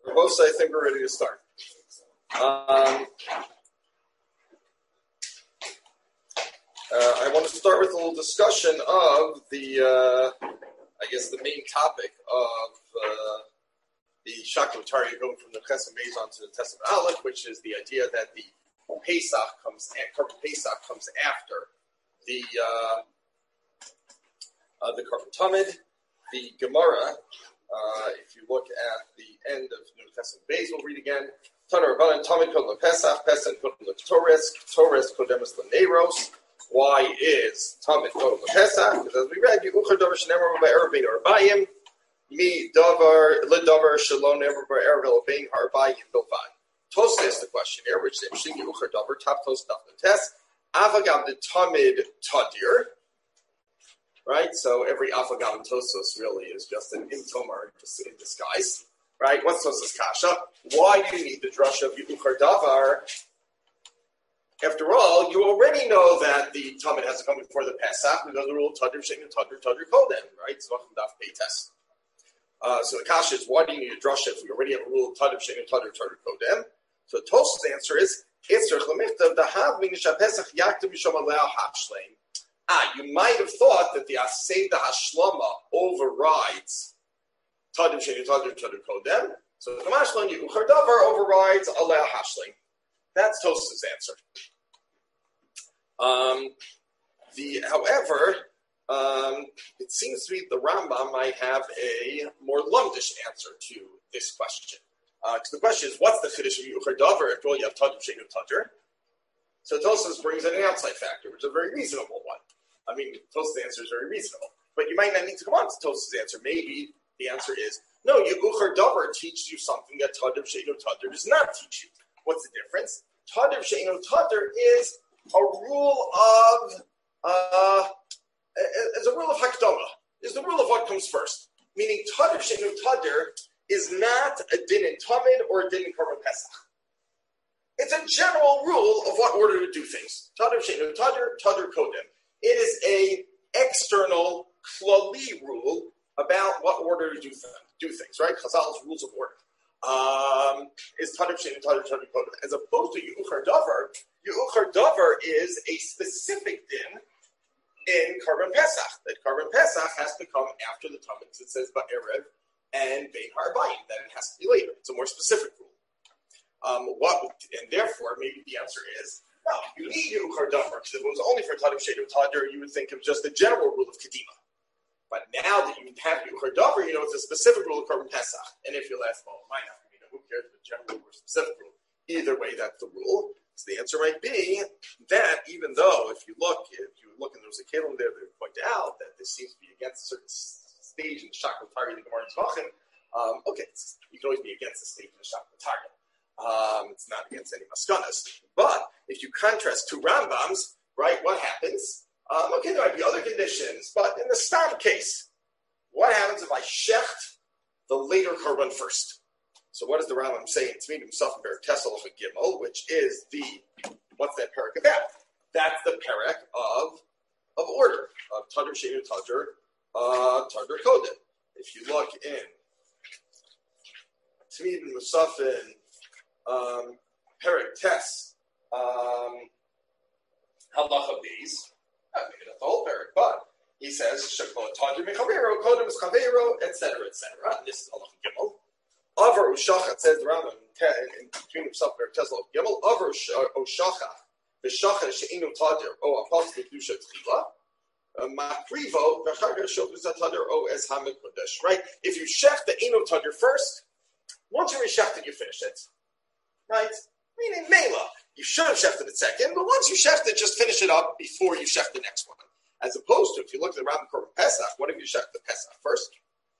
Most, I think we're ready to start. I want to start with a little discussion of the main topic of the Shakla Tari going from the Chesed Beis on to the Tessim Aleph, which is the idea that the Korban Pesach comes after the Korban Tamid. The Gemara, if you look at the end of New Testament Beis, we'll read again. Tanar Rabbanan Tamid Kodem LePesach, Pesach Kodem LeKtoris Kodemus LeNeiros. Why is Tamid Kodem LePesach? Because as we read, Yuchar Davar Shenemar Ba'erev Bein Arbayim, Mi Davar LeDavar Shalom Nemar Ba'erev Bein Arbayim Bilvad. Tosa is the question here, which is interesting. Yuchar Davar Tap Tos Daf Netes Avagam the Tamid Tadir. Right, so every Afagav and Tosos really is just an intomar in disguise. Right, what's Tosos Kasha? Why do you need the drasha of Yuchar Davar? After all, you already know that the Tamid has to come before the Pesach because the rule of Tadir Shein Tadir Kodem. Right, Zvachim Daf Peites. So the Kasha is, why do you need a drasha if we already have a rule of Tadir Shein Tadir Kodem? So Tosos' answer is Itzrich Lemichtav Dahav Minisha Pesach Yaktiv Mishom Aleh Hashleim. You might have thought that the Aseda Hashlama overrides Tadim Sheni Tadim Kodem. So the Kamashlan Yuchar Davar overrides Aleh Hashleim. That's Tos's answer. However, it seems to me the Rambam might have a more lumdish answer to this question. Because the question is, what's the Chiddush of Yuchar Davar if all you have Tadim Sheni Tadir? So Tosas brings in an outside factor, which is a very reasonable one. I mean, Tosas' answer is very reasonable. But you might not need to come on to Tosas' answer. Maybe the answer is, no, Yuchar Davar teaches you something that Tadir She'eino Tadir does not teach you. What's the difference? Tadir She'eino Tadir is a rule of, Hakdama. Is the rule of what comes first. Meaning, Tadir She'eino Tadir is not a din in Tamid or a din in Korban Pesach. It's a general rule of what order to do things. Tadir She'eino Tadir, Tadir Kodem. It is a external klali rule about what order to do things, right? Chazal's rules of order is Tadir She'eino Tadir, Tadir Kodem. As opposed to Yuchar Davar is a specific din in Korban Pesach. That Korban Pesach has to come after the Tamid, because it says Ba'erev and Bein Harbayim, that it has to be later. It's a more specific rule. And therefore, maybe the answer is, no, you need Yuchar Davar, because if it was only for Tadim She'eino Tadir, you would think of just the general rule of Kedima. But now that you have Yuchar Davar, you know it's a specific rule of Korban Pesach. And if you'll ask, well, why not? Who cares if it's general or specific rule? Either way, that's the rule. So the answer might be that even though, if you look and there's a Kalim there that would point out that this seems to be against a certain stage in the Shakla Tari, the Gemara Zvachim, you can always be against the stage in the Shakla Tari. It's not against any maskanas. But if you contrast two Rambams, right, what happens? There might be other conditions, but in the Stam case, what happens if I shecht the later Korban first? So what does the Rambam say in Tzmid himself in Perek Tesel of Gimel, which is what's that Perek about? That's the Perek of order, of Tadir She'eino Tadir, Tadir Kodem. If you look in Tzmid and Musafin, Perek Tes, Halacha Beis, maybe not the whole Perek, but he says, Shekol Tadir Mechavero, Kodem is Chavero, etc., etc. And this is Halacha Gimel. Avar Ushachat, says the Rambam in between himself, Perek Tes Halacha Gimel, Avar Ushachat, V'shachat She'eino Tadir, O Apostle Kedusha Tchila, Makrivo, V'chagah Shokuz Tadir, O Es HaMikodesh. Right? If you shech the Eino Tadir first, once you reshech it, you finish it. Right? Meaning, Mela, you should have shechted it second, but once you shechted it, just finish it up before you shech the next one. As opposed to, if you look at the Rambam Korban Pesach, what if you shech the Pesach first?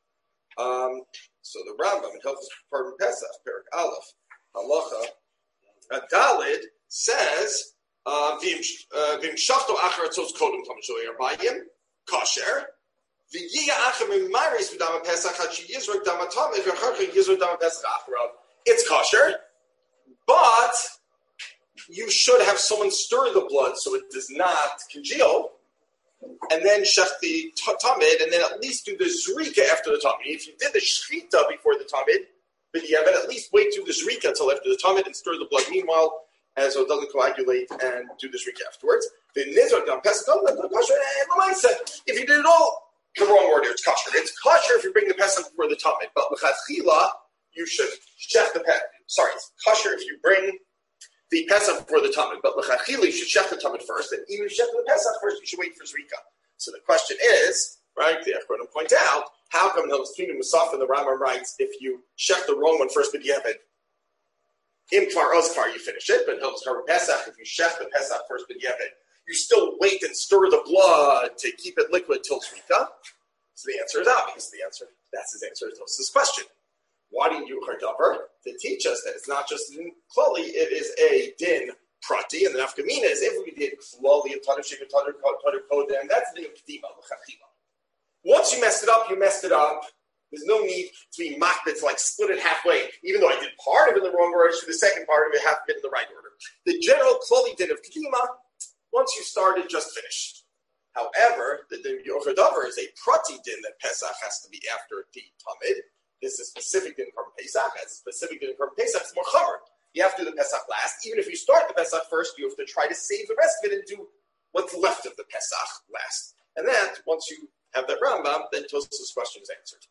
So the Rambam, in Hilchos Korban Pesach, Perek Aleph, Halacha, Dalid says, V'im shachto achar atzos kodem tamid shelo yarbayim, kasher, v'yiyah achar mimaris v'dama Pesach had she yizrok dama tamid v'achar yizrok dama Pesach acharav. It's kasher. But you should have someone stir the blood so it does not congeal, and then shech the tamid, and then at least do the zrika after the tamid. If you did the shchita before the tamid, but yeah, but at least wait to the Zrika until after the Tamid and stir the blood meanwhile, and so it doesn't coagulate, and do the Zrika afterwards. The Nizar Dam Pesach, if you did it all the wrong order, it's kosher. It's kosher if you bring the Pesach before the Tamid, but l'chadchila, you should shech the Pesach. Sorry, it's kosher if you bring the Pesach before the Tamid, but l'chadchila, you should shech the Tamid first, and even if you shech the Pesach first, you should wait for Zrika. So the question is, right, the Echron will point out, how come Hilchim Musaf and the Rambam writes, if you shech the wrong one first, but you have it, Im Kfar Ozkar, you finish it, but Hilchim Pesach, if you shech the Pesach first, but you have it, you still wait and stir the blood to keep it liquid till Zrika? So the answer is obvious. That's his answer to Tos's question. Why didn't you Hardavar? To teach us that it's not just din klali, it is a din prati, and the nafkamina is if we did klali and tadar shik and tadar kodem, that's the din kedima l'chachila. Once you messed it up, you messed it up. There's no need to be makbet, like split it halfway. Even though I did part of it in the wrong order, the second part of it has been in the right order. The general klali din of kedima, once you started, just finish. However, the din yochadavar is a prati din that Pesach has to be after the Tamid. This is specific din from Pesach. As specific din from Pesach, it's more chamer. You have to do the Pesach last. Even if you start the Pesach first, you have to try to save the rest of it and do what's left of the Pesach last. And then, once you have that Rambam, then Tosfos' question is answered.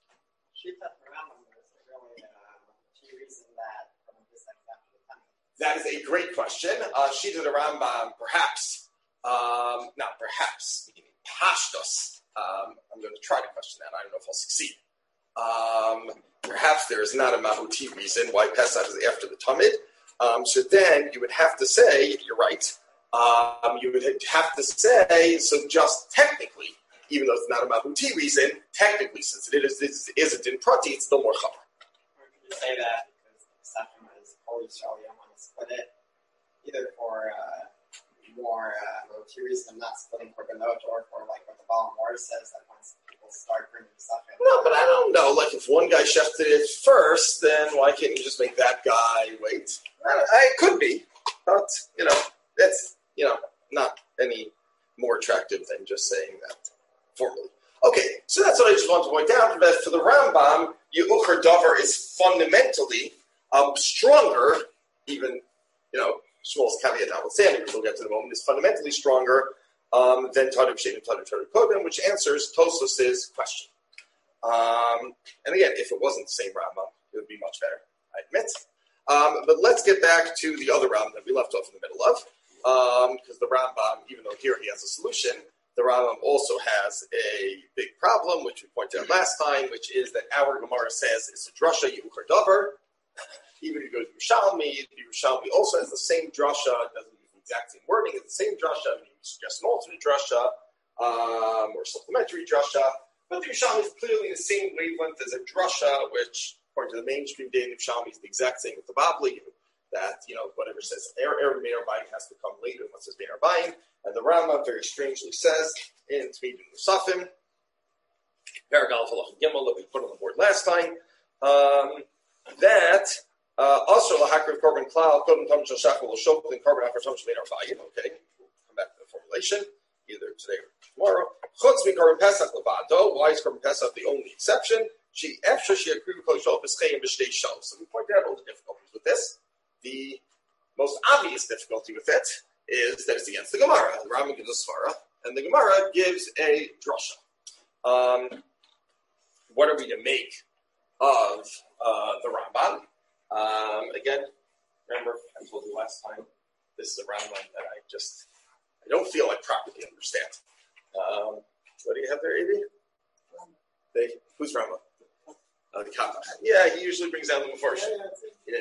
That is a great question. Shita the Rambam, perhaps, meaning pashtos. I'm going to try to question that. I don't know if I'll succeed. Perhaps there is not a mahuti reason why Pesach is after the Tamid. So then you would have to say, you're right, you would have to say, so just technically, even though it's not a mahuti reason, technically, since it is a din prati, it's still more chamer. Or could you say that because the Pesachim is holy Yisrael, you don't want to split it, either for more mahuti reason of not splitting for Benot, or for like what the Baal Mor says, that once people start bringing Pesachim. No, but I don't know. Like if one guy shefted it first, then why can't you just make that guy wait? It could be, but that's not any more attractive than just saying that formally. Okay, so that's what I just want to point out. That for the Rambam, Ye'ucher Davar is fundamentally stronger, even smallest caveat notwithstanding, which we'll get to in a moment, is fundamentally stronger than Tadar Shein and Tadar Kodem, which answers Tosfos' question. And again, if it wasn't the same Rambam, it would be much better, I admit. But let's get back to the other Rambam that we left off in the middle of, because the Rambam, even though here he has a solution, the Rambam also has a big problem, which we pointed out last time, which is that our Gemara says it's a drasha Ye'ucher Davar. Even if you go to Yerushalmi, the Yerushalmi also has the same drasha. It doesn't use the exact same wording. It's the same drasha. You suggest an alternate drasha or supplementary drasha. But the Yerushalmi is clearly the same wavelength as a drasha, which, according to the mainstream day, the Yerushalmi is the exact same with the Babli. That whatever says every Meir Bayin has to come later than what says Meir Bayin. And the Rambam very strangely says in Tzmid Musafim, Paragal Halach Gimel that we put on the board last time, that also lahakriv korban klal kodem tam shel shachol l'shokol and korban after tam shel Bayin. Okay, come back to the formulation either today or tomorrow. Chutz mi korban pesach levado. Why is korban pesach the only exception? She extra she akriv kol shol b'schei and b'shtei shol. So we pointed out all the difficulties with this. The most obvious difficulty with it is that it's against the Gemara. The Rambam gives a svara, and the Gemara gives a drasha. What are we to make of the Rambam? Again, remember I told you last time, this is a Rambam that I don't feel I properly understand. What do you have there, Avi? Who's Rambam? The Kappa. Yeah, he usually brings down the Mefarshim. Yeah.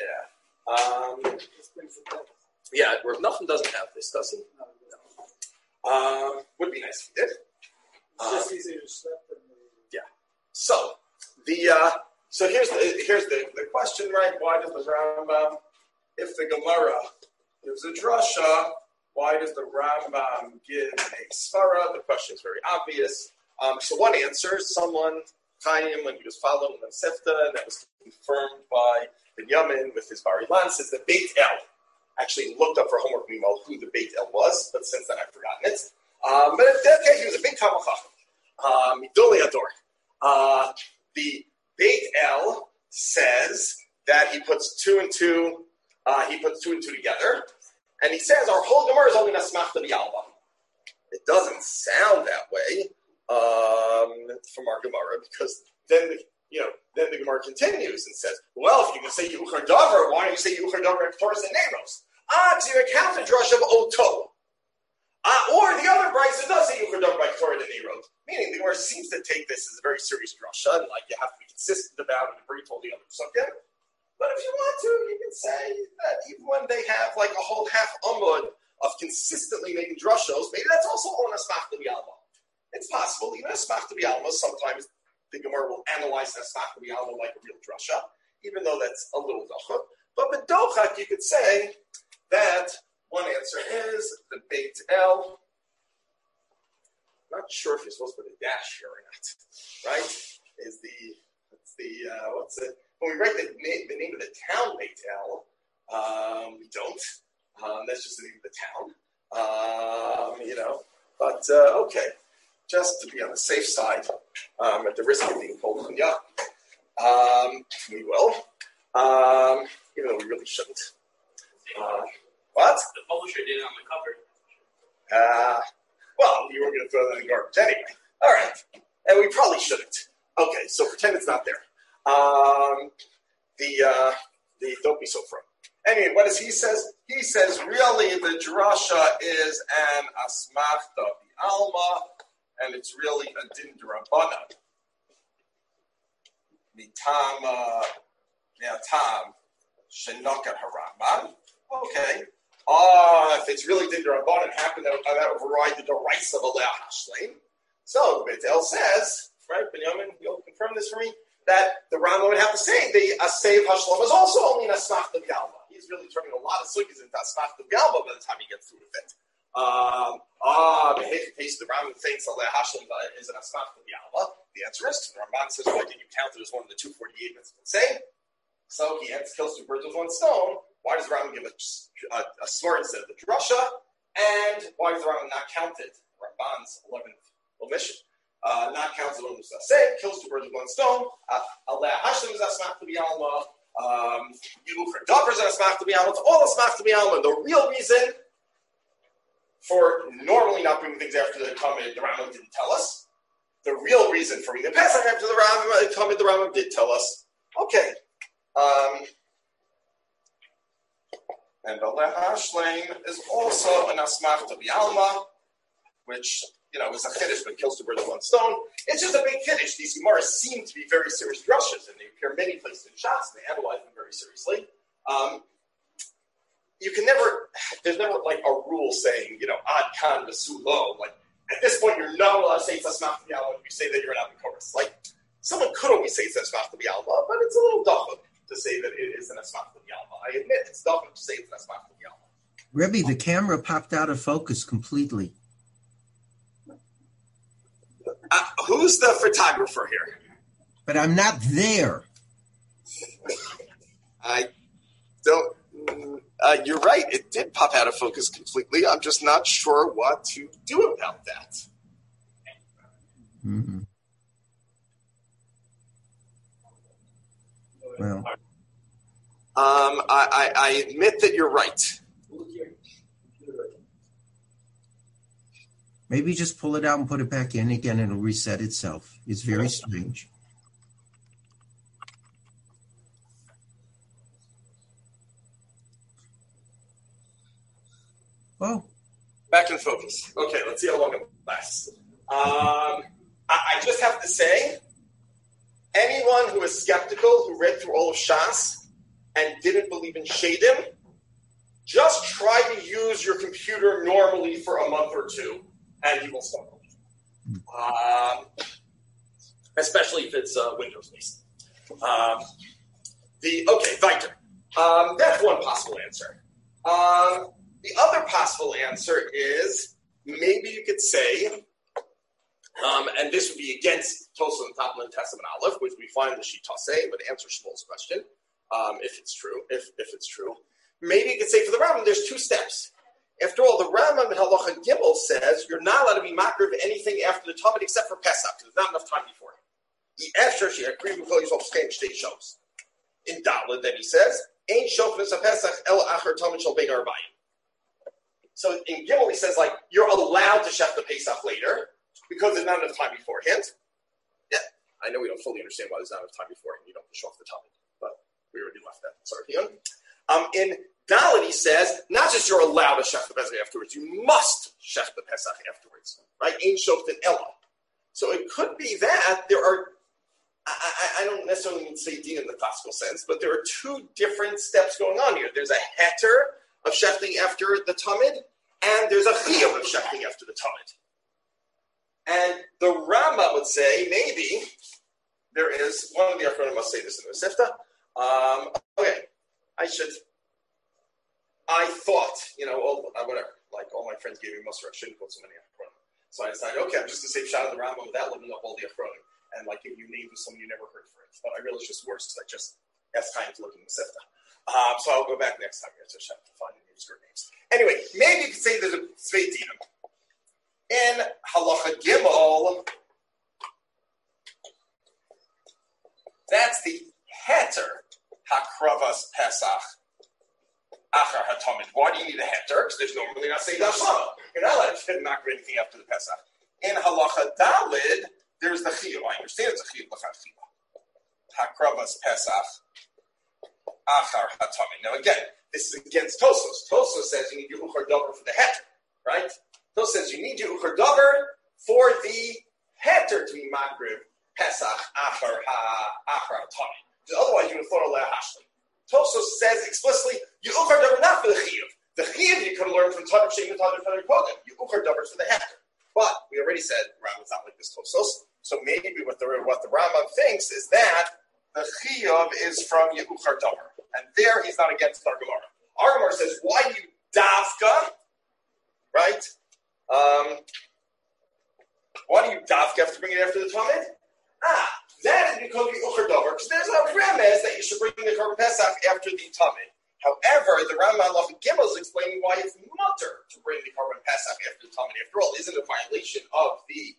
Rav Nachman doesn't have this, does he? No. Would be nice if he did. It's just easier to step in the... Yeah. So here's the question, right? Why does the Rambam, if the Gemara gives a drasha, why does the Rambam give a svara? The question is very obvious. So one answer, someone, Chaim, when he was following the Sefta, and that was confirmed by Binyamin with his Bari Lan, says that Beit El. Actually looked up for homework meanwhile who the Beit El was, but since then I've forgotten it. But in that case, he was a big Talmid Chacham. Midolei Ador. The Beit El says that he puts two and two together, and he says our whole Gemara is only Nasmachta B'Alma. It doesn't sound that way from our Gemara, because then the Gemara continues and says, well, if you can say Yuchar Davar, why don't you say Yuchar Davar and Torres and Neros? So you count the drush of Oto. Or the other Bryce does say Yuchar Davar by Torah and Neros. Meaning the Gemara seems to take this as a very serious drasha, and like you have to be consistent about it and bring all the other subject. But if you want to, you can say that even when they have like a whole half amud of consistently making drushos, maybe that's also on a smachta b'alma. It's possible, even a smachta b'alma, sometimes the Gemara will analyze that smachta b'alma like a real drasha, even though that's a little dochak. But b'dochak, you could say that one answer is the Beit El. Not sure if you're supposed to put a dash here or not, right? What's it? When we write the name of the town Beit El, we don't. That's just the name of the town, But okay, just to be on the safe side, at the risk of being pulled on ya, we will, even though we really shouldn't. What? The publisher did it on the cover. Well, you were going to throw that in the garbage anyway. All right. And we probably shouldn't. Okay, so pretend it's not there. Don't be so firm. Anyway, what does he says? He says, really, the drasha is an asmachta b'alma, and it's really a din d'Rabbanan. Mi'atam shenokat haRambam. Okay. If it's really din d'Rabbanan, happen that override the deraisa of Aleh Hashlein. So the Beit El says, right, Benjamin, you'll confirm this for me, that the Rambam would have to say the Asev Hashlam is also only an Asmachta B'Alma. He's really turning a lot of sugyas into Asmachta B'Alma by the time he gets through with it. The case the Rambam thinks Aleh Hashlam is an Asmachta B'Alma. The answer is, the Ramban says, why did you count it as one of the 248 mitzvahs say? So he kills two birds with one stone. Why does the Rambam give a smart instead of the drasha? And why does the Rambam not count it? Ramban's 11th omission. Not counted on the say, kills two birds with one stone. Aleh Hashem is Asmachta B'Alma. Yuchar Davar is Asmachta B'Alma. It's all Asmachta B'Alma. The real reason for normally not bringing things after the Talmud, the Rambam didn't tell us. The real reason for bringing the Pesach after the Talmud, the Rambam did tell us. Okay. And Aleh Hashlein is also an Asmachta B'Alma, which is a chiddush, but kills two birds with one stone. It's just a big chiddush. These Gemaras seem to be very serious drushas, and they appear many places in Shas, and they analyze them very seriously. There's never like a rule saying, ad kan v'sulo. Like, at this point, you're not allowed to say it's Asmachta B'Alma if you say that you're an Apikoros. Like, someone could always say it's Asmachta B'Alma, but it's a little dachuk to say that it is an Asmachta B'Alma. I admit, it's dachuk to say it's an Asmachta B'Alma. Rebbe, the camera popped out of focus completely. Who's the photographer here? But I'm not there. I don't. You're right. It did pop out of focus completely. I'm just not sure what to do about that. Mm-hmm. Well, I admit that you're right. Maybe just pull it out and put it back in again, and it'll reset itself. It's very strange. Oh. Back in focus. Okay, let's see how long it lasts. I just have to say, anyone who is skeptical, who read through all of Shas and didn't believe in Shadim, just try to use your computer normally for a month or two, and you will stumble. Especially if it's Windows-based. Weiter. That's one possible answer. The other possible answer is maybe you could say, and this would be against Tosafot and Tablin Testament Aleph, which we find the Shitase, but answer Shmuel's question, if it's true. Maybe you could say for the Rambam, there's two steps. After all, the Rambam in Halacha Gimel says you're not allowed to be makar of anything after the Talmud except for Pesach, because there's not enough time before. in Dalet, then he says, Ain't Shofnes HaPesach El Acher Tamid Shel Bein Arbayim. So in Gimel, he says, like, you're allowed to shech the Pesach later because there's not enough time beforehand. Yeah, I know we don't fully understand why there's not enough time beforehand. You don't push off the Talmud, but we already left that. Sorry, in Dalet, he says, not just you're allowed to shech the Pesach afterwards, you must shech the Pesach afterwards, right? Ein Shoften Ella. So it could be that there are, I don't necessarily mean say din in the classical sense, but there are two different steps going on here. There's a heter of shechting after the Tamid, and there's a chiyuv of shechting after the Tamid. And the Rambam would say, maybe, there is, one of the Achronim must say this in the Masechta. Okay, I thought, whatever, like all my friends gave me Musar, I shouldn't quote so many Achronim. So I decided, okay, I'm just going to say shout out the Rambam without looking up all the Achronim, and like give you names of someone you never heard for it. But I realized it's just worse because I just asked time to look in the Masechta. So I'll go back next time. To find any obscure names. Anyway, maybe you could say there's a Tzvei Dinam. In Halacha Gimel, that's the heter Hakravas Pesach Achar HaTamid. Why do you need a heter? Because there's normally not saying Hashlama. You're not allowed to knock anything after the Pesach. In Halacha Dalid, there's the Chiyuv. I understand it's a Chiyuv L'chadchila. Hakravas Pesach Achar HaTamid. Now again, this is against Tosos. Tosos says you need your Uchar Dover for the heter, right? Tosos says you need your Uchar Dover for the heter to be Magriv Pesach Achar HaTamid. Otherwise, you would have thought Allah Hashli. Tosos says explicitly, you Uchar Dover not for the Chiyuv. The Chiyuv you could have learned from Tadr Shem and Tadr Kodim. You Uchar Dover for the heter. But we already said Rambam's not like this Tosos. So maybe what the Rambam thinks is that the Chiyuv is from Yehuchar Dover. And there he's not against our Gemara. Our Gemara says, why do you davka? Right? Why do you davka have to bring it after the Tamid? That is because of Yehuchar Dover. Because there's a remez that you should bring the Korban Pesach after the Tamid. However, the Rambam Halacha Gimel is explaining why it's mutter to bring the Korban Pesach after the Tamid. After all, isn't it a violation of the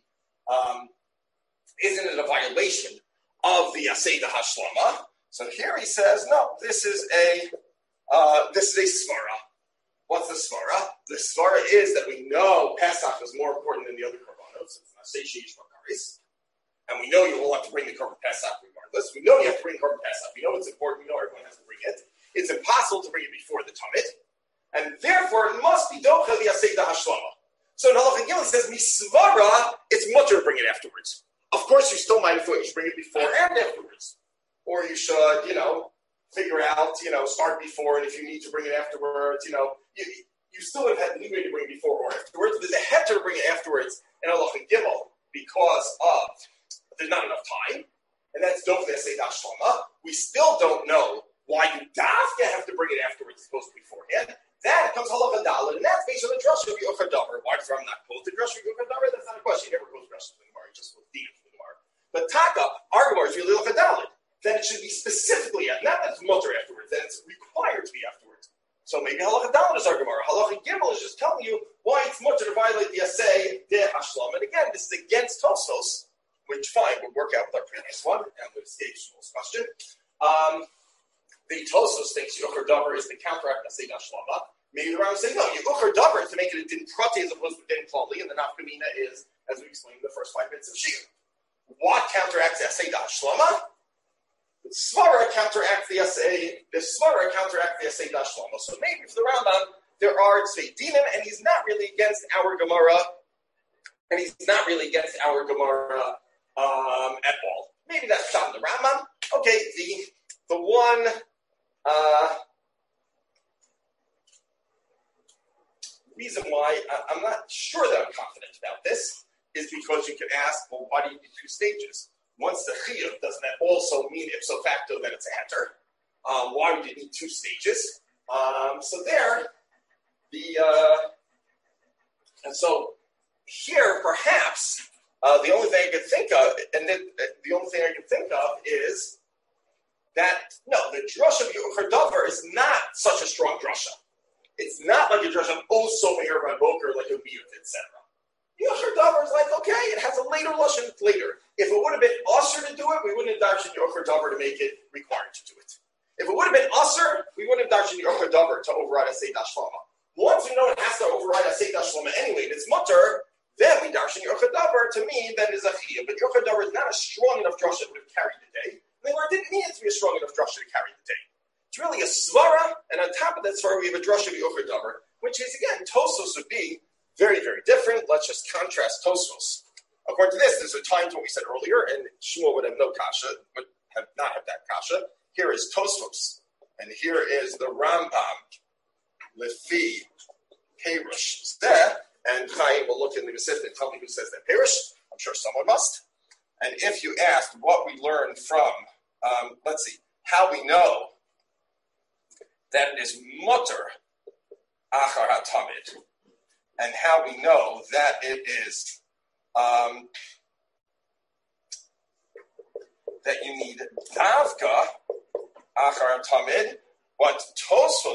Aseda Hashlama? So here he says, no, this is a svara. What's the svara? The svara is that we know Pesach is more important than the other korbanos. It's not Sheish Makaris. And we know you will have to bring the Korban Pesach regardless. We know you have to bring Korban Pesach. We know it's important. We know everyone has to bring it. It's impossible to bring it before the Tamid. And therefore, it must be Docha the Aseda Hashlama. So in Halacha Gimel it says, Misvara, it's mutter to bring it afterwards. Of course, you still might have thought you should bring it before and afterwards. Or you should, figure out, start before, and if you need to bring it afterwards, you still have had leeway to bring it before or afterwards. There's a heter to bring it afterwards in Halacha Gimel because there's not enough time, and that's Docha the Aseda Hashlama. We still don't know why you have to bring it afterwards as opposed to beforehand. That comes Halacha Daled, and that's based on the drush of Yehuchar Dover. Why does Rambam not quote the drush of Yehuchar Dover? That's not a question. He never quotes drush of the Gemara. He just quotes Dina from the Gemara. But Taka, our Gemara is really Halacha Daled. Then it should be specifically, not that it's mutter afterwards, then it's required to be afterwards. So maybe Halacha Daled is our Gemara. Halacha Gimel is just telling you why it's mutter to violate the Aseh de Hashlam. And again, this is against Tosos, which fine would work out with our previous one, and would escape Shmuel's question. The Tosos thinks Yehuchar Dover is the counteract of Aseh Hashlama. Maybe the Rambam say no. Yehuchar Dover to make it a din prati as opposed to din klali, and the nafkamina is, as we explained in the first 5 minutes of Shia. What counteracts Aseh Hashlama? The Svara counteracts the Aseh. The Svara counteracts the Aseh Hashlama. So maybe for the Rambam there are Tzvei Dinim, and he's not really against our Gemara, at all. Maybe that's shot in the Rambam. Okay, the one. Reason why I'm not sure that I'm confident about this is because you can ask, well, why do you do 2 stages? Once the chiyuv, doesn't that also mean ipso facto that it's a heter? Why would you need 2 stages? And so here, perhaps, the only thing I could think of, is that, no, the drasha of Yehuchar Dover is not such a strong drasha. It's not like a drasha of so meir by boker, like a miyut, etc. Yehuchar Dover is like, okay, it has a later lashon, it's later. If it would have been usher to do it, we wouldn't have darshan Yehuchar Dover to make it required to do it. If it would have been usher, we wouldn't have darshan yochar davar to override a seidah shlama. Once we know it has to override a seidah shlama anyway, and it's mutter, then we darshan yochar davar. To me, that is a chiyuv. But yochar davar is not a strong enough drasha that would have carried the day. And it didn't need it to be a strong enough drasha to carry the day. It's really a svara, and on top of that svara, we have a drasha of yochar davar, which is again Tosfos would be very, very different. Let's just contrast Tosfos. According to this, there's a time to what we said earlier, and Shmuel would have no kasha, would not have that kasha. Here is Tosfos, and here is the Rambam, Lefi, Perush, Zeh, and Chaim will look in the Masifta and tell me who says that Perush. I'm sure someone must. And if you asked what we learned from, let's see, how we know that it is mutter achar hatamid, and how we know that it is that you need davka achar hatamid. What Tosfos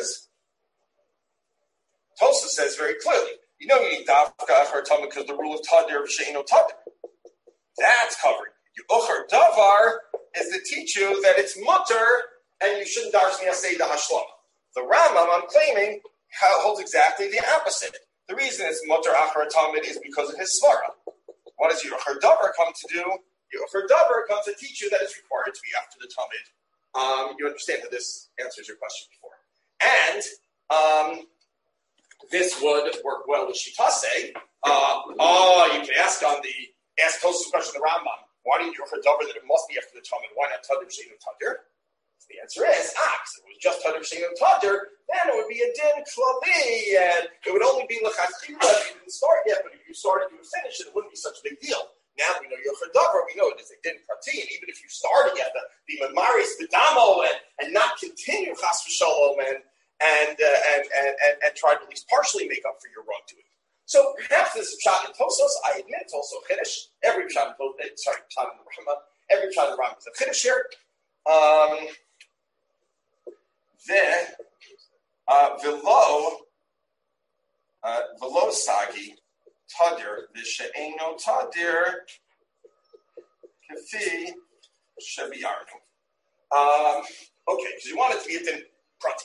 says very clearly. You know you need davka achar hatamid because the rule of tadir v'she'ino tadir. That's covered. Yochar davar is to teach you that it's mutter and you shouldn't darshan yasei the hashlam. The Rambam, I'm claiming, holds exactly the opposite. The reason it's mutter achar tamid is because of his svara. What does Yochar davar come to do? Yochar davar comes to teach you that it's required to be after the tamid. You understand that this answers your question before. And this would work well with Shitase. You can ask Tosfos question the Rambam. Why do you Yochar davar that it must be after the tamid? Why not tadir sheinu tadir? The answer is, if it was just tadir sheinu tadir, then it would be a din klali, and it would only be l'chachila if you didn't start yet. But if you started, you would finish it. It wouldn't be such a big deal. Now we know Yochar davar. We know it is a din prati, and even if you started yet, the mamaris b'damo and not continue chas v'shalom and try to at least partially make up for your wrongdoing. So perhaps this is pshat in Tosfos. I admit it's also a chiddush. Every pshat in the Rambam. Every pshat in the Rambam is a chiddush here. Velo sagi tadir v'she'eno tadir kefi shebiyarnu. Okay, because you want it to be a din prati.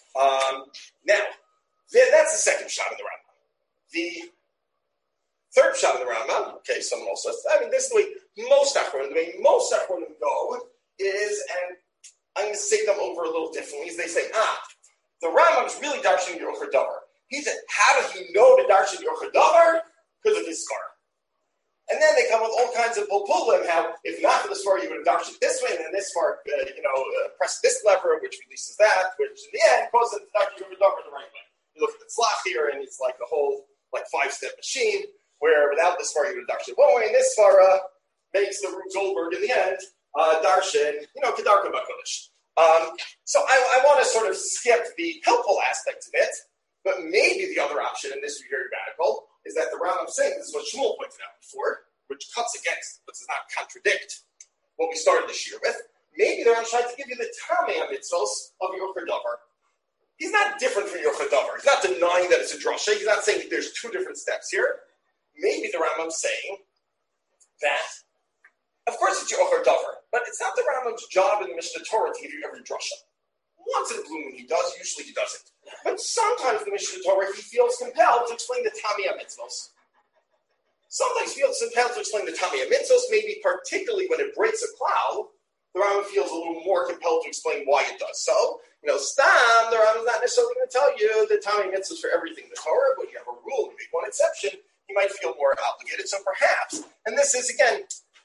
Now, that's the second shot in the Rambam. The third shot in the Rambam, okay, someone else says, this is the way most Achronim go is, and I'm going to say them over a little differently, is they say, the Rambam is really darshan Yochar davar. He said, how does he know to darshan Yochar davar? Because of his scar. And then they come with all kinds of pulpulim, how if not for the scar, you would have darshan this way, and then this scar, press this lever, which releases that, which in the end causes it to darshan Yochar davar the right way. You look at the tzlach here, and it's like the whole 5-step machine, where without this scar, you would have darshan one way, and this scar makes the Rube Goldberg in the end, darshan, kedarka b'kodesh. So I want to sort of skip the helpful aspects of it, but maybe the other option, and this is very radical, is that the Rambam saying, this is what Shmuel pointed out before, which cuts against, but does not contradict what we started this year with. Maybe the Rambam trying to give you the tamei mitzvos of Yochar davar. He's not different from Yochar davar. He's not denying that it's a drasha. He's not saying that there's two different steps here. Maybe the Rambam's saying that, of course it's Yochar davar, but it's not the Rambam's job in the Mishnah Torah to give you every drasha. Once in a blue moon he does, usually he doesn't. But sometimes in the Mishnah Torah he feels compelled to explain the tamei mitzvos. Sometimes he feels compelled to explain the tamei mitzvos, maybe particularly when it breaks a cloud, the Rambam feels a little more compelled to explain why it does so. Stam, the Rambam is not necessarily going to tell you the tamei mitzvos for everything in the Torah, but you have a rule, you make one exception, you might feel more obligated. So perhaps, and this is again,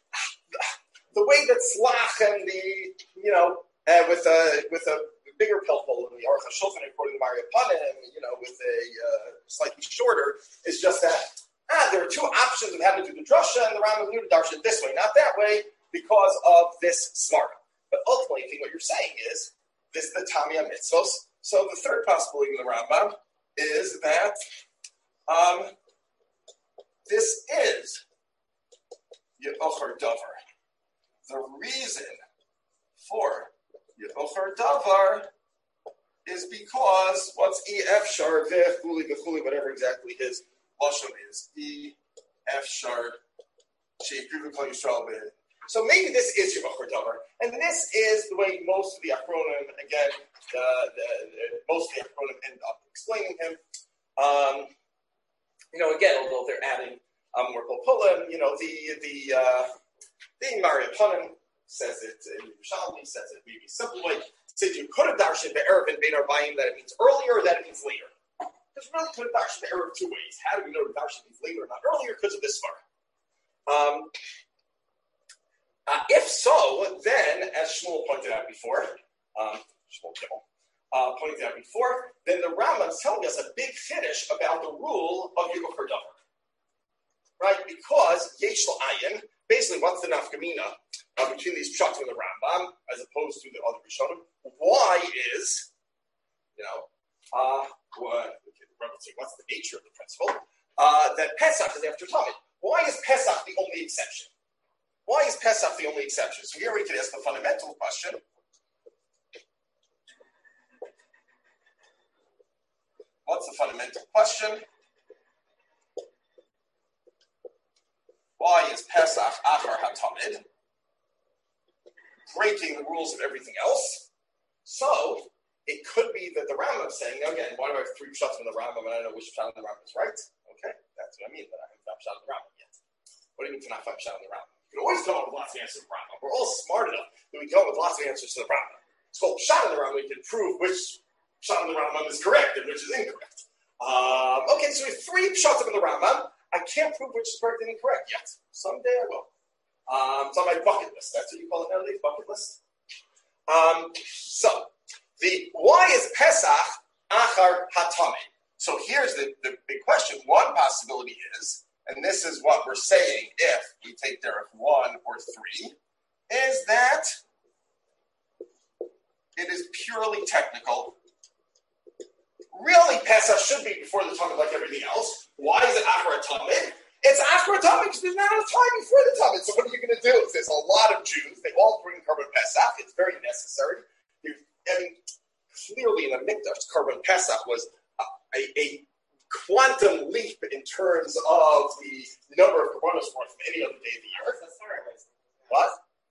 the way that Slach and with a bigger pelpul in the Aruch HaShulchan according to Mario Panim, with a slightly shorter, is just that there are two options of how to do the drasha, and the Rambam knew to darshan this way, not that way, because of this smart. But ultimately, I think what you're saying is this is the tamei mitzvos. So the third possibility in the Rambam is that this is Yochar davar. The reason for Yochar davar is because what's efshar v'chuli v'chuli, whatever exactly his lashon is, efshar sheikrivu kol Yisrael So maybe this is your Uchar Davar. And this is the way most of the Achronim, again, most of the Achronim end up explaining him. Again, although they're adding more Pulim, the Mariaponim says it in Yerushalmi, says it maybe a simple way. Says you could have darshan be'erev and bein arbayim that it means earlier or that it means later. Because really could have darshan be'erev two ways. How do we know that darshan means later or not earlier? Because of this svara. If so, then, as Shmuel pointed out before, then the Rambam is telling us a big finish about the rule of Yuchar Davar. Right? Because Yesh La'ayin, basically what's the nafkamina between these pshatim and the Rambam, as opposed to the other Rishonim? Why is, what's the nature of the principle? That Pesach is after Tamid. Why is Pesach the only exception? Why is Pesach the only exception? So here we can ask the fundamental question. What's the fundamental question? Why is Pesach Achar HaTamid breaking the rules of everything else? So it could be that the Rambam is saying, again, why do I have three pshatim in the Rambam and I don't know which pshat in the Rambam is right? Okay, that's what I mean, but I haven't found pshat in the Rambam yet. What do you mean to not find pshat in the Rambam? You can always come up with lots of answers to the Rambam. We're all smart enough that we come up with lots of answers to the Rambam. It's called pshat in the Rambam. We can prove which pshat in the Rambam is correct and which is incorrect. Okay, so we have three pshatim in the Rambam. I can't prove which is correct and incorrect yet. Someday I will. It's on my bucket list. That's what you call it nowadays, bucket list. So, why is Pesach Achar HaTamid? So here's the big question. One possibility is, and this is what we're saying if we take Derek 1 or 3, is that it is purely technical. Really, Pesach should be before the Tamid like everything else. Why is it Achar HaTamid? It's Achar HaTamid because there's not enough time before the Tamid. So what are you going to do? There's a lot of Jews. They all bring Korban Pesach. It's very necessary. Clearly in the Mikdash, Korban Pesach was a quantum leap in terms of the number of Korbanos brought from any other day of the year. What?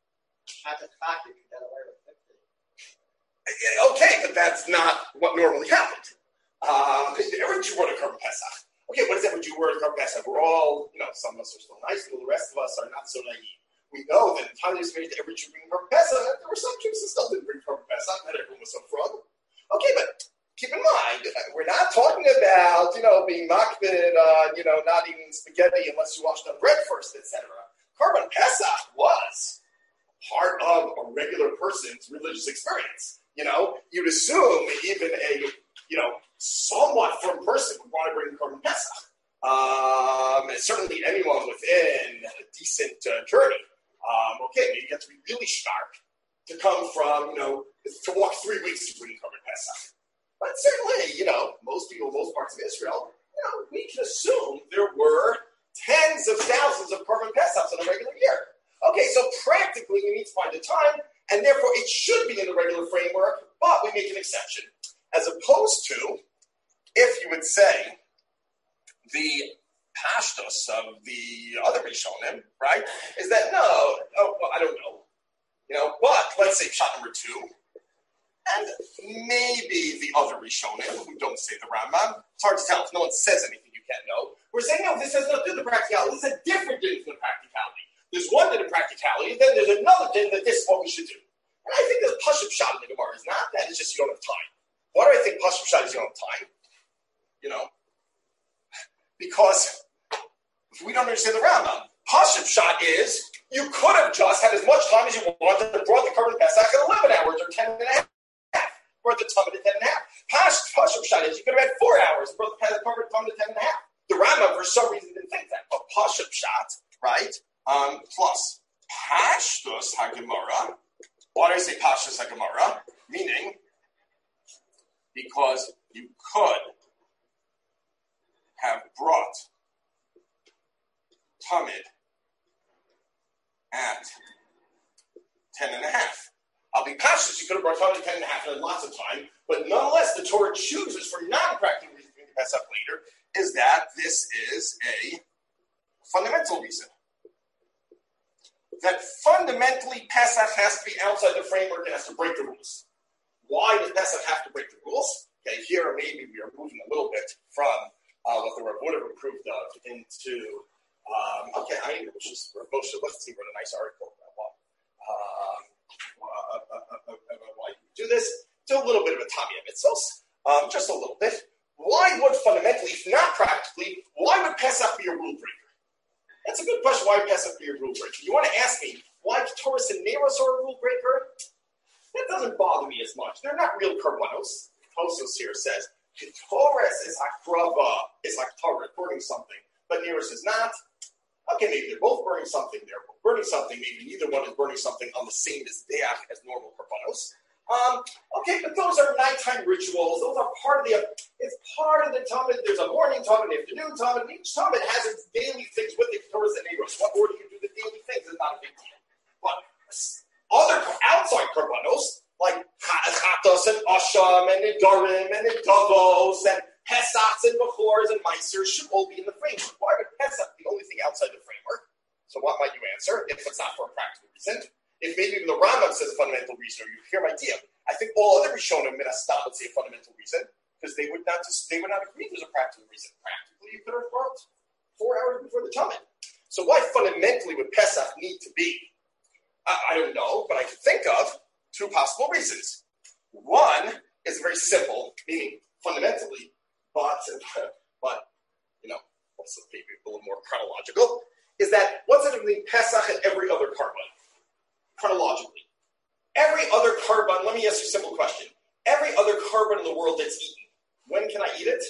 Okay, but that's not what normally happened. Every Jew wrote a Korban Pesach. Okay, what does every Jew word a Korban Pesach? We're all, some of us are still nice, and the rest of us are not so naive. We know that in time is made to every Jew bring Korban Pesach. There were some Jews who still didn't bring Korban Pesach. Not everyone was so frog. Okay, but keep in mind, we're not talking about, being makbid, not eating spaghetti unless you wash the bread first, etc. Korban Pesach was part of a regular person's religious experience. You'd assume even a, somewhat firm person would want to bring Korban Pesach. Certainly anyone within a decent journey. Okay, maybe you have to be really sharp to come from, to walk 3 weeks to bring Korban Pesach. But certainly, most people, most parts of Israel, we can assume there were tens of thousands of Korban Pesachs in a regular year. Okay, so practically we need to find a time, and therefore it should be in the regular framework, but we make an exception. As opposed to, if you would say, the pashtos of the other Rishonim, right, is that I don't know. But let's say shot number 2, and maybe the other Rishonim, who don't say the Rambam. It's hard to tell. If no one says anything, you can't know. We're saying, no, this has nothing to do with the practicality. This is a different din than the practicality. There's one din of practicality, and then there's another din that this is what we should do. And I think the Pashup shot in the Gemara is not that. It's just you don't have time. Why do I think Pashup shot is you don't have time? Because if we don't understand the Rambam, Pashup shot is you could have just had as much time as you wanted and brought the Korban Pesach in 11 hours or 10 and a half. Brought the Tamid to 10 and a half. Pashup shot is you could have had 4 hours and brought the Korban Tamid to 10 and a half. The Rambam, for some reason, didn't think that. But Pashup shot, right? Plus Pashtus HaGemara. Why do I say Pashtus HaGemara? Meaning, because you could have brought Tamid at 10 and a half. I'll be Pashtus, you could have brought Tamid at 10 and a half and had lots of time, but nonetheless, the Torah chooses for non-practical reasons to pass up later, is that this is a fundamental reason. that fundamentally Pesach has to be outside the framework and has to break the rules. Why does Pesach have to break the rules? Okay, here maybe we are moving a little bit from what the Rav would have approved of into, let's see what a nice article about why you do this, to a little bit of a Tanya Mitzvos, just a little bit. Why would fundamentally, if not practically, why would Pesach be a rule breaker? That's a good question. Why would Pesach be a rule breaker? You want to ask me why Ketores and Neros are a rule breaker? That doesn't bother me as much. They're not real karbanos. Tosos here says Ketores is akrava, is like Torah, burning something, but Neros is not. Okay, maybe they're both burning something. They're both burning something. Maybe neither one is burning something on the same mizbeach as normal karbanos. Okay, but those are nighttime rituals. Those are it's part of the Talmud. There's a morning Talmud, an afternoon Talmud. Each Talmud has its daily things with the Torahs and Neros. What order you do the daily things is not a big deal. But other outside karbanos, like Chatos and Asham and Nidarim and Nidavos and Pesachs and Bechors and Meisers should all be in the framework. Why would Pesach be the only thing outside the framework? So what might you answer if it's not for a practical reason? If maybe even the Rambam says a fundamental reason, or you hear my idea, I think all other Rishonim Minastam would say a fundamental reason, because they would not agree there's a practical reason. Practically, you could have brought 4 hours before the Talmud. So why fundamentally would Pesach need to be? I don't know, but I can think of 2 possible reasons. One is very simple, meaning fundamentally, but also maybe a little more chronological, is that what's the difference between Pesach and every other Karban? Chronologically. Every other Karban, let me ask you a simple question. Every other Karban in the world that's eaten, when can I eat it?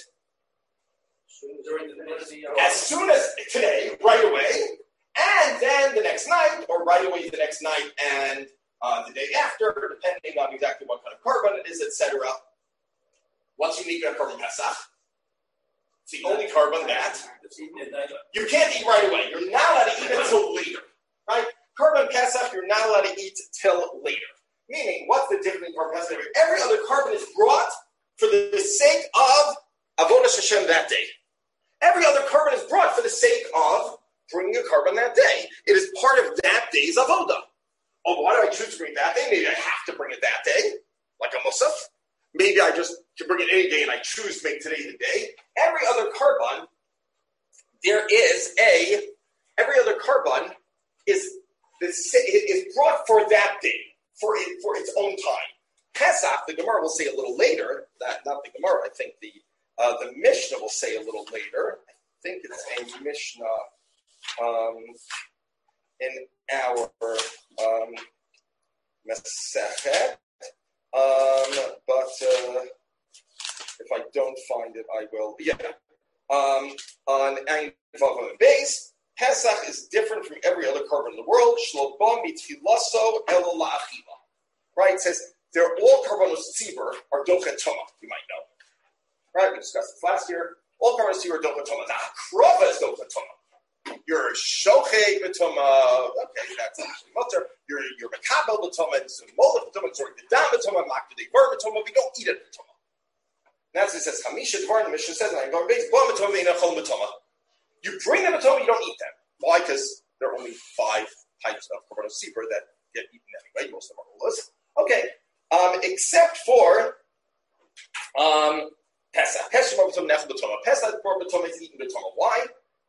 As soon as today, right away, and then the next night, or right away the next night, and the day after, depending on exactly what kind of Karban it is, etc. What's unique about Karban Pesach? It's the only Karban that you can't eat right away. You're not allowed to eat until later, right? Karban Pesach, you're not allowed to eat till later. Meaning, what's the difference in Karban Pesach? Every other Karban is brought for the sake of Avodas Hashem that day. Every other Karban is brought for the sake of bringing a Karban that day. It is part of that day's Avodah. Oh, why do I choose to bring it that day? Maybe I have to bring it that day, like a Musaf. Maybe I just can bring it any day and I choose to make today the day. Every other Karban, every other Karban is brought for that day, for its own time. Pesach, the Gemara will say a little later, not the Gemara, I think the Mishnah will say a little later. I think it's a Mishnah in our Masechet. But if I don't find it, I will. Yeah. On Ein Vav base, Pesach is different from every other Karban in the world. Shlo ba mitchilaso elo la'achila. Right? It says they're all Karbanos Tzibur are Docha Toma. You might know. Right? We discussed this last year. All Karbanos Tzibur are Docha Toma. Now, Krova is Docha Toma. You're Shochei B'Toma. Okay, that's actually mutter. You're Makabel B'Toma. And Molech B'Toma. Sorry, the Dam B'Toma. Makdei Bar B'Toma. We don't eat it B'Toma. That's what it says. Chamisha Dvar. The Mishnah says, "I'm going base. Ba B'Toma. Einachol B'Toma." You bring them B'Toma. You don't eat them. Why? Because there are only 5 types of Karbanos Tzibur that get eaten anyway. Most of them are Ulas. Okay. Except for Pesach. Pesach is eaten B'Toma. Why?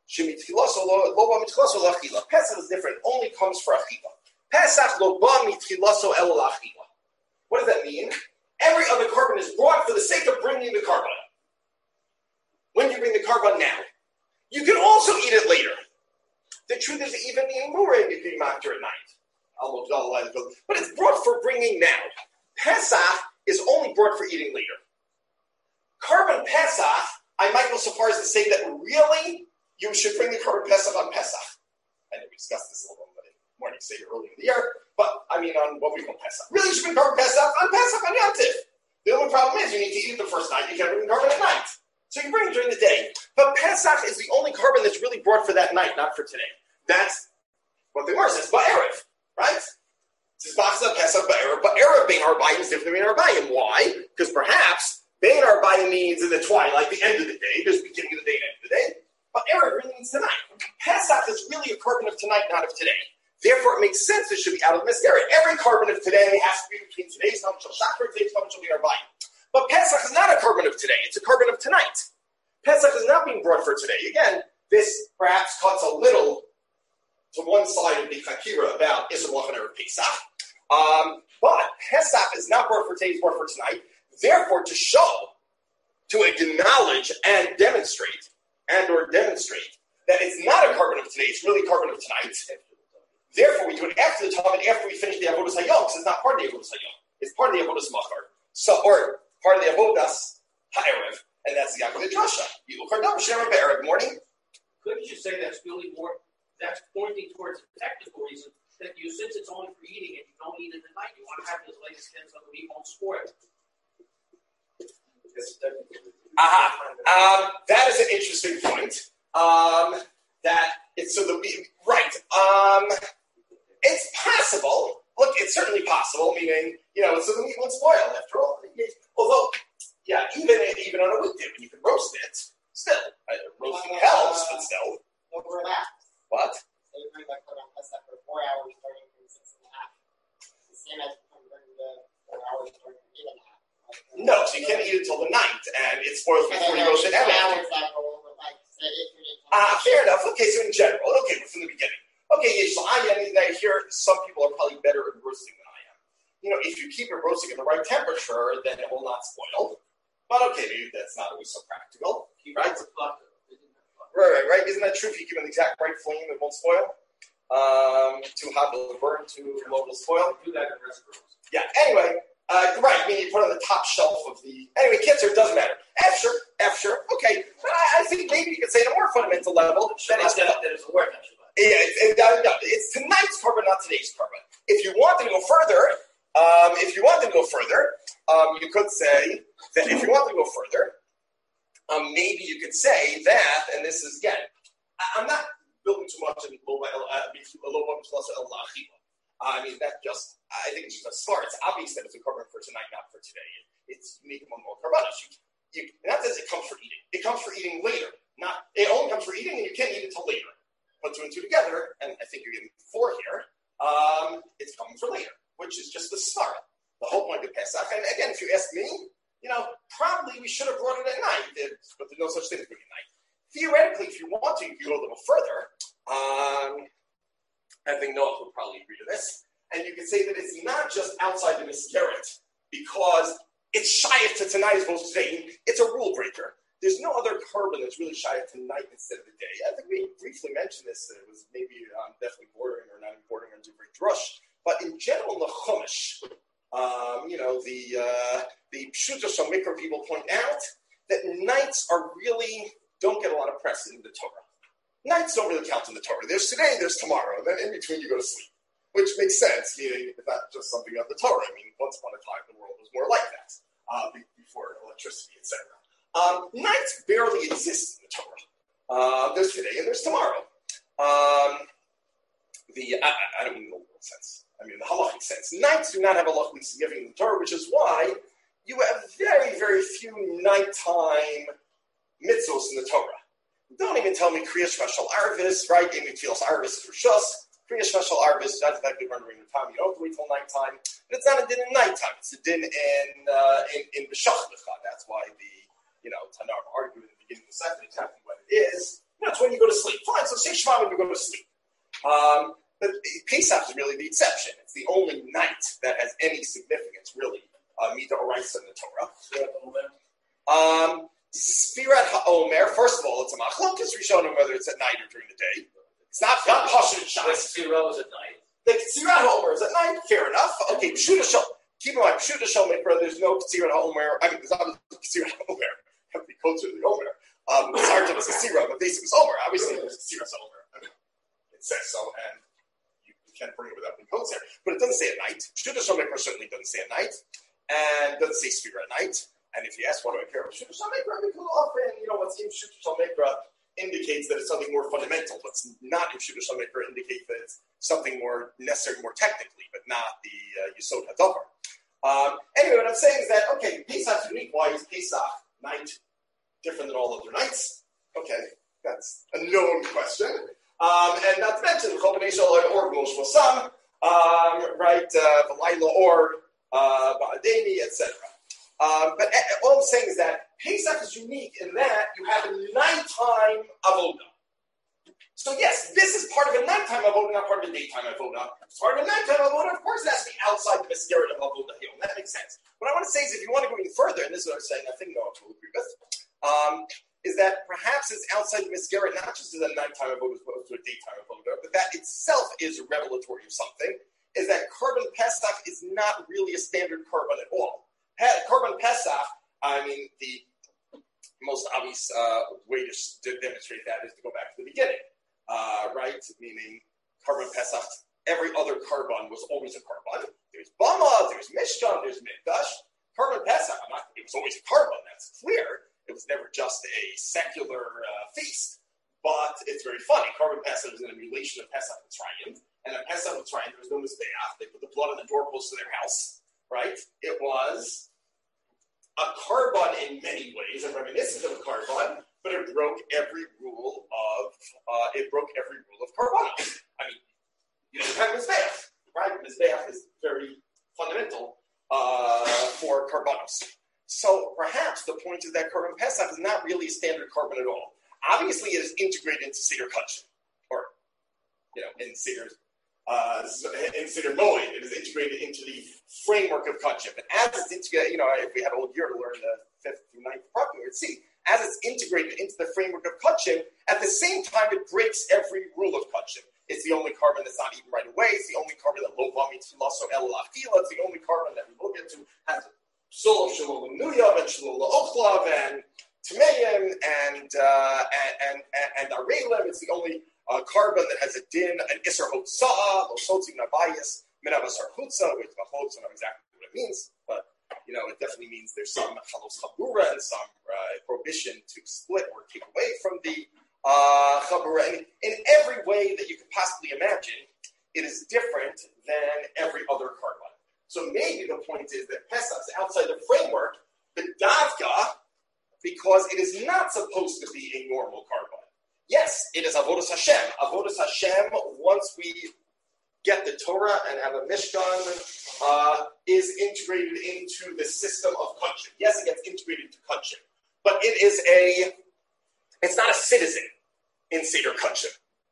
Pesach is different. It only comes for Achila. Pesach lo ba mitchilaso el achila. What does that mean? Every other Karban is brought for the sake of bringing the Karban. When do you bring the Karban? Now. You can also eat it later. The truth is, even the Imura you can eat after at night. But it's brought for bringing now. Pesach is only brought for eating later. Karban Pesach, I might go so far as to say that really you should bring the Karban Pesach on Pesach. I know we discussed this a little bit in the morning, say early in the year, but I mean on what we call Pesach. Really, you should bring Karban Pesach on Yom Tiv. The only problem is you need to eat it the first night. You can't bring Karban at night. So you bring it during the day. But Pesach is the only Karban that's really brought for that night, not for today. That's what the Gemara says, Ba'erev, right? It says Ba'asa Pesach Ba'erev. Ba'erev Bein Arbayim is different than Bein Arbayim. Why? Because perhaps Bein Arbayim means in the twilight, the end of the day. There's beginning of the day and end of the day. But Erev really means tonight. Pesach is really a Karban of tonight, not of today. Therefore, it makes sense it should be out of the mascara. Every carbon of today has to be between today's Tom Shal Shachar and today's Tom Shal Arbayim. But Pesach is not a carbon of today. It's a carbon of tonight. Pesach is not being brought for today. Again, this perhaps cuts a little to one side of the Chakira about Isser Lachan or Pesach. But Pesach is not brought for today, it's brought for tonight. Therefore, to show, to acknowledge and demonstrate that it's not a carbon of today, it's really a carbon of tonight. Therefore, we do it after the Talmud, after we finish the Avodas Hayom, because it's not part of the Avodas Hayom. It's part of the Avodas Machar. So, or part of the Avodas Ha'erev. And that's exactly the drasha. You look hard up, Shem Be'erev morning. Couldn't you say that's really more, that's pointing towards a technical reason, that you, since it's only for eating and you don't eat in the night, you want to have it as late as 10 so the meat won't spoil. That is an interesting point. That it's so the right. It's possible. Look, it's certainly possible. Meaning, so the meat won't spoil after all. Although, yeah, even on a weekday when you can roast it, still roasting helps, but still. Overlap. What? So you bring like put on Pesach for 4 hours starting from 6:30. The same as bringing the 4 hours starting from 8:30. No, so you can't eat it until the night, and it spoils before you roast it. Fair enough. Okay, so in general, from the beginning. Okay, so I hear some people are probably better at roasting than I am. If you keep it roasting at the right temperature, then it will not spoil. But okay, maybe that's not always so practical, right? Right. Isn't that true? If you give it the exact right flame, it won't spoil. Too hot will burn, too low will spoil. Do that in restaurants. Yeah. Anyway. Right, I mean, you put it on the top shelf of the... Anyway, kids, it doesn't matter. F sure. Okay, but I think maybe you could say at a more fundamental level that it's... That is a word, actually. Yeah, it's tonight's carbon, not today's carbon. If you wanted to go further, you could say that if you want to go further, maybe you could say that, and this is, again, I'm not building too much in I mean, I think it's just a start. It's obvious that it's a carbon for tonight, not for today. It's unique among all carbonates. Not that it comes for eating. It comes for eating later. It only comes for eating, and you can't eat it until later. Put two and two together, and I think you're getting 4 here. It's coming for later, which is just the start. The whole point of Pesach. And again, if you ask me, probably we should have brought it at night, but there's no such thing as doing it at night. Theoretically, if you want to, you can go a little further. I think Noah would probably agree to this. And you can say that it's not just outside the Mascaret because it's shayach to tonight as opposed to today. It's a rule breaker. There's no other carbon that's really shayach to night instead of the day. I think we briefly mentioned this, that it was maybe definitely bordering or not bordering on Divrei Drush. But in general, the Chumash, the Pshuta Shal Mikra people point out that nights don't get a lot of press in the Torah. Nights don't really count in the Torah. There's today, there's tomorrow, and then in between you go to sleep, which makes sense. Meaning, it's not just something of the Torah. I mean, once upon a time, the world was more like that before electricity, etc. Nights barely exist in the Torah. There's today and there's tomorrow. I don't mean the literal sense. I mean the halachic sense. Nights do not have a halachic significance in the Torah, which is why you have very, very few nighttime mitzvos in the Torah. Don't even tell me Kriya Shmashal Arvis, right? Amy Tfilos Arvis is Rishus. Kriya Shmashal Arvis, not exactly during the time. You don't have to wait till nighttime. But it's not a din in nighttime. It's a din in B'shach Lecha. That's why the Tanakh argued in the beginning of the second exactly what it is. It's when you go to sleep. Fine, so say Shema when you go to sleep. But Pesach is really the exception. It's the only night that has any significance, really, Mita Oraisa in the Torah. Sfirat HaOmer, first of all, it's a machlokas Rishonim whether it's at night or during the day. It's not Pasha and Shas. The Tzira is at night. The Sfirat HaOmer is at night, fair enough. Okay, keep in mind, Pshuta Shal Mikra, there's no Sfirat HaOmer. I mean, there's not a Sfirat HaOmer. You have to be closer to the Omer. It's hard to say Sira, but basically it's Omer. Obviously, there's Sfirat HaOmer. I mean, it says so, and you can't bring it without being codes there. But it doesn't say at night. Pshuta Shal Mikra certainly doesn't say at night, and doesn't say Sfira at night. And if you ask, what do I care about Pshuta Shal Mikra? Because often, what's in Pshuta Shal Mikra indicates that it's something more fundamental. What's not in Pshuta Shal Mikra indicates that it's something more necessary, more technically, but not the Yesod HaDavar. Anyway, what I'm saying is that, okay, Pesach's unique. Why is Pesach night different than all other nights? Okay, that's a known question. And not to mention the Chol B'nai Yisrael or Gul Shvosam, right? V'layla or Ba'adeni, etc. But all I'm saying is that Pesach is unique in that you have a nighttime avodah. So yes, this is part of a nighttime avodah, not part of a daytime avodah. It's part of a nighttime avodah. Of course, it has to be outside the Masgeret of avodah. That makes sense. What I want to say is, if you want to go even further, and this is what I'm saying, I think Noah will agree with, is that perhaps it's outside the Masgeret, not just as a nighttime avodah as opposed to a daytime avodah, but that itself is a revelatory of something. Is that Korban Pesach is not really a standard korban at all. Korban Pesach, I mean, the most obvious way to demonstrate that is to go back to the beginning, right? Meaning, Korban Pesach, every other korban was always a korban. There's Bama, there's Mishkan, there's Mikdash. Korban Pesach, it was always a korban, that's clear. It was never just a secular feast. But it's very funny. Korban Pesach was an emulation of Pesach Mitzrayim. And at Pesach Mitzrayim, there was no Mizbeach. They put the blood on the doorpost of their house. Right? It was a korban in many ways, a reminiscent of a korban, but it broke every rule of korbanos. I mean, you didn't have Mizbeach, right? Mizbeach is very fundamental for korbanos. So perhaps the point is that Korban Pesach is not really a standard korban at all. Obviously, it is integrated into Seder Kachim, or in Seder. In Seder Moed, it is integrated into the framework of Kachim. And as it's integrated, if we had a whole year to learn the 5th through 9th problem, we would see, as it's integrated into the framework of Kachim, at the same time it breaks every rule of Kachim. It's the only korban that's not eaten right away. It's the only korban that lo bami tfilaso el achila. It's the only korban that we will get to has soul of shalom nuyav and shalom la'ochlav and tmeim and arelim. It's the only korban that has a din, an isser hotzah, lo sotzing nabayis, minavasar chutza, which the chutza, I don't know exactly what it means, but it definitely means there's some chalos chabura and some prohibition to split or take away from the chabura. In every way that you could possibly imagine, it is different than every other korban. So maybe the point is that Pesach is outside the framework, but davka, because it is not supposed to be a normal korban. Yes, it is avodas Hashem. Avodas Hashem, once we get the Torah and have a Mishkan, is integrated into the system of Kachim. Yes, it gets integrated into Kachim, but it's not a citizen in Seder Kachim.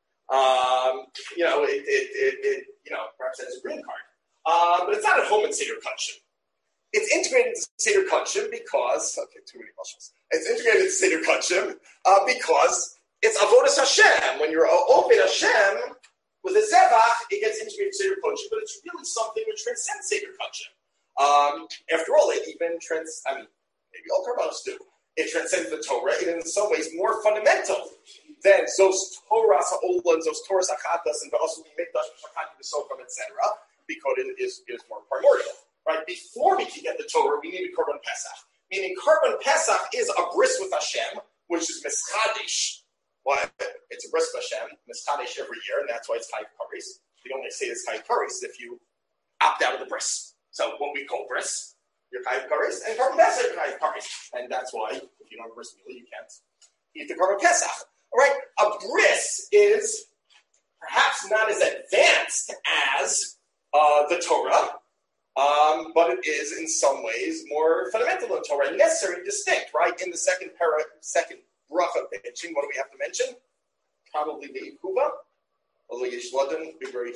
Perhaps it has a green card, but it's not at home in Seder Kachim. It's integrated into Seder Kachim because too many questions. It's integrated into Seder Kachim because it's avodas Hashem. When you're Oved Hashem with a zevach, it gets integrated into Seder Kachim, but it's really something which transcends Seder Kachim. After all, it even maybe all korbanos do. It transcends the Torah. It is in some ways more fundamental than those Torahs ha'olans, those Torahs ha'chatas, and the Asuli Mikdash, Shakati B'Sokam, etc., because it is more primordial. Right? Before we can get the Torah, we need a Korban Pesach. Meaning Korban Pesach is a bris with Hashem, which is Mischadesh. Well, it's a bris with Hashem, Mischadesh every year, and that's why it's Chayiv Kares. We only say it's Chayiv Kares if you opt out of the bris. So what we call bris, you're Chayiv Kares, and Korban Pesach is Chayiv Kares. And that's why, if you don't have bris meal, you can't eat the Korban Pesach. All right? A bris is perhaps not as advanced as the Torah, but it is in some ways more fundamental than Torah, necessary and distinct, right? In the second bracha mention, what do we have to mention? Probably the Ikuva, although Yishladim,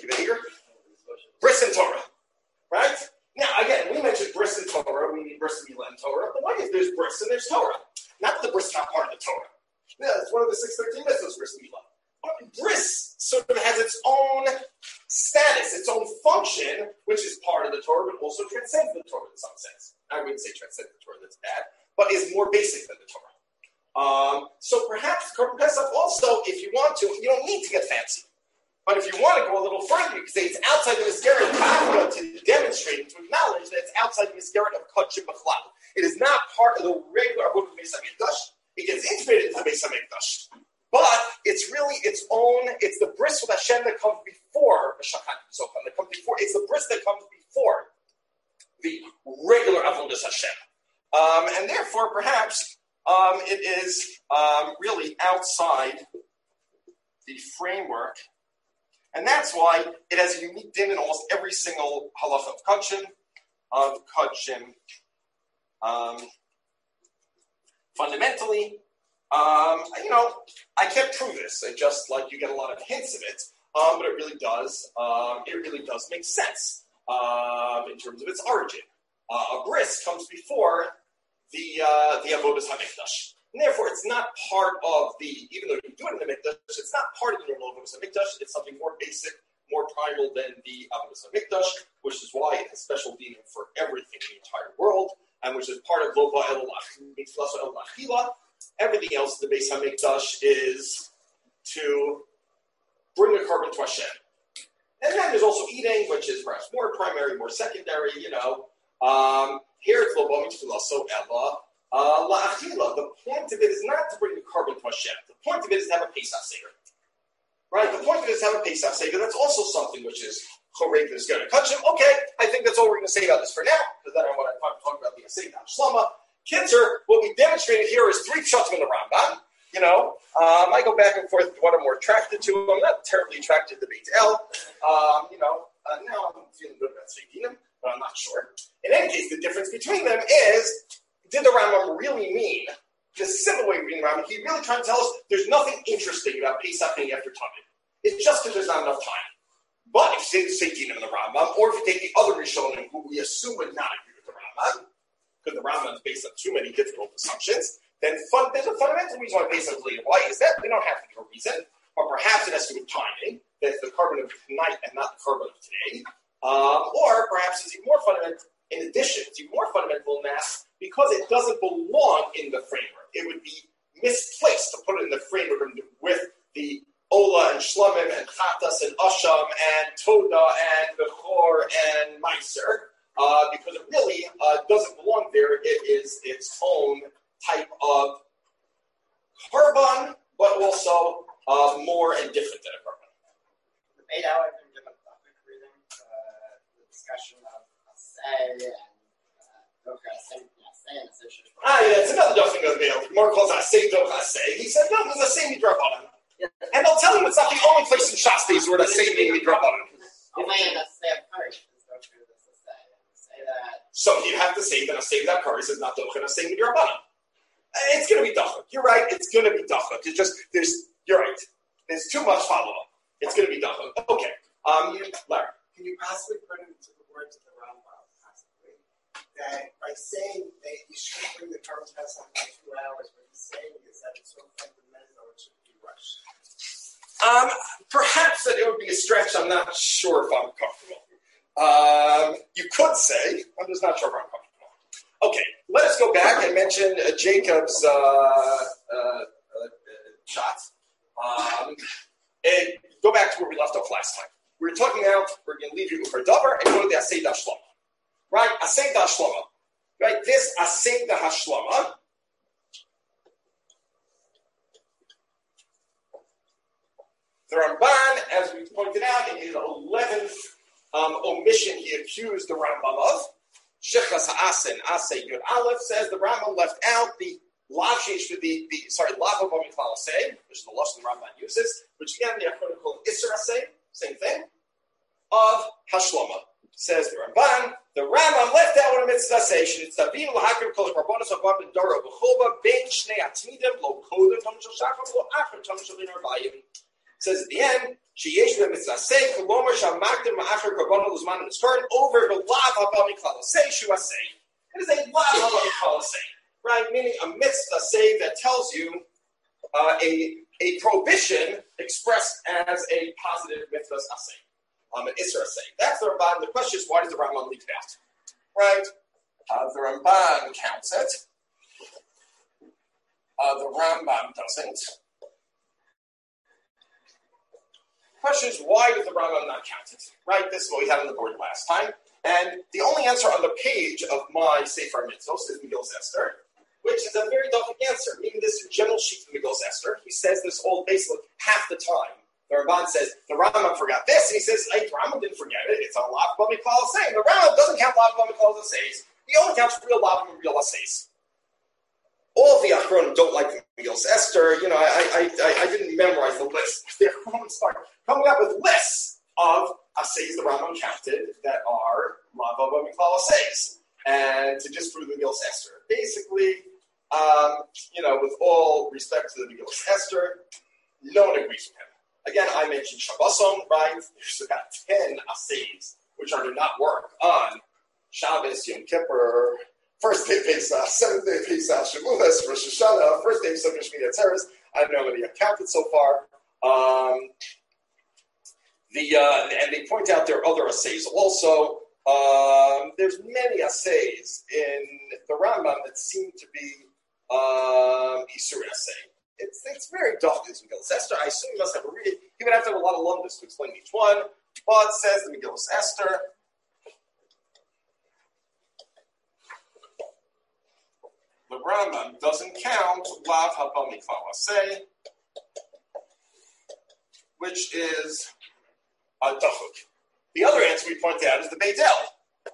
bris and Torah, right? Now, again, we mentioned bris and Torah, we need bris and Milah and Torah, but why is there's bris and there's Torah? Not that the bris is not part of the Torah. Yeah, it's one of the 613 mitzvahs, bris and Milah. Bris sort of has its own status, its own function, which is part of the Torah, but also transcends the Torah in some sense. I wouldn't say transcends the Torah, that's bad, but is more basic than the Torah. So perhaps Korban Pesach also, if you want to, you don't need to get fancy. But if you want to go a little further, you can say it's outside the Masgeret of Kafka to demonstrate, to acknowledge that it's outside the Masgeret of Kachim B'chlal. It is not part of the regular Avodah Beis HaMikdash. It gets integrated into the Beis HaMikdash. But it's really its own, it's the bris with Hashem that comes before the Shachan Socham, that comes before, it's the bris that comes before the regular Avodas Hashem. And therefore, perhaps, it is really outside the framework, and that's why it has a unique din in almost every single halacha of Kodshim. Fundamentally, I can't prove this. I just you get a lot of hints of it, but it really does. It really does make sense in terms of its origin. A bris comes before the avodas hamikdash, and therefore it's not part of even though you do it in the mikdash, it's not part of the normal avodas hamikdash. It's something more basic, more primal than the avodas hamikdash, which is why it has special meaning for everything in the entire world, and which is part of lo ba'el lachila. Everything else in the Beis Hamikdash is to bring a carbon to Hashem. And then there's also eating, which is perhaps more primary, more secondary, Here it's lo ba'mitzvah, so ella la'achila. The point of it is not to bring the carbon to Hashem. The point of it is to have a Pesach Seder. Right? The point of it is to have a Pesach Seder. That's also something which is chorek is going to cut him. Okay, I think that's all we're going to say about this for now, because then I want to talk about the Asay Shlama. Kitzer, what we demonstrated here is 3 pshatim in the Rambam. I go back and forth with what I'm more attracted to. I'm not terribly attracted to Beit El. Now I'm feeling good about Seidinim, but I'm not sure. In any case, the difference between them is, did the Rambam really mean, the simple way of reading the Rambam, he really trying to tell us there's nothing interesting about Pesach being after Tamid. It's just that there's not enough time. But if you say the Seidinim in the Rambam, or if you take the other Rishonim, who we assume would not agree with the Rambam, because the Rambam is based on too many difficult assumptions, then there's a fundamental reason why based on later. Why is that? They don't have to give a reason. Or perhaps it has to do with timing, that it's the carbon of tonight and not the carbon of today. Or perhaps it's even more fundamental, in addition, it's even more fundamental than that, because it doesn't belong in the framework. It would be misplaced to put it in the framework with the Ola and Shlomim and Chatas and Asham and Toda and Bechor and Meiser. Because it really doesn't belong there. It is its own type of carbon, but also more and different than a carbon. The Beit El, I've been given a quick reading, the discussion of Asay and Asay and Asay. It's another thing of the Beit El. More calls Asay Doch Asay. He said, no, there's Asay Midrabanan. And they'll tell you it's not the only place in Shastis where Asay Midrabanan. So you have to say that Asay that Karis is not Doch and Asay Midrabanan. It's going to be dachak. You're right. It's going to be dachak. It's just you're right. There's too much follow-up. It's going to be dachak. Okay. Larry. Can you possibly put into the words of the Rambam, possibly, that by saying that you should bring the carbon test on for 2 hours, what he's saying is that it's so fundamental it should be rushed? Perhaps that it would be a stretch. I'm not sure if I'm comfortable. You could say, I'm just not sure if I'm comfortable. Okay, let us go back and mention Jacob's shot. And go back to where we left off last time. We were talking about, we're going to leave you with Davar and go to the Asay da Shlama. Right? Asay da Shlama. Right? This Asay da Shlama. The Ramban, as we pointed out in his 11th omission, he accused the Rambam of. Shechas Ha'asen Asay Yud Aleph says the Rambam left out the Lavshish for the Lava B'Miklal Asay, which is the Lashon the Rambam uses, which again they are called Isser Asay, same thing, of Hashlama. Says the Ramban, the Rambam left out one of Mitzvah Asay, Shenitzavim L'Hakim Kol Karbonos Avav B'Doro B'Chova Ben Shnei Atmidim Lo Kodem Tom Shel Shachar Lo Acher Tom Shel Bin Arbayim. Says at the end, Sheyesh Mitzvah Asay Kolomer Shamakdim Ma'acher Karbonos Luzman and Niskarn over the Lav Haba Miklal Asay Shu Asay. It is a Lav Haba Miklal Asay, right? Meaning a Mitzvah Asay that tells you a prohibition expressed as a positive Mitzvah Asay. An Isra Asay. That's the Ramban. The question is, why does the Rambam leave it out? Right? The Ramban counts it. The Rambam doesn't. The question is, why does the Rambam not count it? Right? This is what we had on the board last time. And the only answer on the page of my Sefer Mitzvos is Megillas Esther, which is a very difficult answer. Meaning this is general sheet of Megillas Esther. He says this all basically half the time. The Ramban says, the Rambam forgot this, and he says, hey, the Rambam didn't forget it. It's a Lav B'Miklal Asay. The Rambam doesn't count Lav B'Miklal Asay. He only counts real Lav and real Asays. All of the Achronim don't like the Megillas Esther, I didn't memorize the list. They're coming up with lists of assays the Rambam counted that are Lava Miklal assays, and to disprove the Megillas Esther. Basically, with all respect to the Megillas Esther, no one agrees with him. Again, I mentioned Shabboson, right? There's about 10 assays which are to not work on Shabbos, Yom Kippur, first day Pesach, seventh day Pesach, Shavuos, Rosh Hashanah, first day Sukkot, Shmini Atzeres. I don't know how many I've counted so far. And they point out there are other assays also. There's many assays in the Rambam that seem to be Isur assay. It's very dark, this Megillas Esther. I assume he must have a read. He would have to have a lot of lumdus to explain each one. But says the Megillas Esther. The Rambam doesn't count Lav Haba Miklal Asay, which is a dachuk. The other answer we point out is the Beit El.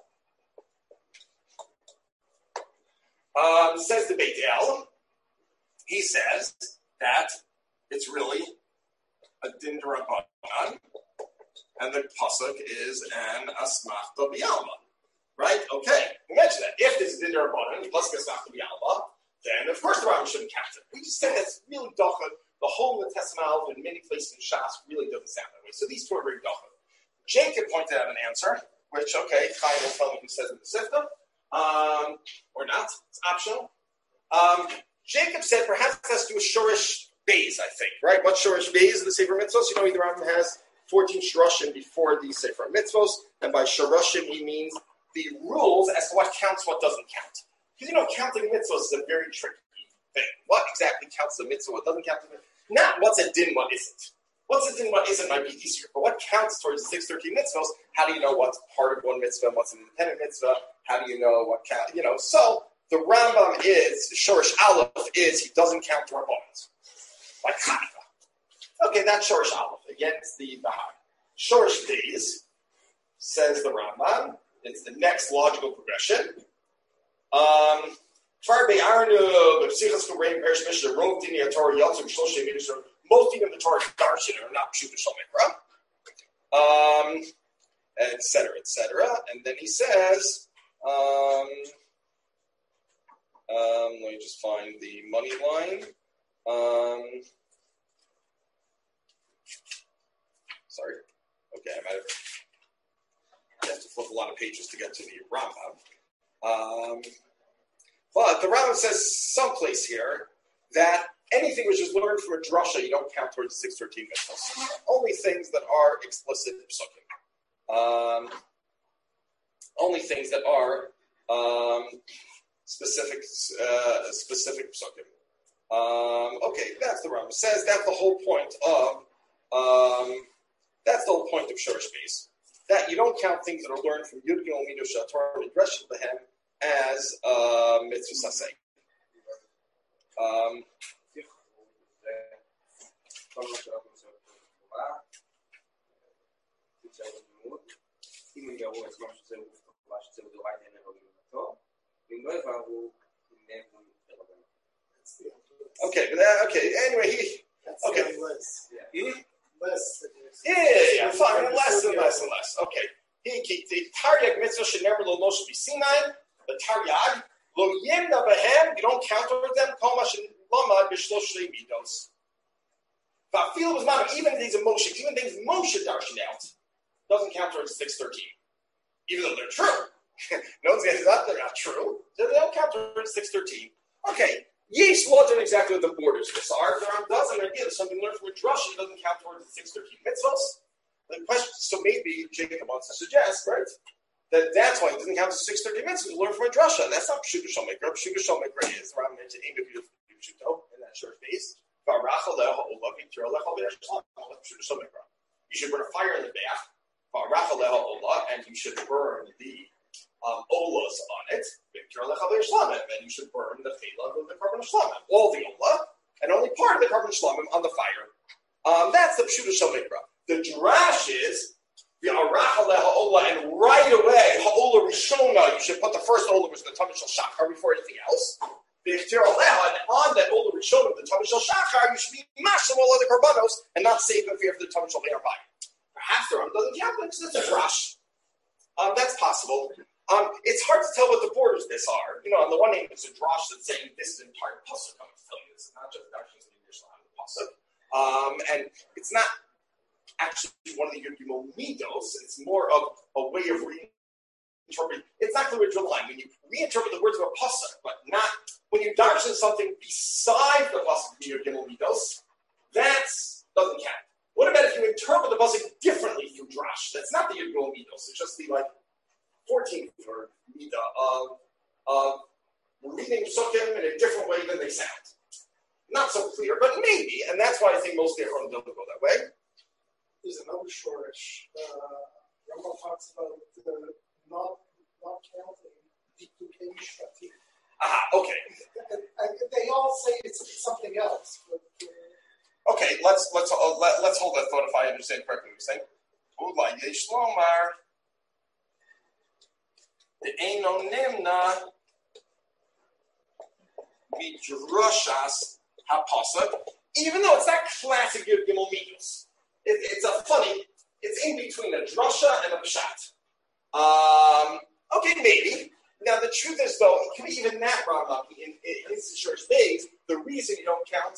Says the Beit El, he says that it's really a din d'Rabbanan, and the pasuk is an asmachta b'alma. Right? Okay. We mentioned that. If this is din d'Rabbanan, plus asmachta b'alma, then of course the Rambam shouldn't count it. We just said that's really dachuk. The whole in the Tesmal in many places in Shas really doesn't sound that way. So these two are very dachuk. Jacob pointed out an answer, which, okay, Chaim will tell me who says in the Sifta, or not. It's optional. Jacob said perhaps it has to do with Shorish Beis, I think, right? What Shorish Beis in the Sefer Mitzvos? The Rambam has 14 Shoroshim before the Sefer Mitzvos, and by Shoroshim he means the rules as to what counts, what doesn't count. Because, counting mitzvos is a very tricky thing. What exactly counts the mitzvah, what doesn't count the mitzvah? Not what's a din, what isn't. What's a din, what isn't might be easier. But what counts towards the 613 mitzvahs? How do you know what's part of one mitzvah, what's an independent mitzvah? How do you know what count? So the Rambam is, Shorish Aleph is, he doesn't count Rabbanos. Like Hanukkah. Okay, that's Shorish Aleph against the Bahai. Shorish Beis, says the Rambam, it's the next logical progression. Most even the Torah Darshan are not Pshuta Shel Mikra, etc., etc. And then he says, let me just find the money line. Sorry. Okay, I have to flip a lot of pages to get to the Rambam. But the Rambam says someplace here that anything which is learned from a drasha, you don't count towards the 613 mitzvahs. Only things that are explicit psukim. Only things that are specific psukim. Okay, that's the Rambam says. That's the whole point of Shorish Beis. That you don't count things that are learned from Yud Gimel Midosh Torah Midrash Behem as mitzvah saseh. Okay, anyway, fine, less and less. Okay. The Taryag mitzvah should never lo should be Sinai. The Taryag lo yimna behem. You don't count over them. Kol ma shenlamad b'shlosh shlei midos. Va'afil was not even things Moshe darshan out doesn't count towards 613, even though they're true. No one's going to say that they're not true. They don't count towards 613. Okay. Yesh law didn't exactly what the borders of this are. There doesn't idea that something learned from a drasha doesn't count towards the 613 mitzvahs. The question, so maybe Jacob wants to suggest, right, that's why it doesn't count to 613 mitzvahs. Learn from a drasha. That's not Pshuta Shel Mikra. Pshuta Shel Mikra is the Rambam mentioned in that short base. You should burn a fire in the bath, and you should burn the olas on it, and you should burn the chelav of the carbon shlamim, all the olah, and only part of the carbon shlamim on the fire. That's the Pshuta Shel Mikra. The drash is the arach ha'olah, and right away ha'olah rishona. You should put the first olah, which is the tamid shel shachar, before anything else. And on that older Rishonim, the Tamid Shel Shachar, you should be mashal all other korbanos and not save them for the Tamid Shel Bein Arbayim. Perhaps the Ram doesn't count them because it's a drash. That's possible. It's hard to tell what the borders of this are. On the one hand, it's a drash that's saying this is entire pasuk. I'm telling you, this is not just actions in the English language of the pasuk, and it's not actually one of the Yud Gimel Midos. It's more of a way of reinterpreting. It's not the original line when you reinterpret the words of a pasuk, but not when you darshan something besides the pasuk of Yud Gimel Midos. That doesn't count. What about if you interpret the pasuk differently through drash? That's not the Yud Gimel Midos. It's just the 14th or midah of reading psukim in a different way than they sound. Not so clear, but maybe, and that's why I think most Aaron don't go that way. There's another shortish. Rambam talks about not counting duplication. Okay. And they all say it's something else. But, okay, let's hold that thought if I understand correctly. We're saying, Ula yesh lomar. The Eino Nimna Midrashas HaPasuk, even though it's not classic Yud Gimel Midos. It's in between a drasha and a pshat. Okay, maybe. Now the truth is, though, it could be even that Rambam in his church days. The reason you don't count.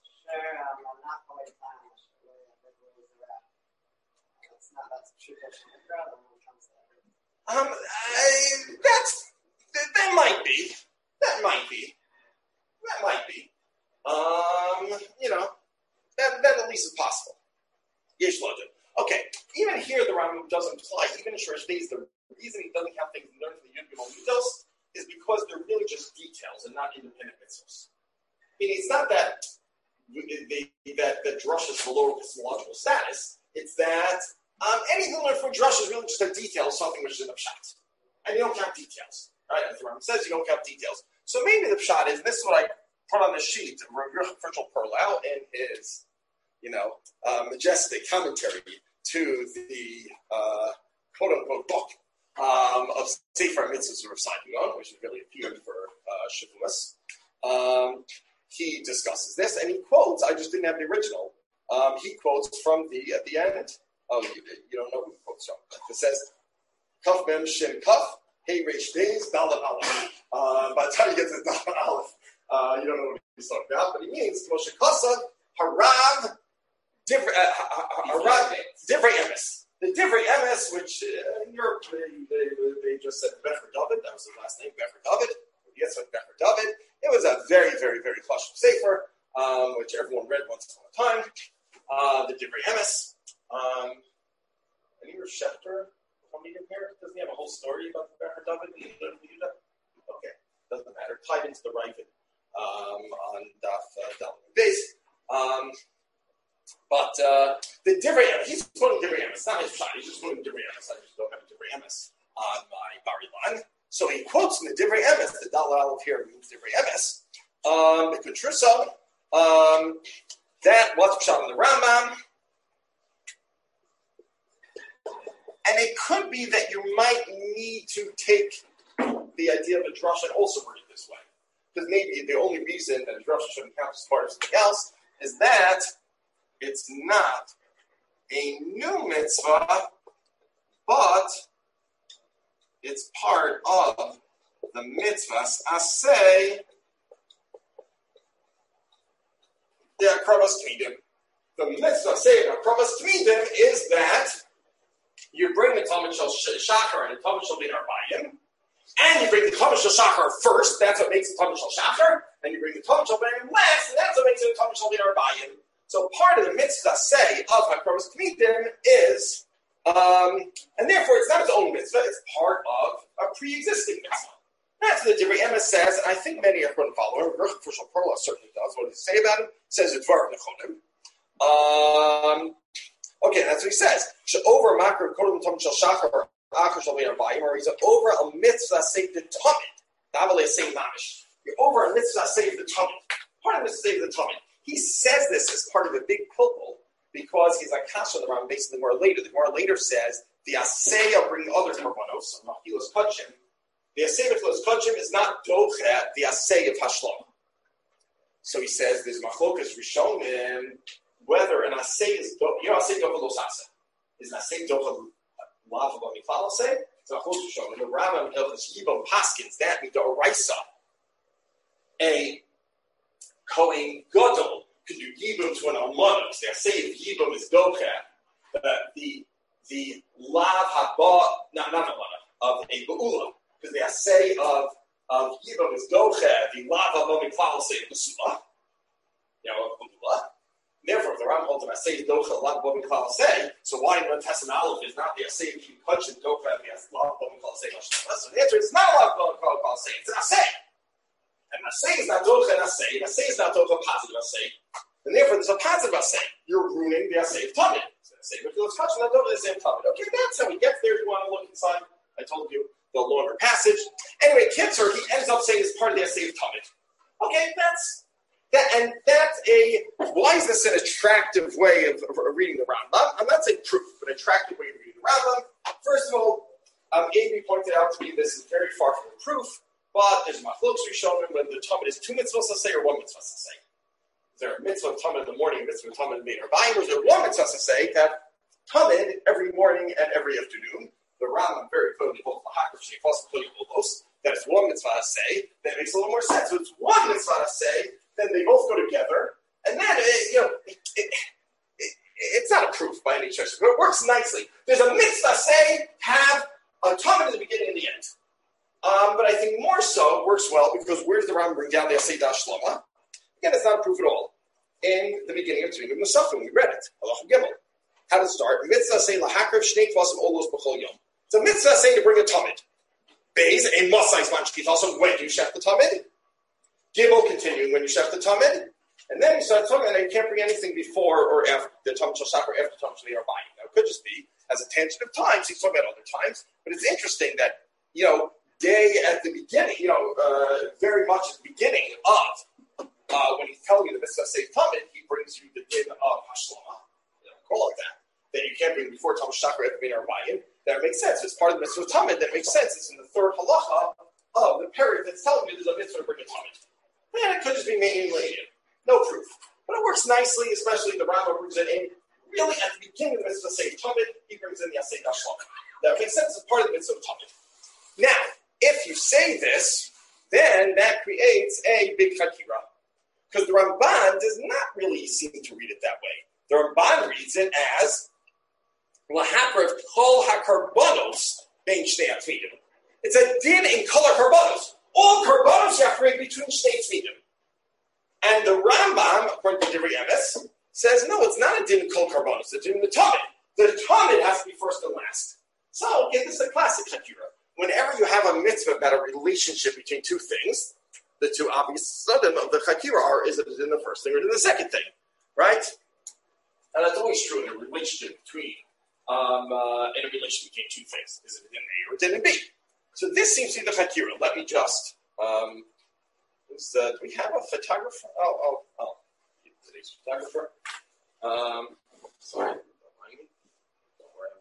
That might be. That at least is possible. Yesh Lojan. Okay, even here the Rambam doesn't apply. Even in Shorish days, the reason he doesn't have things learned from the Yud Gimel Midos is because they're really just details and not independent mitzvahs. Meaning, it's not that the drush is below epistemological status. It's that anything learned from drush is really just a detail of something which is in a pshat. And you don't count details. Right? As the Rambam says, you don't count details. So maybe the pshat is, and this is what I put on the sheet of Rav Fritzl Perlau in his, majestic commentary to the quote-unquote book of Sefer Mitzvahs of Rav Saigon, which really appeared for Shavuos. He discusses this, and he quotes, I just didn't have the original, he quotes from at the end, you don't know who he quotes from. It says, Kaf Mem Shin Kaf, Hey Reish Beis, Dalet Aleph. By the time you get to Dalet Aleph, you don't know what he's talking about, but he means Moshe Kasa, Harav, Divrei Emes. The Divrei Emes, which in Europe they just said Becher David, that was his last name, Becher David. Yes, Becher David. It was a very, very, very clutch sefer, which everyone read once upon a time. The Divrei Emes. Any Shefter coming in here? Doesn't he have a whole story about the Becher David? Okay, doesn't matter. Tied into the Ravid on Daf base. But the Divrei Emes, he's quoting Divrei Emes. It's not his shot. He's just quoting Divrei Emes. I just don't have a Divrei Emes on my Bar-Ilan. So he quotes from the Divrei Emes. The Dalet Aleph here means Divrei Emes. The Kutruso. That was shot in the Rambam. And it could be that you might need to take the idea of a drush and also word it this way. Because maybe the only reason that a drush shouldn't count as part of something else is that it's not a new mitzvah, but it's part of the mitzvahs aseh, the akrabas tmidim. The mitzvah aseh of akrabas tmidim is that you bring the Tamid Shel Shachar and the Tamid Shel Bein Arbayim, and you bring the Tamid Shel Shachar first, that's what makes the Tamid Shel Shachar, and you bring the Tamid Shel Bein last, and that's what makes it the Tamid Shel Bein Arbayim. So part of the mitzvah say of Hakrabas Tmidim is, and therefore it's not its own mitzvah, it's part of a pre-existing mitzvah. That's what the Divrei Emes says, and I think many are going to follow him. Rav Fritzl Perlau certainly does. What does he say about him? He says it's Dvar Nechonim. Okay, that's what he says. Over makar kodem tamid shel shachar achar shel bein arbayim, or he's over a mitzvah save the tamid. Davalei say mamish. You're over a mitzvah save the tamid. Part of the mitzvah save the tamid. He says this as part of a big pilpul because he's like kasha on the Rambam based on the Gemara later. The Gemara later says the asay of bringing other korbanos, machilos kachim, The asay of Tfilas Kodshim is not doche the asay of Hashlama. So he says there's machlokas rishonim whether an asay is asay doche los asay. Is an asay doche lav b'mifal asay? It's machlokas rishonim. The Rambam Hilchos Yibam Paskins that means the oraisa. A Kohen Gadol can do Yibam to an almana. The asay of Yibam is doche. The lav haba not almana of a beula. Because the assay of Yibam is doche, the lava b'mifal say besula, of beula. Therefore, if the Ram holds an assay doche, lava b'mifal say, so why in Tes and Aleph is not the assay of Yibam Kodshim doche, the lava b'mifal say? So the answer is not lava b'mifal say; it's an assay. And assay is not doche an assay. An assay is not doche a positive assay. And therefore, there's a positive assay. You're ruining the assay of Tamid. It's an assay, but it's not doche the same Tamid. Okay, that's how we get there. You want to look inside? I told you. The longer passage. Anyway, Kitzer, he ends up saying it's part of the Asay of Tamid. Okay, why is this an attractive way of reading the Rambam? I'm not saying proof, but an attractive way of reading the Rambam. First of all, Amy pointed out to me this is very far from the proof, but there's machlokes rishonim whether the Tamid is 2 mitzvahs say or 1 mitzvah say. Is there a mitzvah of Tamid in the morning, a mitzvah of Tamid in the B'ayim, or is there 1 mitzvah say that Tamid every morning and every afternoon? The Rambam very clearly holds that it's 1 mitzvah say, that makes a little more sense. So it's 1 mitzvah say, then they both go together, and then it's not a proof by any stretch, but it works nicely. There's a mitzvah say have a Tamid in the beginning and the end, but I think more so works well because where does the Rambam bring down the Asay Dashlama? Again, it's not a proof at all. In the beginning of Tefillah Musafim, we read it. Halach Gimel. How to start? Mitzvah say lahakrev shnei tvasim olos b'chol yom. It's a mitzvah saying to bring a tamid. Beis a masais manchkith. Also, when do you shech the tamid? Gimel continuing when you shech the tamid, and then you start talking, and you can't bring anything before or after the tamid shel shach or after tamid shel yarbayim. Now, it could just be as a tangent of times. He's talking about other times, but it's interesting that day at the beginning, very much at the beginning of when he's telling you the mitzvah say tamid, he brings you the din of hashlama. Call it that. Then you can't bring before tamid shach or after tamid yarbayim. That makes sense. It's part of the mitzvah tamid. That makes sense. It's in the third halacha of the period that's telling you there's a mitzvah to bring a tamid. And it could just be mainly later. No proof. But it works nicely, especially the Rambam brings it in. Really, at the beginning of the mitzvah say tamid, he brings in the asay dashlama. That makes sense. It's part of the mitzvah tamid. Now, if you say this, then that creates a big chakira. Because the Ramban does not really seem to read it that way. The Ramban reads it as Lahakrev kol hakarbanos bein shnei atfidim. It's a din in kol hakarbanos. All karbanos yachrev between shnei atfidim. And the Rambam, according to Divrei Emes, says no, it's not a din kol karbanos. It's a din in the Tamid. The Tamid has to be first and last. So, okay, this is a classic chakira. Whenever you have a mitzvah about a relationship between two things, the two obvious sudden of the chakira are: is it in the first thing or in the second thing, right? And that's always true in a relationship between. In a relation between two things. Is it in A or is it in B? So this seems to be the chakira. Let me just, do we have a photographer? Oh, today's photographer. Sorry, don't mind me. Don't worry,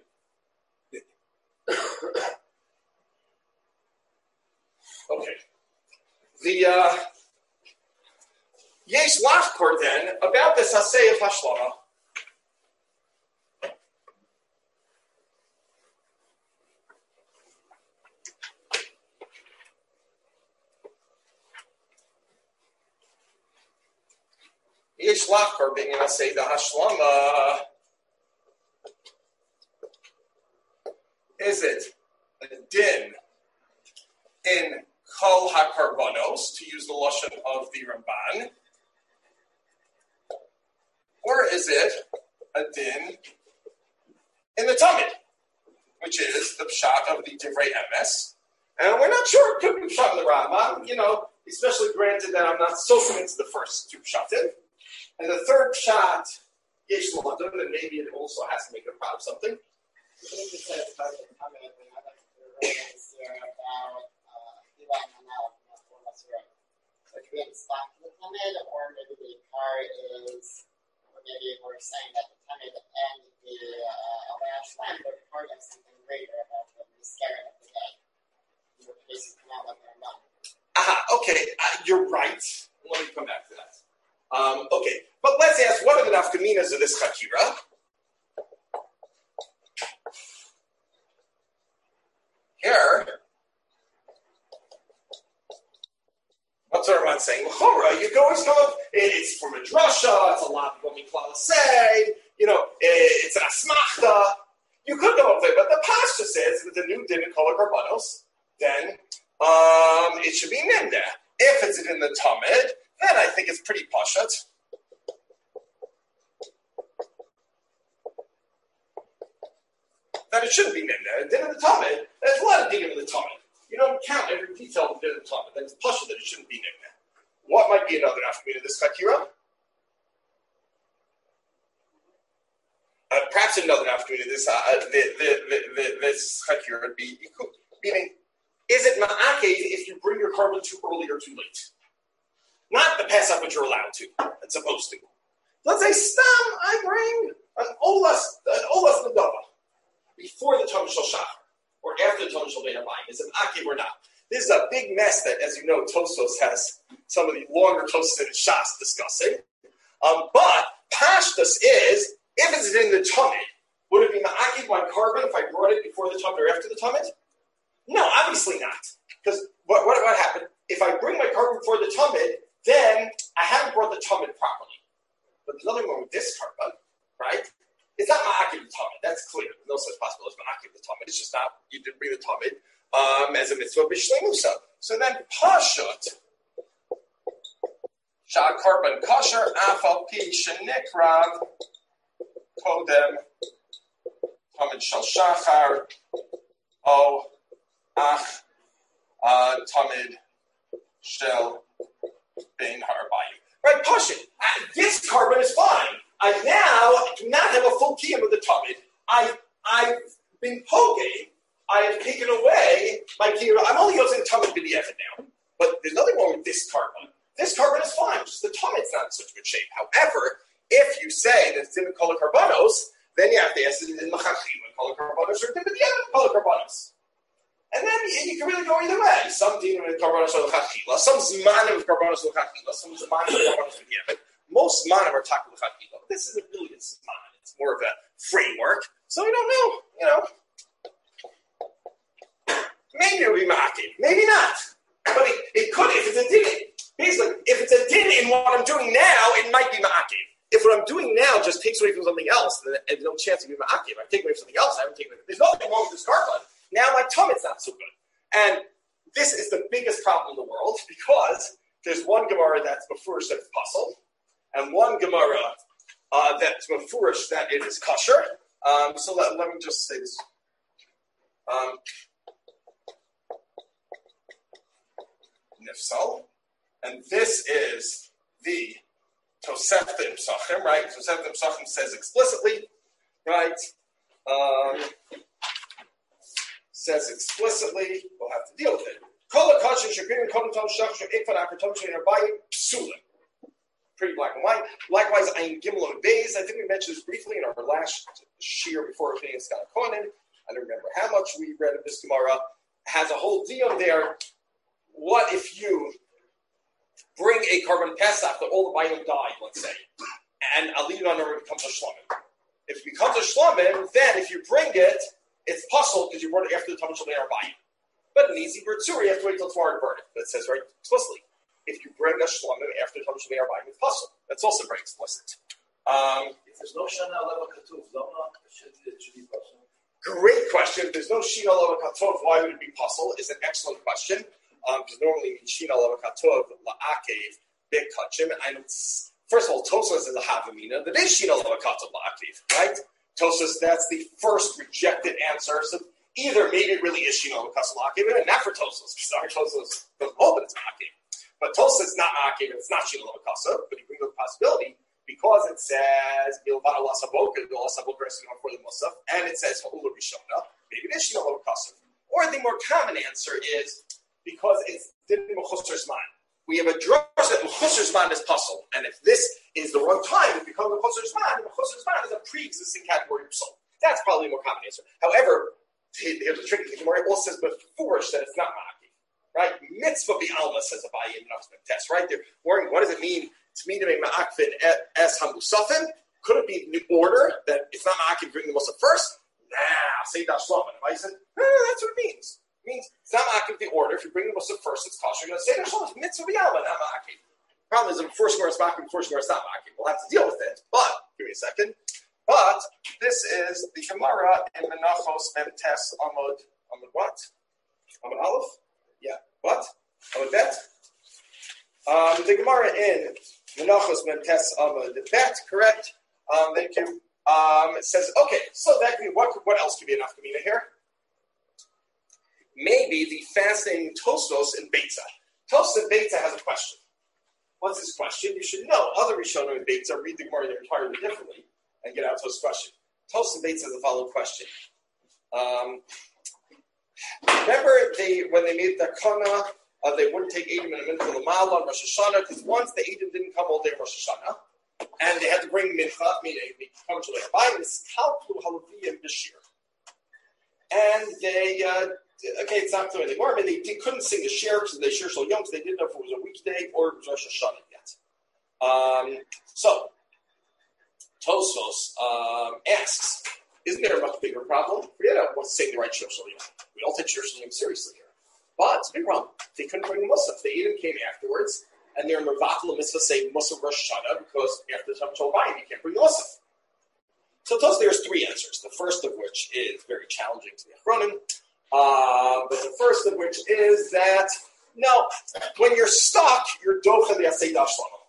I'm mentioning. Okay. The, Yesh Lachkor then, about this Asay of Hashlama. Yesh Lachkor being an Asay the Hashlama. Is it a din in Kol HaKarbanos, to use the lashon of the Ramban, or is it a din in the Tamid, which is the pshat of the Divrei Emes? And we're not sure it could be pshat in the Rambam, especially granted that I'm not so convinced the first two pshatim. And the third pshat, Yesh London, and maybe it also has to make it proud of something. I think it says about the Tamid, and I'd like to raise here about so could we have stock to the Tamid, or maybe the car is, or maybe we're saying that the Tamid and the Alei Hashem, but part of something greater about the scaring of the day. Okay, you're right. Let me come back to that. Okay, but let's ask, what are the nafkaminas of this chakira? Here, what's our man saying? L'chora, you can always come up, it's from a drasha, it's a lot of what we say, it's an asmachta. You could go up there, but the pascha says with the new din in Kol HaKarbanos, then it should be nimda. If it's in the Talmud, then I think it's pretty pashat. That it shouldn't be nimda. Din in the Talmud, there's a lot of din in the Talmud. You don't count every detail of din in the Talmud. Then it's pashat that it shouldn't be nimda. What might be another afternoon of this chakira? Perhaps another afternoon of this this chakira would be yikut. Meaning, is it ma'akev if you bring your carbon too early or too late? Not the Pesach, but you're allowed to and supposed to. Let's say, stam, I bring an olas nedava before the Talmud Shel Shachar or after the Talmud Shel Bein Habayim. Is it ma'akev or not? This is a big mess that, as you know, Tosfos has some of the longer Tosfos in Shas discussing. But Pashtus is, if it's in the Talmud, would it be ma'akev my carbon if I brought it before the Talmud or after the Talmud? No, obviously not. Because what happened? If I bring my carbon before the Talmud, then I haven't brought the Talmud properly. But there's nothing wrong with this carbon, right? It's not ma'akev the Talmud. That's clear. There's no such possibility as ma'akev the Talmud. It's just not, you didn't bring the Talmud as a mitzvah b'shleimusa. So then, pashut, shah carbon kosher, afal pi shenikrav, kodem, Talmud shel shachar, Talmud shel Bein Habayim. Right, pashut. This carbon is fine. I now do not have a full kiyum of the Talmud. I've been poking. I have taken away my kiyum. I'm only using the Talmud b'di'evet now. But there's nothing wrong with this carbon. This carbon is fine. Just the Talmud's not in such good shape. However, if you say that it's in Kol HaKarbanos, then you have to ask, is it in Machachim and Kol HaKarbanos or in b'di'evet Kol HaKarbanos? And then you can really go either way. Some din with Karbanos L'Chachila, some zman with Karbanos L'Chachila, some zman with Karbanos L'Chachila. Most zman are Taku L'Chachila. This isn't really a zman. It's more of a framework. So we don't know, Maybe it would be ma'akev. Maybe not. But it could if it's a din. Basically, if it's a din in what I'm doing now, it might be ma'akev. If what I'm doing now just takes away from something else, then there's no chance of being ma'akev. I'm taking away from something else. I haven't taken away. There's nothing wrong with this carbon. Now my Talmud's not so good. And this is the biggest problem in the world because there's one Gemara that's mefurish that it's puzzle, and one Gemara that's mefurish that it is kosher. So let me just say this. Nifsal. And this is the Tosefta in Psachim, right? Tosefta in Psachim says explicitly, right? Says explicitly, we'll have to deal with it. Pretty black and white. Likewise, Ayin Gimel and Beis. I think we mentioned this briefly in our last shir before opinion Scott Kohanim. I don't remember how much we read of this Gemara. Has a whole deal there. What if you bring a carbon pesach that all the bayim died, let's say, and Alina never becomes a shlamim? If it becomes a shlamim, then if you bring it, it's puzzled because you brought it after the Talmud Shel Bein Habayim. But an easy Bertzuri, you have to wait until tomorrow to burn it. But it says very explicitly, if you bring a shlamim after the Talmud Shel Bein Habayim, it's puzzled. That's also very explicit. If there's no Shana Leva Katuv, should it be puzzled? Great question. If there's no Shina Leva Katov, why would it be puzzled? Is an excellent question. Because normally Shina Leva Katov, La'akev, Big Kachim. And first of all, Tosfos is a Havamina. That is Shina Leva Katov, La'akev, right? Tosfos, that's the first rejected answer. So either maybe it really is Shina Leva Katov, La'akev, and not for Tosfos, because our Tosfos doesn't hold that it's La'akev. But Tosfos is not La'akev, it's not Shina Leva Katov, but he brings up the possibility because it says Ilvan Allah Saboka, the Allah Saboka is for the Musaf, and it says Ha'ula Rishona. Maybe it is Shina Leva Katov. Or the more common answer is because it's didn't Mechusar Zman. We have a drush that Mechusar Zman is puzzle, and if this is the wrong time, it becomes Mechusar Zman. Mechusar Zman is a pre-existing category of soul. That's probably a more common answer. However, here's the tricky thing. Gemara also says before that it's not ma'akev, right? Mitzvah bi'alma, says Abaye in Menachos ben test, right? They're worrying, what does it mean to me to make ma'akvin es hamusafim? Could it be the order that it's not ma'akvin bring the musaf first? Nah, say dashlama. And I said, that's what it means. It means it's not ma'akvin the order. If you bring the musaf first, it's kosher. You're going to say dashlama, mitzvah bi'alma, not ma'akvin. Problem is, before Shmor is ma'akvin, before Shmor is not ma'akvin. We'll have to deal with it. But, give me a second. But this is the Gemara in Menachos ben tes Amud what? Amud Aleph? Yeah. What? Amud Bet? The Gemara in Menachos ben tes Amud Bet, correct? Thank you. It says, okay, so that could be, what else could be enough Kamina here? Maybe the fascinating Tosfos in Beitza. Tosfos in Beitza has a question. What's his question? You should know. Other Rishonim in Beitza read the Gemara entirely differently and get out to his question. Tosfos in Beitza has the following question. Remember when they made the Kana, they wouldn't take Eidim and a mincha l'mal on Rosh Hashanah, because once the Eidim didn't come all day on Rosh Hashanah, and they had to bring mincha, meaning they come to the Rabbi, and Kalplu Halaviyim Bashir. And they, it's not clear anymore. I mean, they couldn't sing the shir because they shir so young, because they didn't know if it was a weekday or it was Rosh Hashanah yet. So, Tosfos asks, isn't there a much bigger problem? Forget about what's saying the right shir so young. We all take shir so young seriously here. But it's a big problem. They couldn't bring the Musaf. The Edom came afterwards, and they're Mervatel Mitzvah say Musaf Rosh Hashanah, because after the Shabbat Shalom you can't bring the Musaf. So there's three answers. The first of which is very challenging to the Achronim. But the first of which is that, no, when you're stuck, you're docha the Asay Dashlama.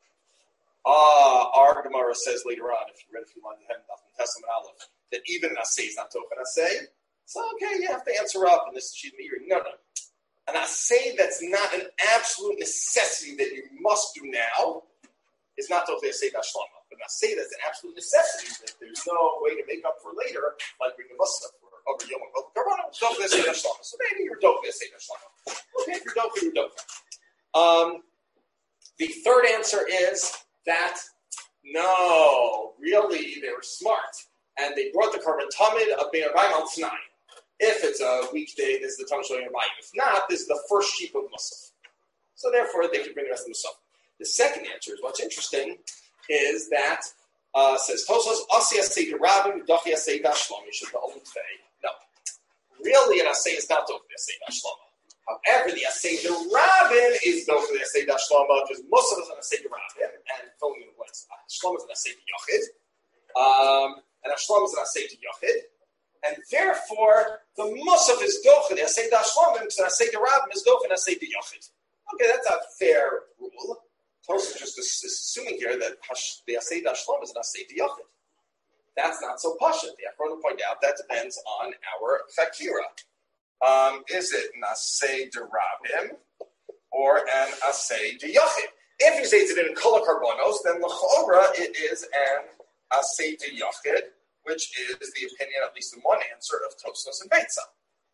Our Gemara says later on, if you read a few lines ahead in Testament Aleph, that even an Asay is not docha an Asay. So, okay, you have to answer up, and this is sheet meter. No. An Asay that's not an absolute necessity that you must do now is not docha the Asay Dashlama. But an Asay that's an absolute necessity that there's no way to make up for later, like bringing a Musaf or over Yom Kippur, docha the Asay Dashlama. So maybe you're docha the Asay Dashlama. Okay, if you're docha, you're docha. The third answer is that, no, really, they were smart. And they brought the carbon tamid of being a on Tanai. If it's a weekday, this is the Talmud showing a bayim. If not, this is the first sheep of Musaf. So therefore, they could bring the rest of the Musaf. The second answer is what's interesting is that says Tosfos Asi Asay de Rabin Dachi Asay Dashlama. You should only say no. Really, an Asay is not Dachi Asay Dashlama. However, the Asay de Rabin is Dachi Asay Dashlama because Musaf is an Asay de Rabin and filling in the blanks. Shlama is an Asay de Yachid, and Ashlam is an Asay de Yachid. And therefore, the Musaf is Docha, the Asay Dashlomim, because the Asay de Rabim is Docha and Asay de Yachid. Okay, that's a fair rule. Tosfos just assuming here that the Asay Dashlom is an Asay de Yachid. That's not so pashut. The Achronim point out that depends on our Fakira. Is it an Asay de Rabim or an Asay de Yachid? If you say it's in Kol HaKarbonos, then l'chora it is an Asay de Yachid, which is the opinion, at least in one answer, of Tosfos and Beitza.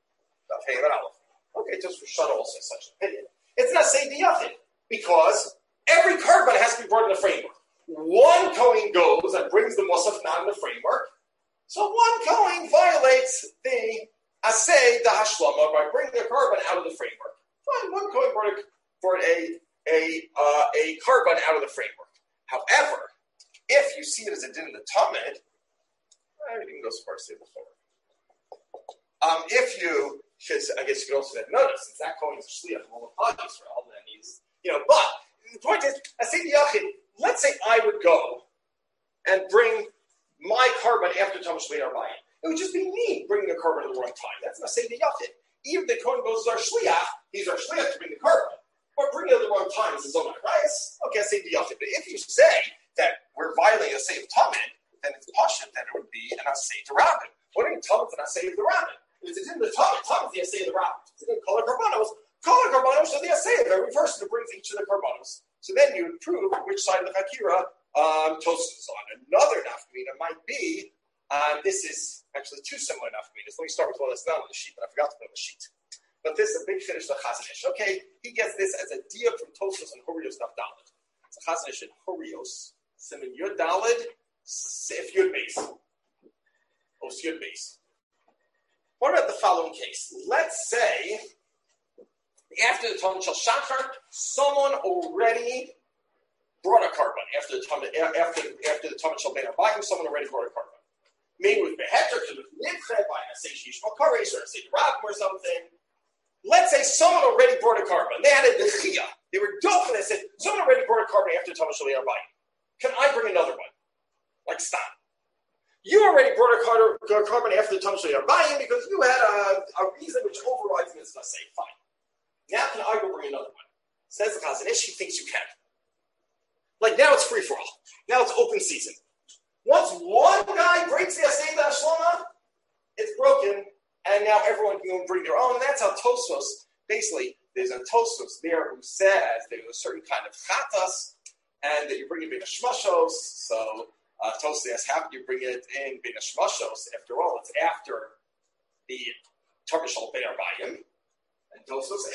Okay, Tosfos Shana also has such an opinion. It's not Asay de Yachid, because every carbon has to be brought in the framework. One Kohen goes and brings the Musaf not in the framework, so one Kohen violates the Asay de Hashlama by bringing the carbon out of the framework. Fine, one Kohen brought a carbon out of the framework. However, if you see it as a din in the Talmud, everything goes so far to say before. If you should, I guess you could also notice, since that Kohen is a shliach of all of Israel, then he's, but the point is, Asay de Yachid, let's say I would go and bring my carbon after Talmud Shmei Arbayim. It would just be me bringing the carbon at the wrong time. That's not Asay de Yachid. Even the Kohen goes as our shliach, he's our shliach to bring the carbon. But bringing it at the wrong time is his own bias. Okay, Asay de Yachid. But if you say that we're violating a Asay of Talmud, then it's pashut that it would be an Asay de Rabin. What do you mean Talmud is an Asay of the Rabin? If it's in the Talmud, Talmud is the Asay of the Rabin. It's in the Kol HaKarbonos. Kol HaKarbonos are the Asay of every person who brings each of the Karbonos. So then you would prove which side of the Fakira Tosfos is on. Another nafkamina might be, this is actually two similar nafkaminas. Let me start with one that's not on the sheet, but I forgot to put on the sheet. But this is a big finish to Chazon Ish. Okay, he gets this as a dia from Tosfos and Horios Daf Daled. It's a Chazon Ish and Horios. Simen Yud Daled, Sif Yud Beis. Os Yud Beis. What about the following case? Let's say after the Talmud Shel Shachar, someone already brought a carbon. After the Talmud Shel Ben Arbayim, someone already brought a carbon. Maybe with Beheter, because with Nidchet, by an Asay Shishma Kares, or Asay Rabim or something. Let's say someone already brought a carbon. They had a Dechia. They were dope, and they said, someone already brought a carbon after the Talmud Shel Ben Arbayim. Can I bring another one? Like, stop. You already brought a carbon after the Talmud Shel Ben Arbayim because you had a reason which overrides Mitzvah. Say, fine. Now can I go bring another one? Says the Chazon Ish, he thinks you can. Like, now it's free for all. Now it's open season. Once one guy breaks the Asay Hashlama, it's broken, and now everyone can go and bring their own. And that's how Tosfos, basically, there's a Tosfos there who says there's a certain kind of chatas, and that you bring it in Shmashos. So Tosfos asks, how can you bring it in Bina Shmashos? After all, it's after the Talmud Shel Ben Arbayim. And Tosfos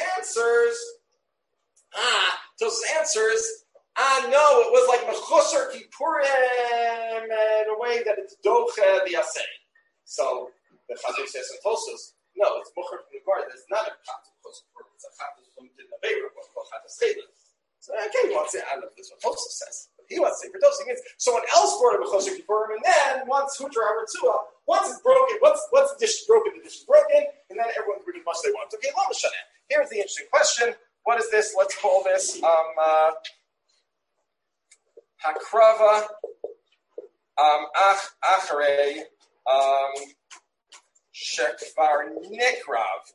answers, no, it was like Mechusar Kippurim in a way that it's Doche the Asay. So the Chazon says in Tosfos, no, it's Mechusar Kippurim. It's not a Chatas Kippurim. It's a Chatas from Tinavera, what's called Chatas Chedin. So okay, he wants to say, I don't know if this is what Tosfos says. But he wants to say for Tosfos, it means someone else brought a Mechusar Kippurim, and then once Hutra Haratzua, once it's broken, once the dish is broken, the dish is broken, and then everyone can bring as much as they want. Okay, Lama Shana. Here's the interesting question. What is this? Let's call this Hakrava Acharei Shekvar Nikrav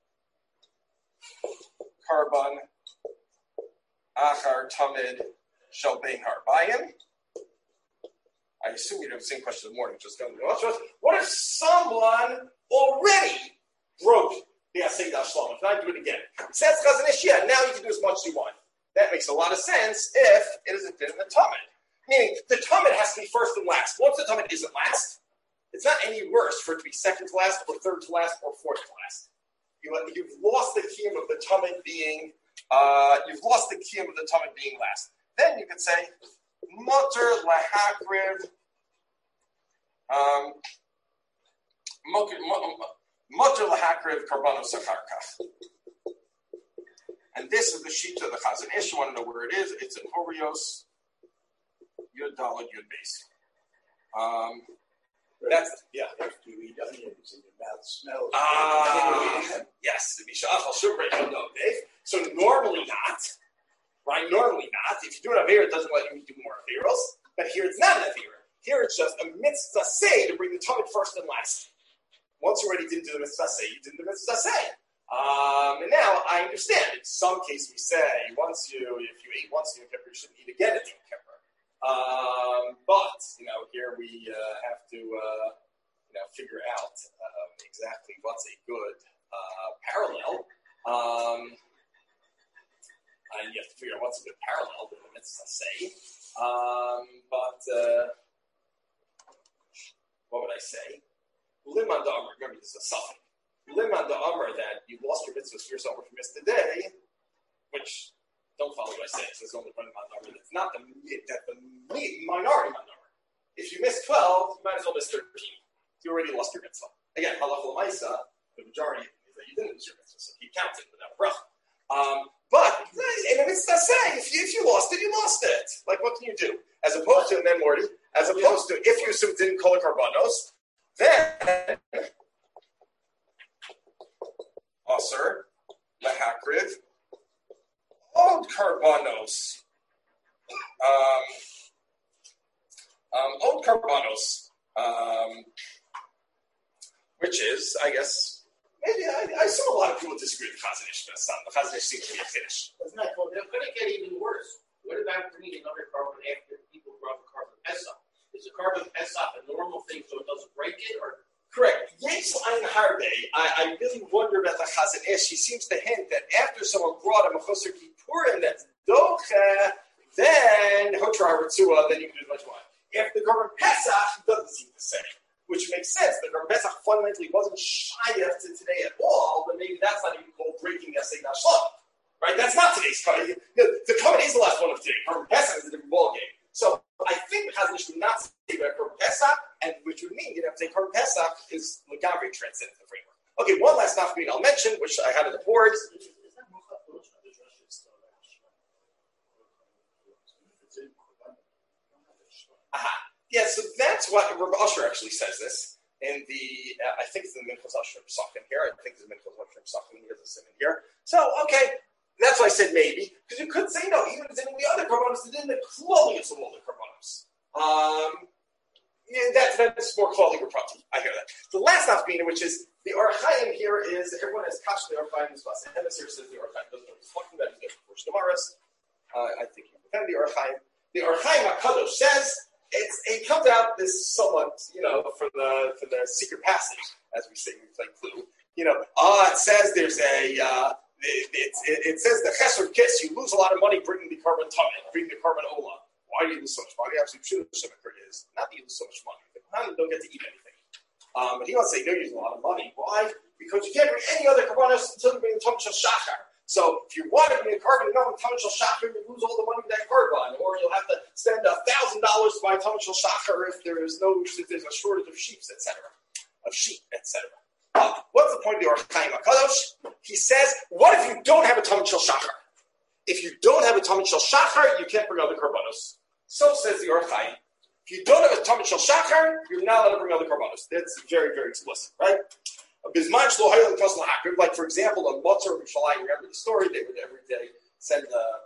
Carbon Achar Tamid Shel Ben Arbayim. I assume you have the same question in the morning, just going to go. What if someone already broke the Asay Hashlama? Can I do it again? Says Chazon Ish, yeah, now you can do as much as you want. That makes a lot of sense if it isn't in the Talmud. Meaning, the Talmud has to be first and last. Once the Talmud isn't last, it's not any worse for it to be second to last, or third to last, or fourth to last. You've lost the kiyum of the Talmud being last. Then you could say, Mutter lahakriv Mutter lahakriv karbanos acharkach. And this is the sheet of the Chazon Ish. You want to know where it is? It's in Horios Yud Daled Yud Beis. That's After you eat onions and your mouth smells. Yes, Dave. So normally not, right? Normally not. If you do an Avera, it doesn't let you do more Averos. But here it's not an Avera. Here it's just a mitzvah say to bring the Talmud first and last. Once you already didn't do the mitzvah say, you did the mitzvah say. And now I understand. In some cases we say if you ate once in Yom Kippur, you shouldn't eat again in Yom Kippur. But here we have to figure out exactly what's a good parallel. And you have to figure out what's a good parallel to the mitzvah say. But what would I say? Liman da'amr. Remember, this is a suffix. Liman da'amr, that you lost your mitzvah for yourself if you missed the day, which, don't follow what I say, it's only one liman da'amr. It's not the minority liman da'amr. If you miss 12, you might as well miss 13. You already lost your mitzvah. Again, halacha l'maisa, the majority is that you didn't lose your mitzvah, so keep counting without a bracha. But in a mitzvah say, if you lost it, you lost it. Like, what can you do? As opposed to, and then Morty, as opposed to, if you didn't call it karbanos, then Aser lehakriv od karbanos. Od karbanos, which is, I guess, maybe I assume a lot of people disagree with Chazon Ish. The Chazon Ish seems to be a Kiddush. Isn't that cool? They're going to get even worse. What about bringing another carbon after people brought the carbon Pesach? Is the carbon Pesach a normal thing so it doesn't break it? Or correct. Yes, Ein Harbe. I really wonder about the Chazon Ish. He seems to hint that after someone brought a Mechusar Kippurim that's Doche, then Hotra Haratzua, then you can do much more. After the carbon Pesach, it doesn't seem the same. Which makes sense. The carbon Pesach fundamentally wasn't shayach to today at all, but maybe that's not even called breaking Asay Hashlama. Right? That's not today's carbon. The carbon is the last one of today. Carbon Pesach is a different ballgame. So I think the Chazon Ish would not say about carbon Pesach, and which would mean you'd have to say carbon Pesach is Legavri transcends the framework. Okay, one last nafkamina I'll mention, which I had on the boards. is that Yeah, so that's what Rabbi Usher actually says this in the, I think it's the Minchas Usher Psachim here. I think it's the Minchas Usher Psachim. He has a sim in here. So, okay, that's why I said maybe, because you could say no, even if it's in the other Karbanos, it didn't include some other Karbanos. That's more quality reproduction. I hear that. The last Nafbina, which is the Or Chaim here, is everyone has Kash the Or Chaim is Bas. And this here says the Or Chaim doesn't know what he's talking about. He's going to Gemaras. I think you defend the Or Chaim. The Or Chaim HaKadosh says it comes out this somewhat, for the secret passage, as we say, we play Clue. It says there's it says the Chesed Kiss, you lose a lot of money bringing the carbon Tamid, bringing the carbon Ola. Why do you lose so much money? Actually, is not that you lose so much money. The Kohanim don't get to eat anything. But he wants to say, you're using a lot of money. Why? Because you can't bring any other Karbanos until you bring the Tamid Shel Shachar. So if you want to bring a carbon, Tamid Shel Shachar, you lose all the money in that carbon, or you'll have to spend $1,000 to buy Tamid Shel Shachar if there's a shortage of sheep, etc. What's the point of the Or Chaim HaKadosh? He says, what if you don't have a Tamid Shel Shachar? If you don't have a Tamid Shel Shachar, you can't bring other Karbanos. So says the Or Chaim. If you don't have a Tamid Shel Shachar, you're not allowed to bring other Karbanos. That's very, very explicit, right? Like, for example, on Motzor Mishalayim, remember the story? They would every day send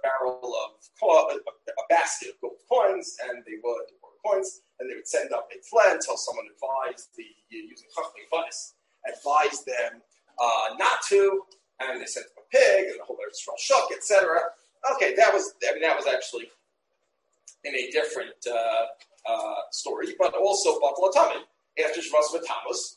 a basket of gold coins, and they would send up a fled until someone advised using Chachmei Vanis, advised them not to, and they sent them a pig, and the whole Eretz Yisrael shook, etc. Okay, that was actually in a different story, but also Batal Tamid after Shavuos V'Tammuz.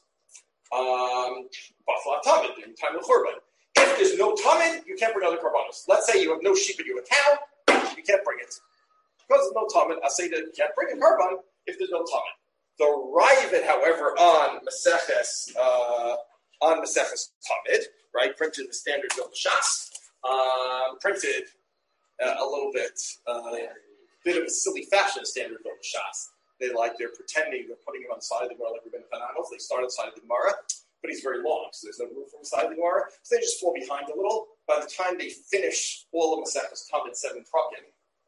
Batal Tamid in time of Churban. If there's no Tamid, you can't bring other Karbanos. Let's say you have no sheep and you have a cow, you can't bring it. Because there's no Tamid, I say that you can't bring a Karban if there's no Tamid. The Ravid, however, on Maseches Tamid, right, printed the standard Yom Shas, printed a little bit of a silly fashion standard Yom Shas. They're pretending they're putting him on the side of the Gemara like Rebbeinu Hananel. They start on the side of the Gemara, but he's very long, so there's no room for the side of the Gemara. So they just fall behind a little. By the time they finish all of Maseches Tamid 7 Prakim,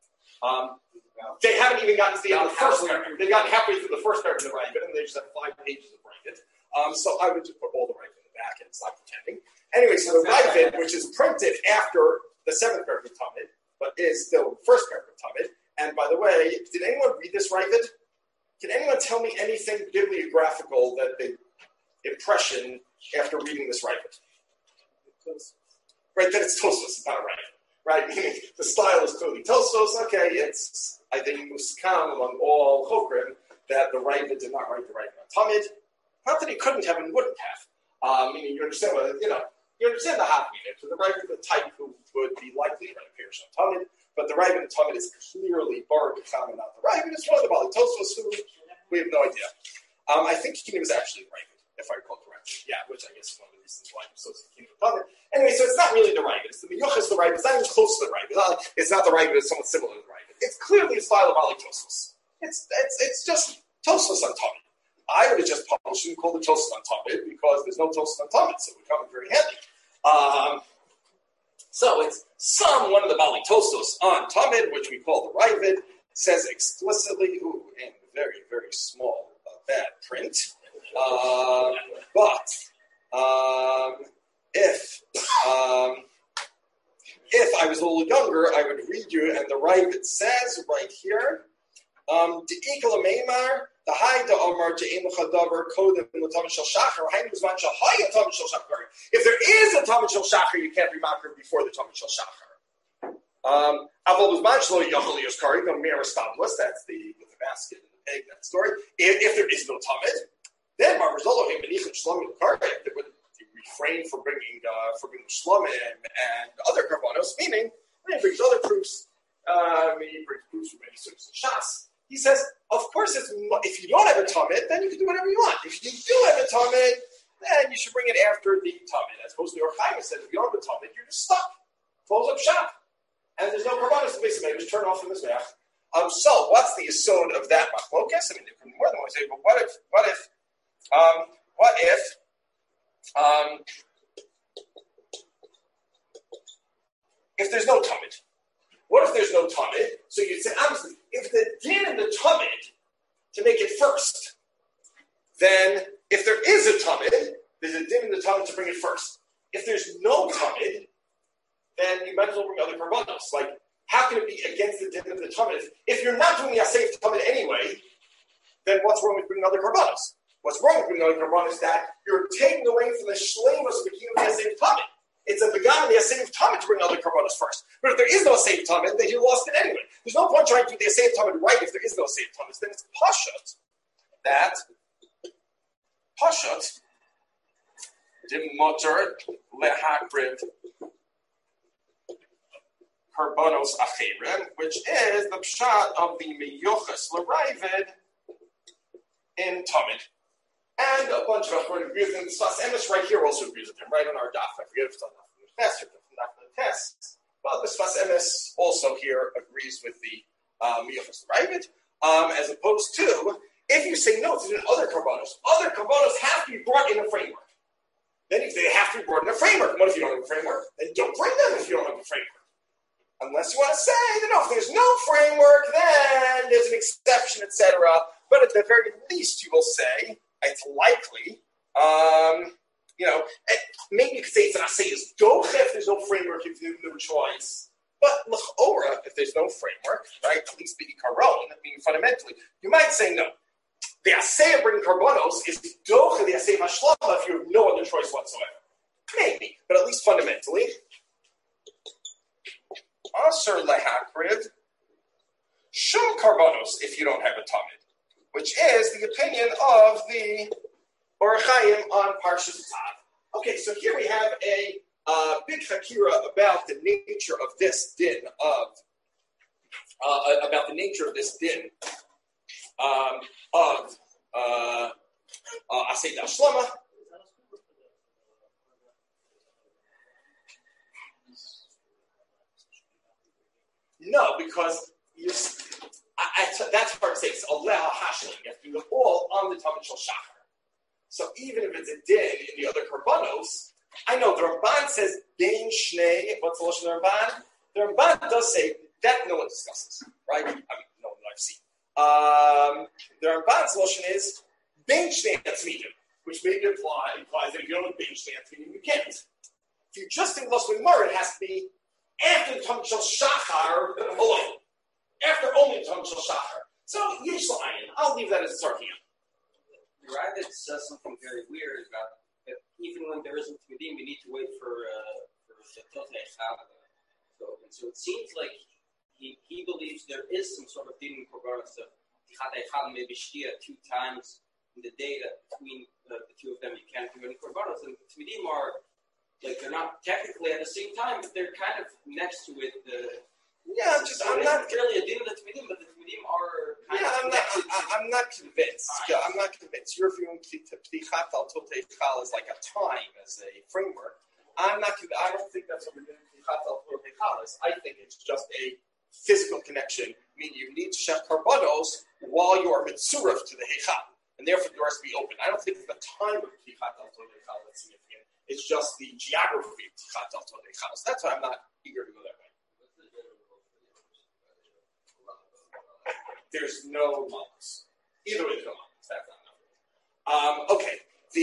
they haven't even gotten to the first paragraph. They've gotten halfway through the first paragraph of the Ravid, and they just have 5 pages of Ravid. So I would just put all the Ravid in the back and stop pretending. Anyway, so the Ravid, which is printed after the 7th paragraph of Tamid, but is still the first paragraph of Tamid. And by the way, did anyone read this Ravid? Can anyone tell me anything bibliographical that the impression after reading this Ravid? Right, that it's Tosfos, it's not a Ravid. Right, meaning the style is clearly Tosfos. Okay, it's, I think, muskam among all Chokrim that the Ravid did not write the Ravid on Tamid. Not that he couldn't have and wouldn't have. Meaning you understand you understand the Hafmina. So the Ravid, the type who would be likely to write a Pirush on Tamid. But the Ravid and Tamid is clearly Baruch Chacham and not the Ravid. It's one of the Bali Tosfos who we have no idea. I think he was actually the Ravid, if I recall correctly. Yeah, which I guess is one of the reasons why I'm so keen with Tamid. Anyway, so it's not really the Ravid. It's the Miyuchas, the Ravid. It's not even close to the Ravid. It's not the Ravid. It's somewhat similar to the Ravid. It's clearly a style of Bali Tosfos. It's just Tosfos on Tamid. I would have just published and called it Tosfos on Tamid because there's no Tosfos on Tamid, so it would come in very handy. So it's one of the Bali Tosfos on Tamid, which we call the Ravid, says explicitly, in very, very small, bad print. But if I was a little younger, I would read you, and the Ravid says right here, De'ikal Meimar, the high da Omar Je'im Chadavar Kodem in the Tamid Shel Shachar. If there is a Tamid Shel Shachar, you can't be makar before the Tamid Shel Shachar. Avol B'zman Shlo Yachol Yoskari, the Meristablis. That's with the basket and the pig. That story. If there is no Tamid, then Mar Rizolo Him Benichin Shlomim Kari. They would refrain from bringing Shlomim and other karbonos, meaning he brings other proofs. He brings proofs from many sources of Shas. He says, of course, if you don't have a Tamid, then you can do whatever you want. If you do have a Tamid, then you should bring it after the Tamid. As opposed to Or Chaim says, if you don't have a Tamid, you're just stuck. Close up shop. And there's no karbanos to basically just turn off from this mech. So what's the yesod of that machlokas? I mean, there could be more than one say, but what if there's no Tamid? What if there's no Tamid? So you'd say, obviously, if the din in the Tamid to make it first, then if there is a tamid, there's a din in the tamid to bring it first. If there's no tamid, then you might as well bring other karbanos. Like, how can it be against the din of the tamid? If you're not doing the asay tamid anyway, then what's wrong with bringing other karbanos? What's wrong with bringing other karbanos is that you're taking away from the shleimus of the kingdom of the asay tamid. It's a begam in the asay tamid to bring other karbanos first. But if there is no asay tamid, then you lost it anyway. There's no point trying to do the asay tamid right if there is no asay tamid. Then it's pashut that pashut Dimmoter lehakrid karbanos achirim, which is the pshat of the miyuchas l'rayvid in Tamid. And a bunch of us agree with him. Sfas Emes right here also agrees with him, right on our daf. I forget if it's on the test or not on the test. But the Sfas Emes also here agrees with the miyuchas l'rayvid, as opposed to if you say no, there's other karbanos have to be brought in a framework. Then if they have to be brought in a framework, what if you don't have a framework? Then don't bring them if you don't have a framework. Unless you want to say that no, if there's no framework, then there's an exception, etc. But at the very least, you will say it's likely. Maybe you could say it's an asayis doche if there's no framework, if there's no choice. But l'chora, if there's no framework, right? At least be karon, meaning fundamentally, you might say no. The asay of bringing karbonos is doche the asay hashlama if you have no other choice whatsoever. Maybe, but at least fundamentally. Aser lehakrid shum karbonos if you don't have a tamid, which is the opinion of the Orach Chaim on Parshas Tzav. Okay, so here we have a big hakira about the nature of this din of asay dashlama. No, because that's hard to say. It's aleha hashlim. You have to do it all on the Tamid Shel Shachar. So even if it's a din in the other karbanos, I know the Ramban says bein shnei. What's the lashon of the Ramban? The Ramban does say that no one discusses, right? I mean, no one I've seen. The Ramban's lashon is bein shnei atzmidim, which maybe implies that if you don't have bein shnei atzmidim, you can't. If you just think lashon Gemara, it has to be after the Tamid Shel Shachar alone. After only the Tamid Shel Shachar. So, Yesh L'Ayin. I'll leave that as a Sarkian. The Ravid says something very weird about that even when there isn't Tmedim, we need to wait for Shetot HaEchad. So it seems like he believes there is some sort of din in Korbanos of Tichat HaEchad maybe Shtia 2 times in the day that between the two of them you can't do any Korbanos. And Tmedim are like they're not technically at the same time, but they're kind of next to it. I'm not really a din of the Tmedim, but the Tmedim are kind of I'm not convinced. Yeah, I'm not convinced. You're viewing Ptichat al Totei Chal as like a time, as a framework. I don't think that's what we're doing Ptichat al Totei Chal is. I think it's just a physical connection, meaning you need to shech karbanos while you are mitzuraf to the Heichal, and therefore the doors be open. I don't think the time of Ptichat al Totei Chal is significant. It's just the geography of Tichat al Totei Chal. So that's why I'm not eager to go that way. There's no malchus. Either way, there's no malchus. That's not enough. Okay.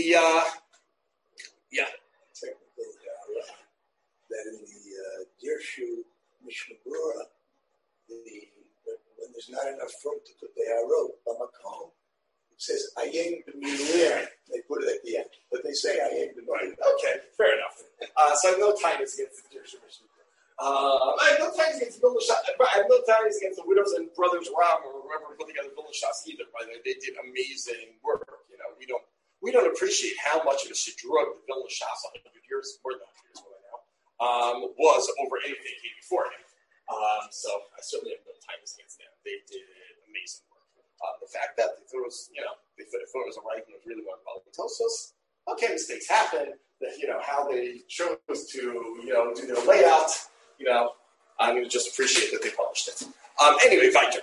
Technically, that in the Dirshu Mishnah Brura, when there's not enough room to put the arrow on the comb, it says "ayim b'miluim." They put it at the end, but they say "ayim b'miluim." Okay, fair enough. So I have no time against the Dirshu Mishnah. I have no ties against I have no ties against the widows and brothers Ram or whoever put together Vilna Shas either. By the way, they did amazing work. You know, we don't appreciate how much of a shidrug the Vilna Shas 100 years, more than 100 years ago now, was over anything came before him. So I certainly have no ties against them. They did amazing work. The fact that if it was, they thought it was a right and it was really one about Tosos, okay, mistakes happen. That how they chose to do their layout. I'm going to just appreciate that they published it. Anyway, Weiter.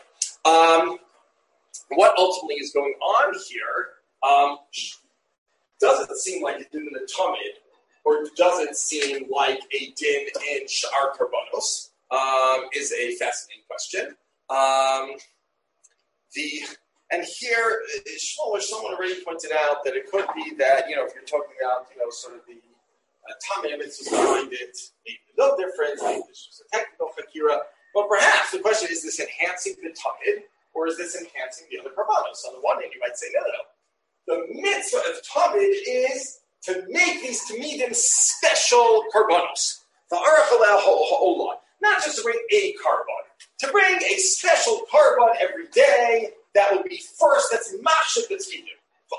What ultimately is going on here? Does it seem like a din in the Tamid, or does it seem like a din in Sha'ar Karbanos? Is a fascinating question. And here, Shmuel, someone already pointed out that it could be that, if you're talking about, sort of the Tamim, it's just behind it, maybe a little different, maybe it's just a technical fakira. But perhaps the question is this enhancing the Tamid, or is this enhancing the other Karbanos? On the one hand, you might say, no. The mitzvah of Tamid is to make these Tamidim special Karbanos. Not just to bring a Karban, to bring a special Karban every day. That would be first. That's Mashik that's Tamidim.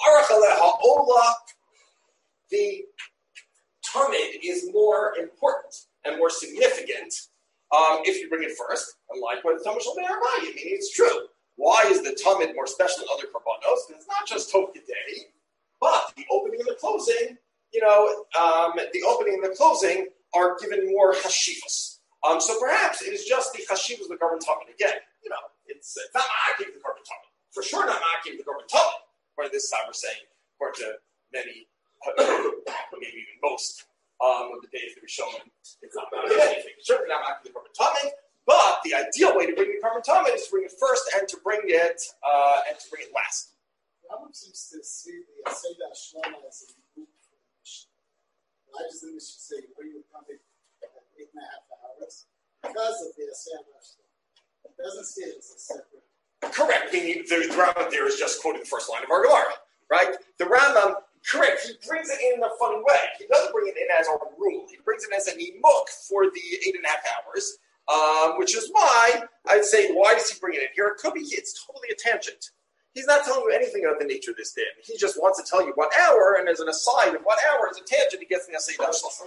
The Tamid is more important and more significant if you bring it first. Unlike what the Talmud Shel Be'armai, meaning it's true. Why is the Tamid more special than other Karbanos? It's not just Tov Kedei, but the opening and the closing. The opening and the closing are given more hashivas. So perhaps it is just the hashivas of the Karban Tamid. Again, it's not ma'akiv the Karban Tamid. For sure not ma'akiv the Karban Tamid. According to this time, we're saying, according to many, maybe even most of the days that we're showing, it's not ma'akiv anything. It's certainly not ma'akiv the Karban Tamid. But the ideal way to bring the Karban Tamid is to bring it first and to bring it last. Rambam seems to see the Seder Shloma as a group for the Mishnah. Why does the Mishnah say bring the Tamid at 8.5 hours? Because of the Seder Shloma. It doesn't see it as a separate. Correct. Meaning the Rambam there is just quoting the first line of our Gemara, right? The Rambam, correct. He brings it in a funny way. He doesn't bring it in as a rule. He brings it as a nimuk for the 8.5 hours. Which is why I'd say, why does he bring it in here? It could be it's totally a tangent. He's not telling you anything about the nature of this din. He just wants to tell you what hour, and as an aside of what hour is a tangent, he gets the Seder Shloma.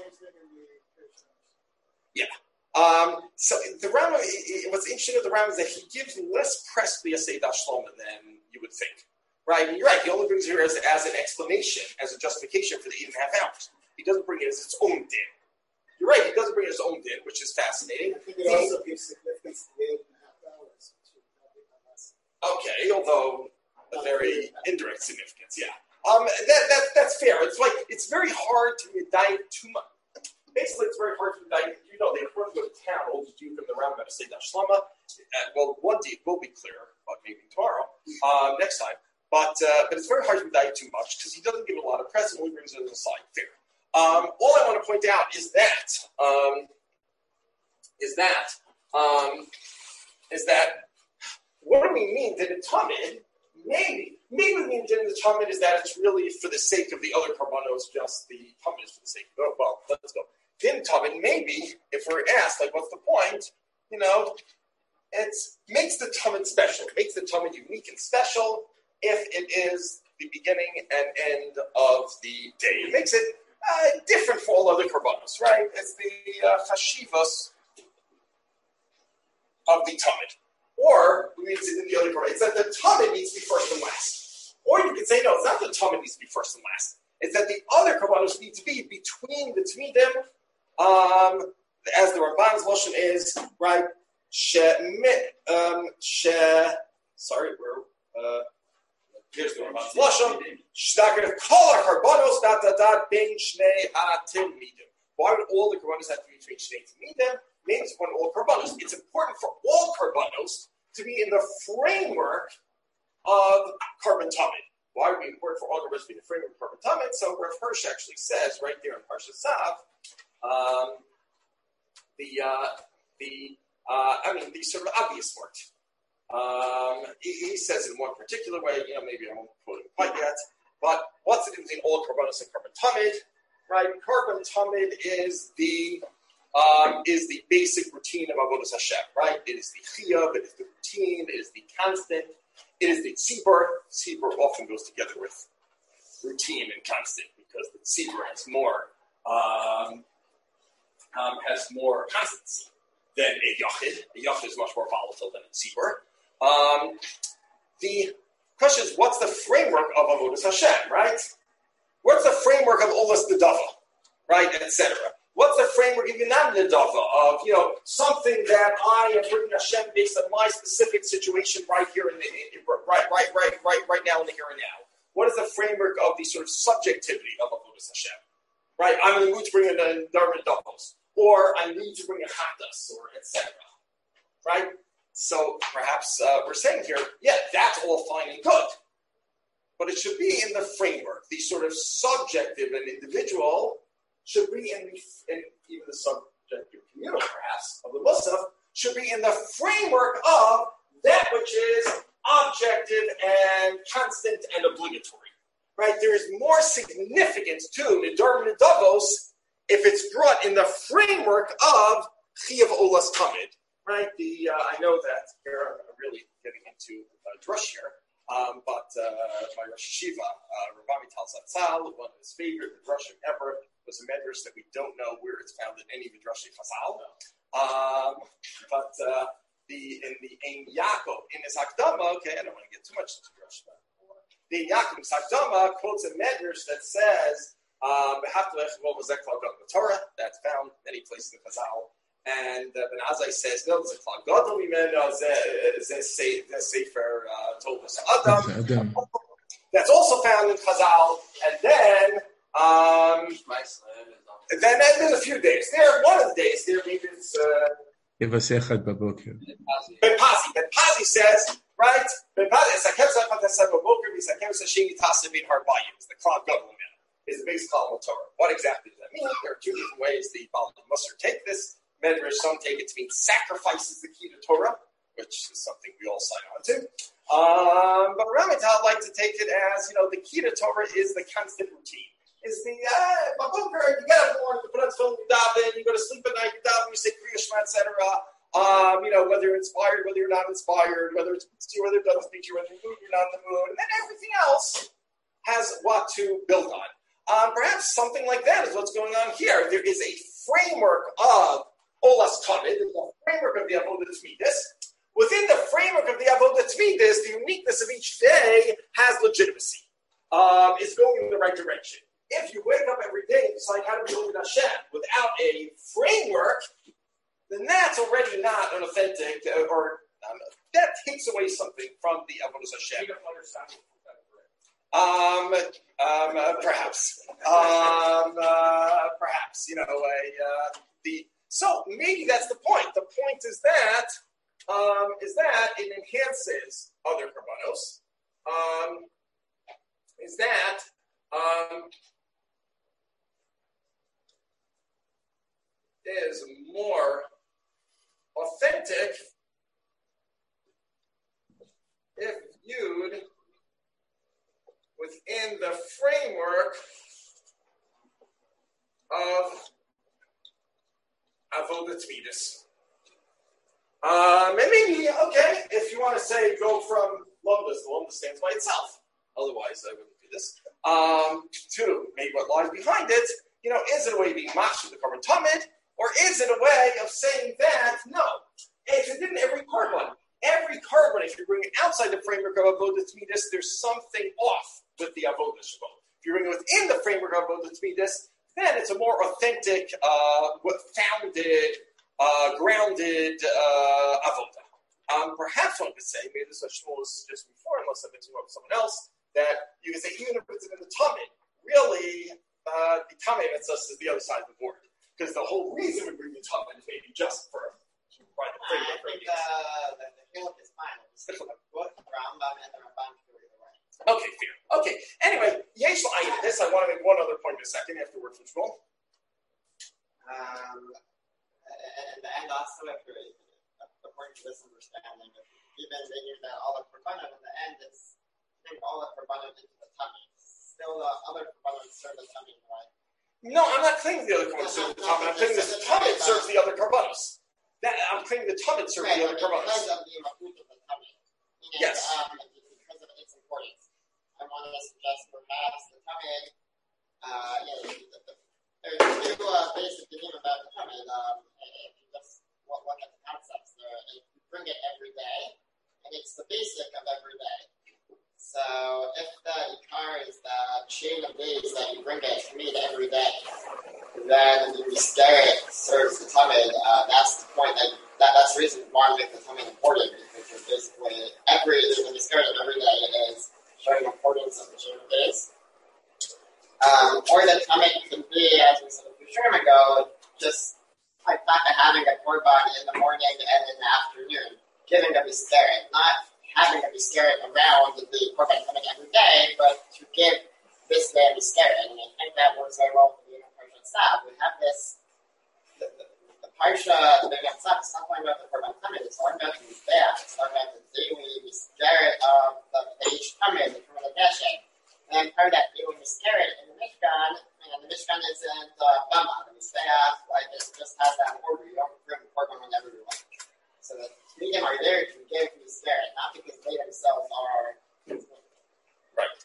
Yeah. So the Rambam, what's interesting with the Rambam is that he gives less press to the Seder Shloma than you would think. Right? And you're right. He only brings it here as an explanation, as a justification for the 8.5 hours. He doesn't bring it as its own din. You're right, he doesn't bring his own din, which is fascinating. I think it also gives significance to the 8.5 hours. Okay, although a very indirect significance, yeah. That's fair. It's like, it's very hard to indict too much. Basically, it's very hard to indict, they afford to go to town, old Duke and the Rambam to say Dash Shlama. Well, one day it will be clear, but maybe tomorrow, next time. But it's very hard to indict too much, because he doesn't give a lot of press and only brings it as a side. Fair. All I want to point out is that what do we mean that in Tamid? Maybe we mean in the Tamid is that it's really for the sake of the other Karbanos, just the Tamid is for the sake of well, let's go. In Tamid, maybe if we're asked, like, what's the point? It makes the Tamid special. It makes the Tamid unique and special if it is the beginning and end of the day. It makes it different for all other Karbanos, right? It's the chashivas of the Tamid. Or, we mean in the other Karbanos, it's that the Tamid needs to be first and last. Or you could say, no, it's not that the Tamid needs to be first and last. It's that the other Karbanos need to be between the Tamidim, as the Ramban's Lashon is, right? Here's the Ramban's Lashon. Why would all the Karbanos have to be between Shnei Tamidim? Means when all Karbanos. It's important for all Karbanos to be in the framework of Karban Tamid. Why would it be important for all Karbanos to be in the framework of Karban Tamid? So Rav Hirsch actually says right there in Parsha Tzav, the sort of obvious part. He says in one particular way, maybe I won't quote it quite yet, but what's the difference between all Karbanos and Karban Tamid? Right, Karban Tamid is the basic routine of Avodas Hashem. Right, it is the chiyuv, it is the routine, it is the constant, it is the tzibur. Tzibur often goes together with routine and constant because the tzibur has more constancy than a yachid. A yachid is much more volatile than a tzibur. The question is, what's the framework of Avodas Hashem, right? What's the framework of Olas Nedava, right, etc.? What's the framework of Yonam Nedava, of, something that I am bringing Hashem based on my specific situation right here right now in the here and now? What is the framework of the sort of subjectivity of Avodas Hashem? Right, I'm in the mood to bring a Darman Davos, or I need to bring a Chatas, or etc. Right? So perhaps we're saying here, yeah, that's all fine and good. But it should be in the framework. The sort of subjective and individual should be in even the subjective communal, perhaps, of the Musaf, should be in the framework of that which is objective and constant and obligatory. Right? There is more significance to Nidarim Nidavos if it's brought in the framework of Chiyav Olas Tamid. Right? I know that here I'm really getting into drush here, but my Rosh Yeshiva, Rabbi Tal Zatzal, one of his favorite drushim ever, was a medrash that we don't know where it's found in any Midrash Chazal. But in the Ein Yaakov, in his Hakdama, okay, I don't want to get too much into drush, but the Yaakov in his Hakdama quotes a medrash that says, Torah, that's found many places in Chazal. And Ben Azai says, no, there's a Klal Gadol Mimeno, Sefer Toldos Adam. That's also found in Chazal. And then there's a few days there. One of the days there, maybe it's Ben Pazi says, right? Ben Pazi, the Klal Gadol Mimeno is the base Klal Torah. What exactly does that mean? There are two different ways the Baal Musar take this. Medrash, some take it to mean sacrifice is the key to Torah, which is something we all sign on to. But Ramital like to take it as, the key to Torah is the constant routine. Is the, you get up in the morning, you put on film, you daven, you go to sleep at night, you daven, you say Kriya Shema, etc. Whether you're inspired, whether you're not inspired, whether it speaks to you, whether it doesn't speak to you, whether you're in the mood, you're not in the mood, and then everything else has what to build on. Perhaps something like that is what's going on here. There is a framework of Olas Tamid, the framework of the Avodah Tzmidas. Within the framework of the Avodah Tzmidas, the uniqueness of each day has legitimacy. It's going in the right direction. If you wake up every day and decide how to be with Hashem without a framework, then that's already not an authentic, that takes away something from the Avodah Hashem. Perhaps. So maybe that's the point. The point is that it enhances other karbanos. Is more authentic if viewed within the framework of Avodah Tzmidas. And maybe, okay, if you want to say go from Lumdas, the Lumdas stands by itself. Otherwise, I wouldn't do this. To maybe what lies behind it, is it a way of being matched with the Korban Tamid, or is it a way of saying that, no, if it didn't every carbon, if you bring it outside the framework of Avodah Tzmidas, there's something off with the Avodah Shabbat. If you bring it within the framework of Avodah Tzmidas, then it's a more authentic, founded, grounded avodah. Perhaps one could say, maybe this was just before, unless I've been talking about someone else, that you could say even if it's in the Tamid, really, the Tamid is the other side of the board. Because the whole reason we bring the Tamid is maybe just for right, the framework. I think the Hilk is fine. Both Rambam and the Ramban go either way. Okay, fair. Okay. Anyway, Yesh this. I want to make one other point in a second afterwards from Shmuel. And also, according to this understanding, even thinking that all the Korbanos in the end is, I think all the Korbanos into the tummy. Still, the other Korbanos serve the tummy, right? No, I'm not claiming the other Korbanos serve the tummy. I'm claiming the tummy serves the other Korbanos. I'm claiming the tummy serves the other Korbanos. Because of the Mahut of the tummy. Yes. Because of its importance. I want to suggest perhaps the tummy, there's two basic things about the tummy. If you just look at the concepts, you bring it every day, and it's the basic of every day. So if the Ikar is the chain of days that you bring it to meet every day, then the Miskeret serves the tummy. That's the point that's the reason why I make the tummy important, because basically the Miskeret of every day is showing the importance of the chain of days. Or the tummy can be, as we said a few terms ago, just like not having a korban in the morning and in the afternoon. giving a Miskeret, not having a Miskeret around the Korban coming every day, but to give this day a Miskeret. And I think that works very well with the Parsha itself. We have this, the Parsha, the Yatzak, it's not talking about the Korban coming, it's talking about the Mizbeach, it's talking about the daily Miskeret of the Ish Kamid, the Korban Geshen. And part of that daily Miskeret in the Mishkan, and the Mishkan isn't Bama, the Mizbeach, like it just has that order. You don't bring the Korban whenever you want. So the medium are there to give Miskeret, not because they themselves are. Right.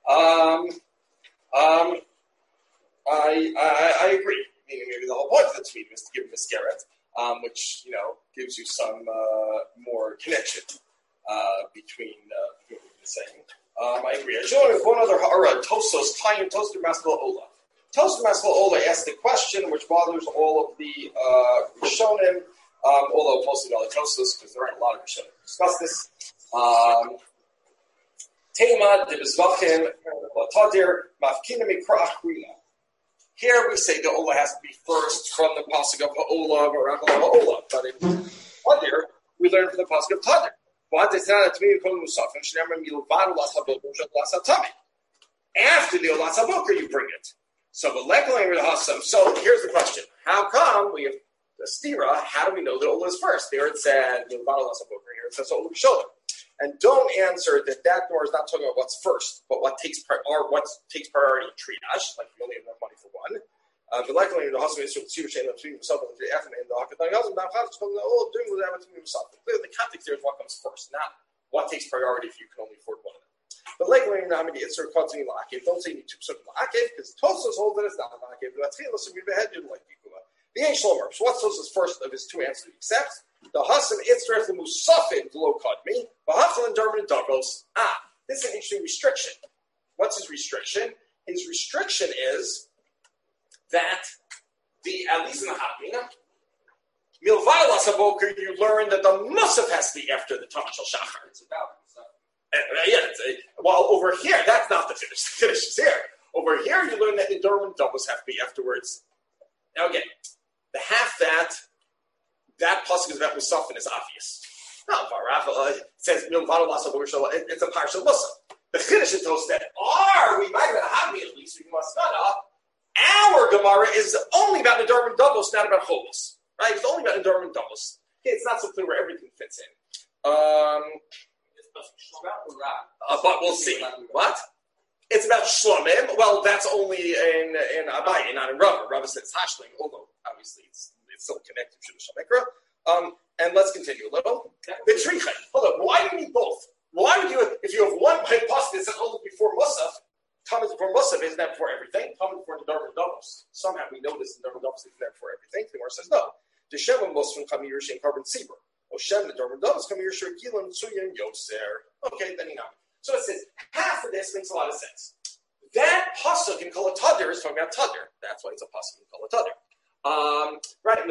I agree. Meaning maybe the whole point of the tweet is to give him a Miskeret, which gives you some more connection between what you're saying. I agree. I show one other Tosos, Chaim Toster Maskal Ola. Toster Maskal Ola asked a question which bothers all of the Rishonim, although mostly all the Tosos, because there aren't a lot of Rishonim to discuss this. Tema de Bizvachim Tadir Mafkina Mikra Achrina. Here we say the Ola has to be first from the pasuk of Ha'ola or Ha'ola, but in Tadir we learn from the pasuk of Tadir. After the Olas HaBoker you bring it. So here's the question: how come we have the stira? How do we know that Ola is first? There it said Olas HaBoker. Here it says Ola B'Sholem. And don't answer that door is not talking about what's first, but what takes priority in triage, like you only have enough money for one. The clearly, the context there is what comes first, not what takes priority if you can only afford one of them. But likely, don't say you need two psukim la'akev, because Tosos hold that it's not la'akev. The ancient Shlomer. So what's Tosos' first of his two answers he accepts? The Hasan Itzref the Musafin Lo Kadmi, Bahafal and Derman and Douglas. This is an interesting restriction. What's his restriction? His restriction is that at least in the Hadmina, Milvai Lasaboker, you learn that the Musaf has to be after the Tamach Shel Shachar. It's about well, over here, that's not the finish. The finish is here. Over here, you learn that the Derman and Douglas have to be afterwards. Now again, the half that pasuk is about Musafin is obvious. No, it says it's a partial Musaf. The Chiddush is told that we might have at least we must not. Our Gemara is only about Nedarim and Davos, not about Chobos. Right? It's only about Nedarim and Davos. Okay, it's not so clear where everything fits in. But we'll see. What? It's about Shlomim. Well, that's only in Abaye, not in Rava. Rava says Hashling, although obviously it's still connected to the Shamekra. And let's continue a little. The Trichai. Hold on. Why do you need both? Why would you, if you have one pasuk that says only before Musaf, coming before Musaf isn't that before everything? Coming before the Darman Davos. Somehow we know this in Darman Davos isn't that before everything. The Gemara says no. The Shem Muslim come here and carbon seber. Oshem the Darman Davos come here Gilan Suyan Yoser. Okay, then you know. So it says half of this makes a lot of sense. That pasuk in Kol HaTadir is talking about Tadir. That's why it's a pasuk in Kol HaTadir. Right.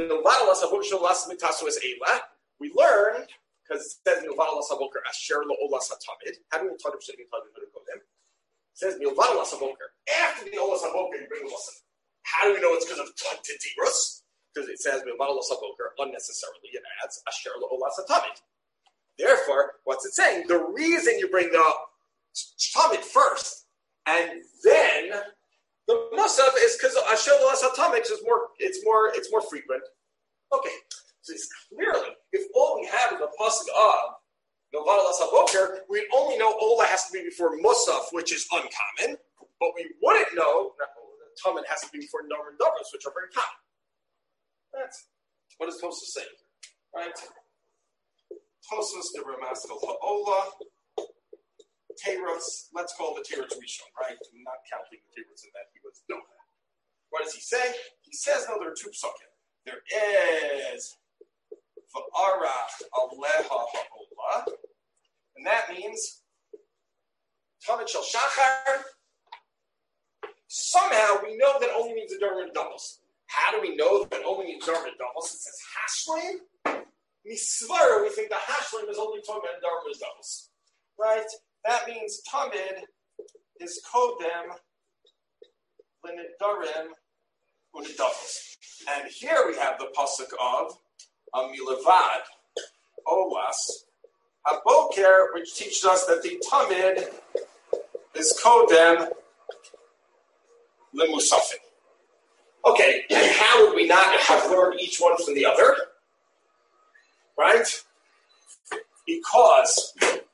We learned because it says Milvana Lasaboker Asher Lo Olas HaTamid. How do we Tadir Sheni Tadir Kodim? It says Milvana Lasaboker. After the Olas HaBoker, you bring the Lasa. How do we know it's because of Tidirus? Because it says Milvana Lasaboker unnecessarily. It adds Asher Lo Olas HaTamid. Therefore, what's it saying? The reason you bring the Tamid first and then the Musaf is because Asher Lo Olas HaTamid is it's more frequent. Okay. So it's clearly, if all we have is the pasuk of Milvana Lasaboker, we'd only know Ola has to be before Musaf, which is uncommon, but we wouldn't know that Tamid has to be before Nomer and Davos, which are very common. That's what is Tosfos saying, right? Tosfos the Ramaskal Ha'ola, Teirus, let's call the Teirus Rishon, right? I'm not counting the Teirus in that he was no. What does he say? He says, no, there are two psukim. There is V'arach Aleha Ha'ola, and that means Tamid Shel Shachar. Somehow we know that only means the Darman Davos. How do we know that only means Darman Davos? It says Hashlim. Misvara, we think the Hashlim is only talking about Darman Davos. Right? That means Tamid is Kodem L'Nedarim U'Nedavos. And here we have the pasuk of Milevad Olas Haboker, which teaches us that the Tamid is Kodem Limusafin. Okay, and how would we not have learned each one from the other? Right? Because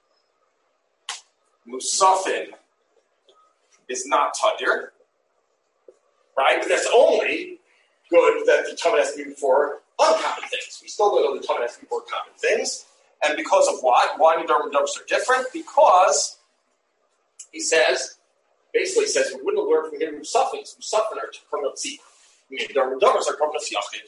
Musafin is not Tadir, right? But that's only good that the Tamid has to be before uncommon things. We still know the Tamid has to be before common things. And because of what? Why Nidar and Dovers are different? Because he says, basically says, we wouldn't have learned from him Musafin. Musafin are Korban Tzibur. Nidar and Dovers are Korban Yachid.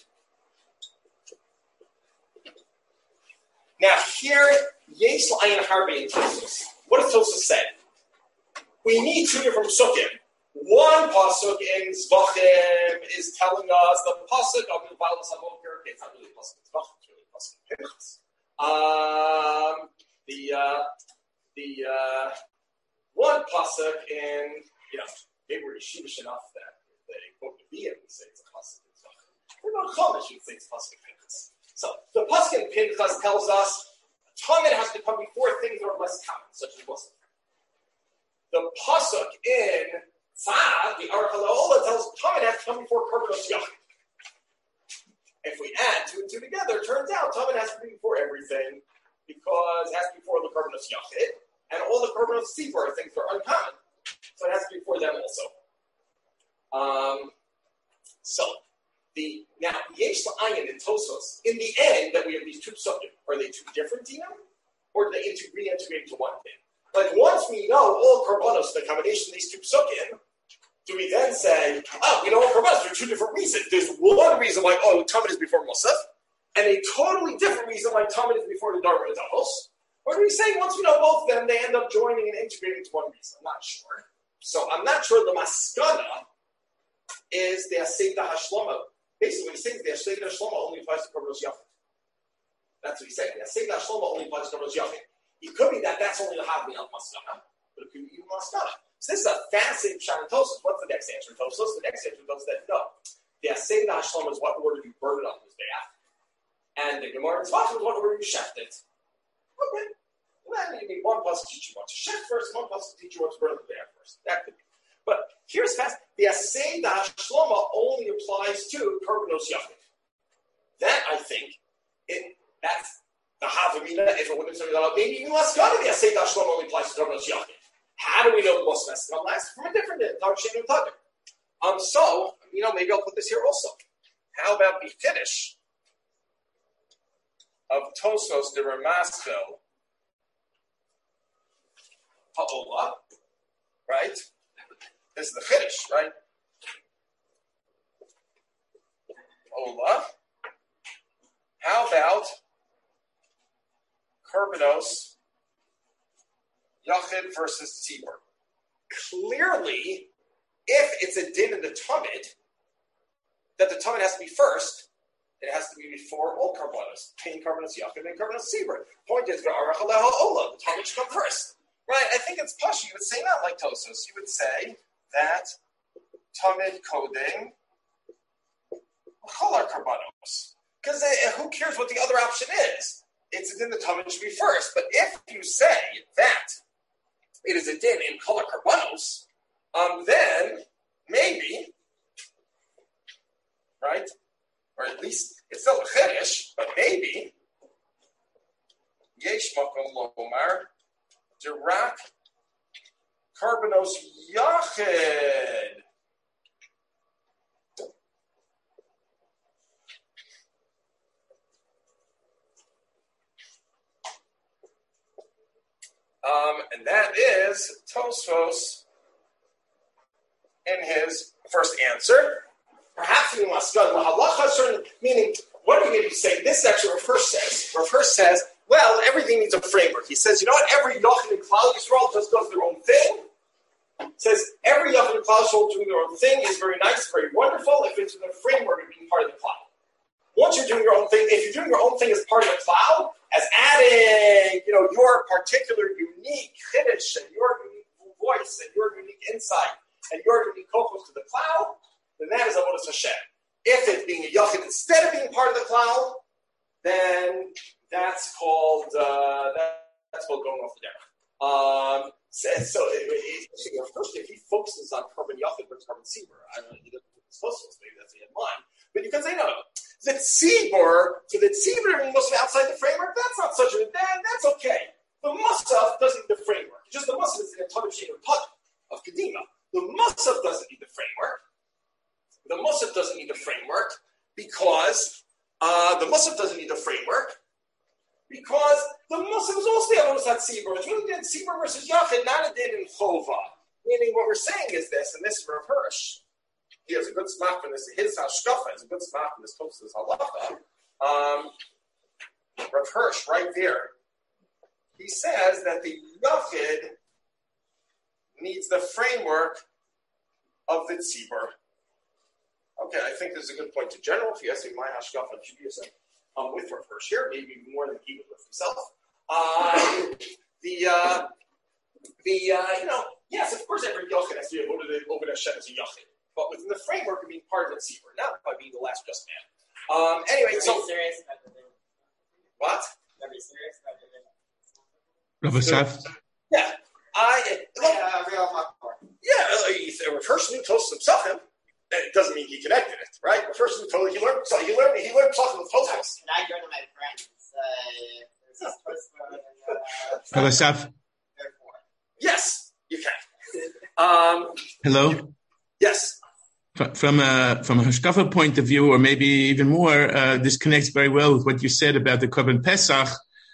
Now here, Yesh L'Ayin Harbe in Tosos. What does Tosos say? We need two different psukim. One pasuk in Zvachim is telling us the pasuk of the Bible Samoker. It's not really pasuk in Zvachim; it's really pasuk in Pinchas. The one pasuk in maybe we're yeshivish enough that they quote the Biyah and say it's a pasuk in Zvachim. We're not Chumash who thinks pasuk in Pinchas. So the pasuk in Pinchas tells us Tamid has to come before things that are less common, such as blessing. The pasuk in Tzav, the Aruch HaLa'ola, tells Tamid has to come before Korbanos Yachid. If we add two and two together, it turns out Tamid has to be before everything because it has to be before the Korbanos Yachid, and all the Korbanos Tzibur are things that are uncommon, so it has to be before them also. Now Yesh L'Ayin and Tosos. In the end, that we have these two subjects. Are they two different dinim, or do they reintegrate into one thing? Like once we know all korbanos, the combination of these two psukim, do we then say, we know all korbanos for two different reasons? There's one reason why Tamid is before Musaf, and a totally different reason why Tamid is before the Darba and Davos. Or do we say once we know both of them, they end up joining and integrating into one reason? I'm not sure. So I'm not sure the maskana is the Aseidah Hashlama. Basically, what he's saying is the Aseidah Hashlama only applies to korbanos Yachid. That's what he's saying. The Aseidah Hashlama only applies to korbanos Yachid. It could be that that's only the Havmi of Maskana, but it could be even Maskana. So this is a fascinating shot in Tosos. What's the next answer in Tosos? The next answer goes that no. The Aseidah Hashlama is what order you burn it on his behalf. And the Gemara in Tzvachim is what order you shecht it. Okay. Well, then you need one plus to teach you what to shecht first, one plus to teach you what to burn on the behalf first. That could be. But here's fast. The Aseidah Hashlama only applies to Korbanos Yachid. That, I think, that's the Havamina, if it wouldn't say that, maybe even less God, the Aseidah Hashlama only applies to Korbanos Yachid. How do we know the most messed up last? From a different Tarshin and Tadir. So, maybe I'll put this here also. How about the finish of Tosos de Ramasco Ha'ola, right? This is the finish, right? Ola. How about Korbanos Yachid versus Tzibur? Clearly, if it's a din in the Tamid, that the Tamid has to be first, it has to be before all Korbanos. Pain Korbanos Yachid and Korbanos Tzibur. Point is, the Tamid should come first. Right? I think it's Pasha. You would say not like Tosos. You would say that Tamid Koding Cholar Korbanos. Because who cares what the other option is? It's a din the Tamid should be first. But if you say that it is a din in Cholar Korbanos, then maybe, right? Or at least it's still a chiddush, but maybe Yesh Makom Lomar Dirak Korbanos Yachid. And that is Tosfos in his first answer. Perhaps in Maskana, halacha, meaning, what are we going to say? This actually Rav Hirsch says, well, everything needs a framework. He says, you know what? Every Yachid in Klal Yisrael just does their own thing. Says every Yachid in Klal Yisrael doing their own thing is very nice, very wonderful if it's in the framework of being part of the Klal. Once you're doing your own thing, if you're doing your own thing as part of the Klal, as adding, your particular unique chiddush and your unique voice and your unique insight and your unique kochos to the Klal, then that is avodas Hashem. If it's being a Yachid instead of being part of the Klal, then that's that's called going off the derech. So first, if he focuses on carbon yachid versus carbon tzibur, I don't know, he doesn't put this close, maybe that's what he had in mind. But you can say, no. The tzibur, so the tzibur being musaf outside the framework, that's not such a, that's okay. The musaf doesn't need the framework. Just the musaf is in a ton of shade of kedima. The musaf doesn't need the framework. The musaf doesn't need the framework because the musaf is also the avodas hatzibur. It's really din tzibur versus yachid, not a din in chova. Meaning, what we're saying is this, and this Rav Hirsch, he has a good smach from this. His hashkafa is a good smach from this Tosfos halacha. Rav Hirsch, right there, he says that the yachid needs the framework of the tzibur. Okay, I think this is a good point. In general, if you ask me my hashkafa on Judaism, with Rav Hirsch here, maybe more than he would with himself. Yes, of course, every yachid has to be over to Hashem as a yachid, but within the framework of being part of the tzibur, not by being the last just man. Anyway, so serious about the what? Very serious about the Rav Asaf? Yeah, Rav Hirsch knew Tosfos himself. It doesn't mean he connected it, right? Rav Hirsch knew Tosfos. He learned Tosfos with Tosfos. Can I go to my friends? Rav Asaf? Yes, you can. Hello? Yes. From a hashkafa point of view, or maybe even more, this connects very well with what you said about the Korban Pesach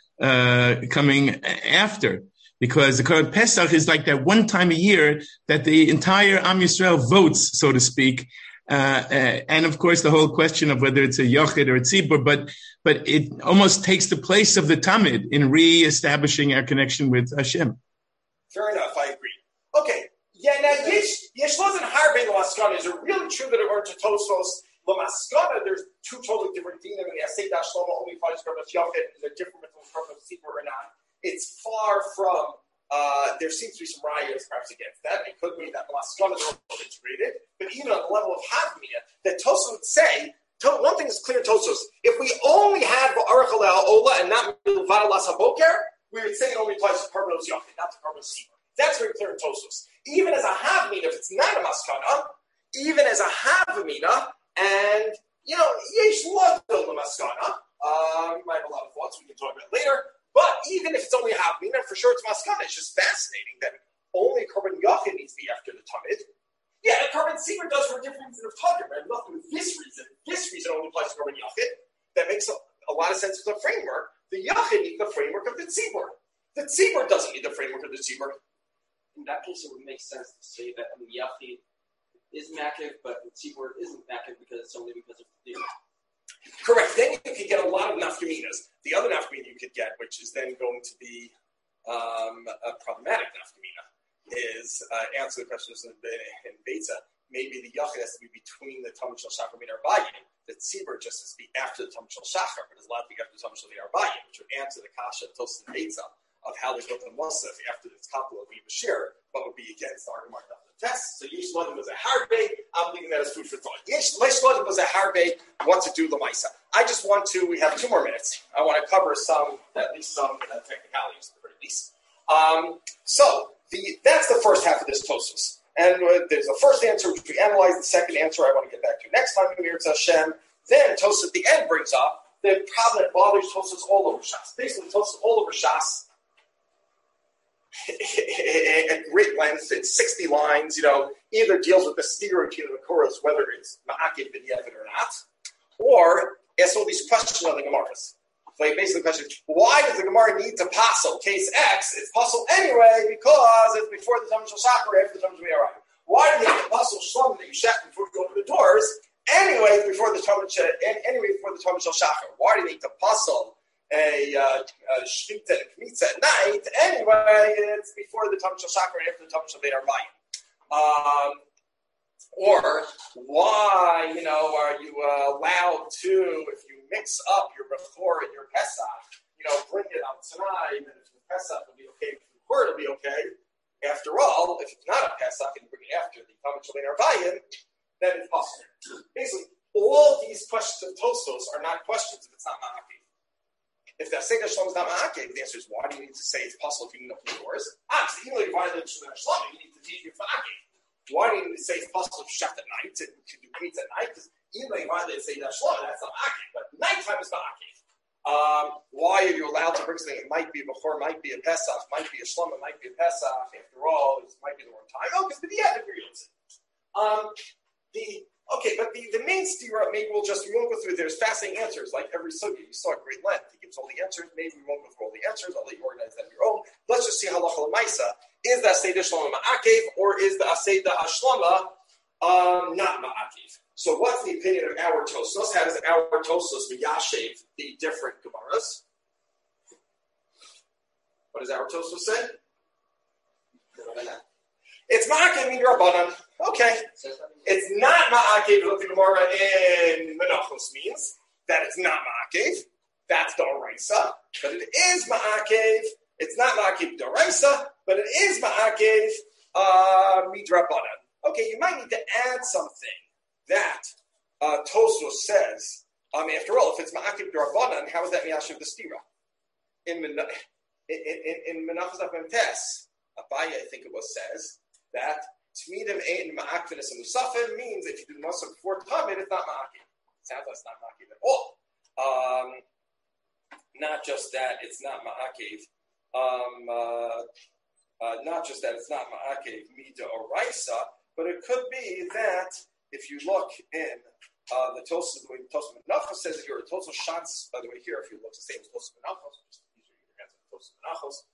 coming after. Because the Korban Pesach is like that one time a year that the entire Am Yisrael votes, so to speak. And of course, the whole question of whether it's a Yochid or a Tzibur, but it almost takes the place of the Tamid in re-establishing our connection with Hashem. Fair enough, I agree. Okay, yeah, now Yesh Lozan Harbe Lamaskana, is it really true that according to Tosfos, Lamaskana, there's two totally different dinim, and the Aseh Dashloma only applies to Korban Yochid, is there different between Korban Tzibur or not? It's far from, there seems to be some riots perhaps against that. It could be that Lamaskana is all integrated, but even on the level of Havmiyah, that Tosfos would say, one thing is clear in Tosfos, if we only had Ba'arach Aleh Ola and not Milvad Las HaBoker, we would say it only applies to Korban Yochid, not to Korban Tzibur. That's very clear in Tosfos. Even as a Havmina, if it's not a Maskana, even as a Havmina, and, Yesh Lodil the Maskana, we might have a lot of thoughts we can talk about later, but even if it's only a Havmina, for sure it's Maskana. It's just fascinating that only Korban Yochid needs to be after the Tamid. Yeah, the Korban Tzibur does for a different reason of Tadir, but nothing with this reason. This reason only applies to Korban Yochid. That makes a lot of sense with the framework. The Yochid needs the framework of the Tzibur. The Tzibur doesn't need the framework of the Tzibur. In that case, it would make sense to say that the Yachid is Makiv, but the Tzibur isn't Makiv because it's only because of the Tzibur. Correct. Then you could get a lot of nafkaminas. The other nafkamina you could get, which is then going to be a problematic nafkamina, is answer the question in Beitza. Maybe the Yachid has to be between the Talmud Shel Shachar and Arbayim. The Tzibur just has to be after the Talmud Shel Shachar, but it's allowed to be after the Talmud Shel Arbayim, which would answer the kasha of Tosfos and Beitza of how they go to the Musaf after this couple of Bashir, but would be against the argument of the test. So Yesh Lodin was a harbe. I'm leaving that as food for thought. Yesh Lodin was a harbe. What to do Lamaisa? I just want to. We have 2 more minutes. I want to cover at least some technicalities, at least. That's the first half of this Tosfos. And there's the first answer, which we analyzed. The second answer I want to get back to next time. It's Hashem. Then Tosfos at the end brings up the problem that bothers Tosfos all over Shas. Basically, Tosfos all over Shas. At great length, it's 60 lines, either deals with the stereotype of the Koros, whether it's Ma'akiv B'diavad or not, or asks all these questions on the Gemaras. Like basically the question, why does the Gemara need to passel case X? It's passel anyway because it's before the Talmud Shel Shachar, after the Talmud Shel Arayim. Why do they need to passel Shlom that you shat before you open the doors? Anyway, before the Talmud Shel Shachar. Why do they need to passel a shchita and kmitza at night? Anyway, it's before the Talmud Shel Shachar and after the Talmud Shel Arayim. Or why, are you allowed to, if you mix up your Bechor and your Pesach, bring it on Sinai, and if the Pesach will be okay, if the Bechor will be okay. After all, if it's not a Pesach and you bring it after the Talmud Shel Arayim, then it's possible. Basically, all these questions of Tosfos are not questions if it's not Ma'akiv. If the Seder Shalom is not Ma'akev, the answer is why do you need to say it's possible if you need to open the doors? Obviously, even though you violate Seder Shalom, you need to teach your Ma'akev. Why do you need to say it's possible to shut at night, to do pizza at night? Because even though you violate Seder Shalom, that's not Ma'akev, but nighttime is Ma'akev. Why are you allowed to bring something? It might be a Bechor, might be a Pesach, might be a Shlom, it might be a Pesach. After all, it might be the wrong time. Oh, because the Yad agrees. But the main stira, maybe we won't go through. There's fascinating answers, like every sugya. You saw at great length. He gives all the answers. Maybe we won't go through all the answers. I'll let you organize them your own. Let's just see halacha l'maisa. Is the Aseda Shloma ma'akev, or is the Aseda Hashlama not ma'akev? So what's the opinion of our Tosos? How does our Tosos v'yashev the different Gemaras? What does our Tosos say? It's ma'akev min Rabbanan. Okay. It's not ma'akev what the Gemara in Menachos means, that it's not ma'akev. That's the Oraisa. But it is ma'akev. It's not ma'akev d'oraisa, but it is ma'akev midrabanan. Okay, you might need to add something that Tosfos says. After all, if it's ma'akev d'rabanan, how is that miyashiv the stira? In Menachos Apemtes, Abaye, I think it was, says that Tmidim ein ma'akvenis and musafim means if you do the musaf before Tamid, it's not ma'akev. Sounds like it's not ma'akev at all. Not just that it's not ma'akev. Not just that it's not ma'akev mida or raisa, but it could be that if you look in the Tosfos, the way Tosfos Menachos says it here, Tosfos Shantz, by the way, here, if you look the same as Tosfos Menachos, just use your hands on Tosfos Menachos.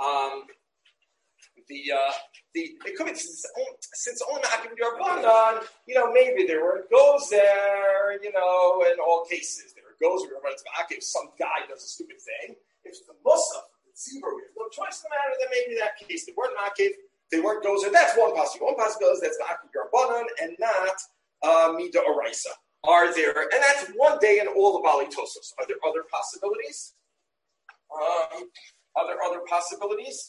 It could be since only ma'akev d'Rabbanan, maybe there were goes there, in all cases. There are goes where it's ma'akev, some guy does a stupid thing. If it's the Musaf, the Tzibur, we have no choice in the matter, then maybe in that case, they weren't ma'akev, they weren't goes there. That's one possibility. One possibility is that's ma'akev d'Rabbanan and not Mida Oraisa. Are there, and that's one day in all the Bali Tosos. Are there other possibilities? Are there other possibilities?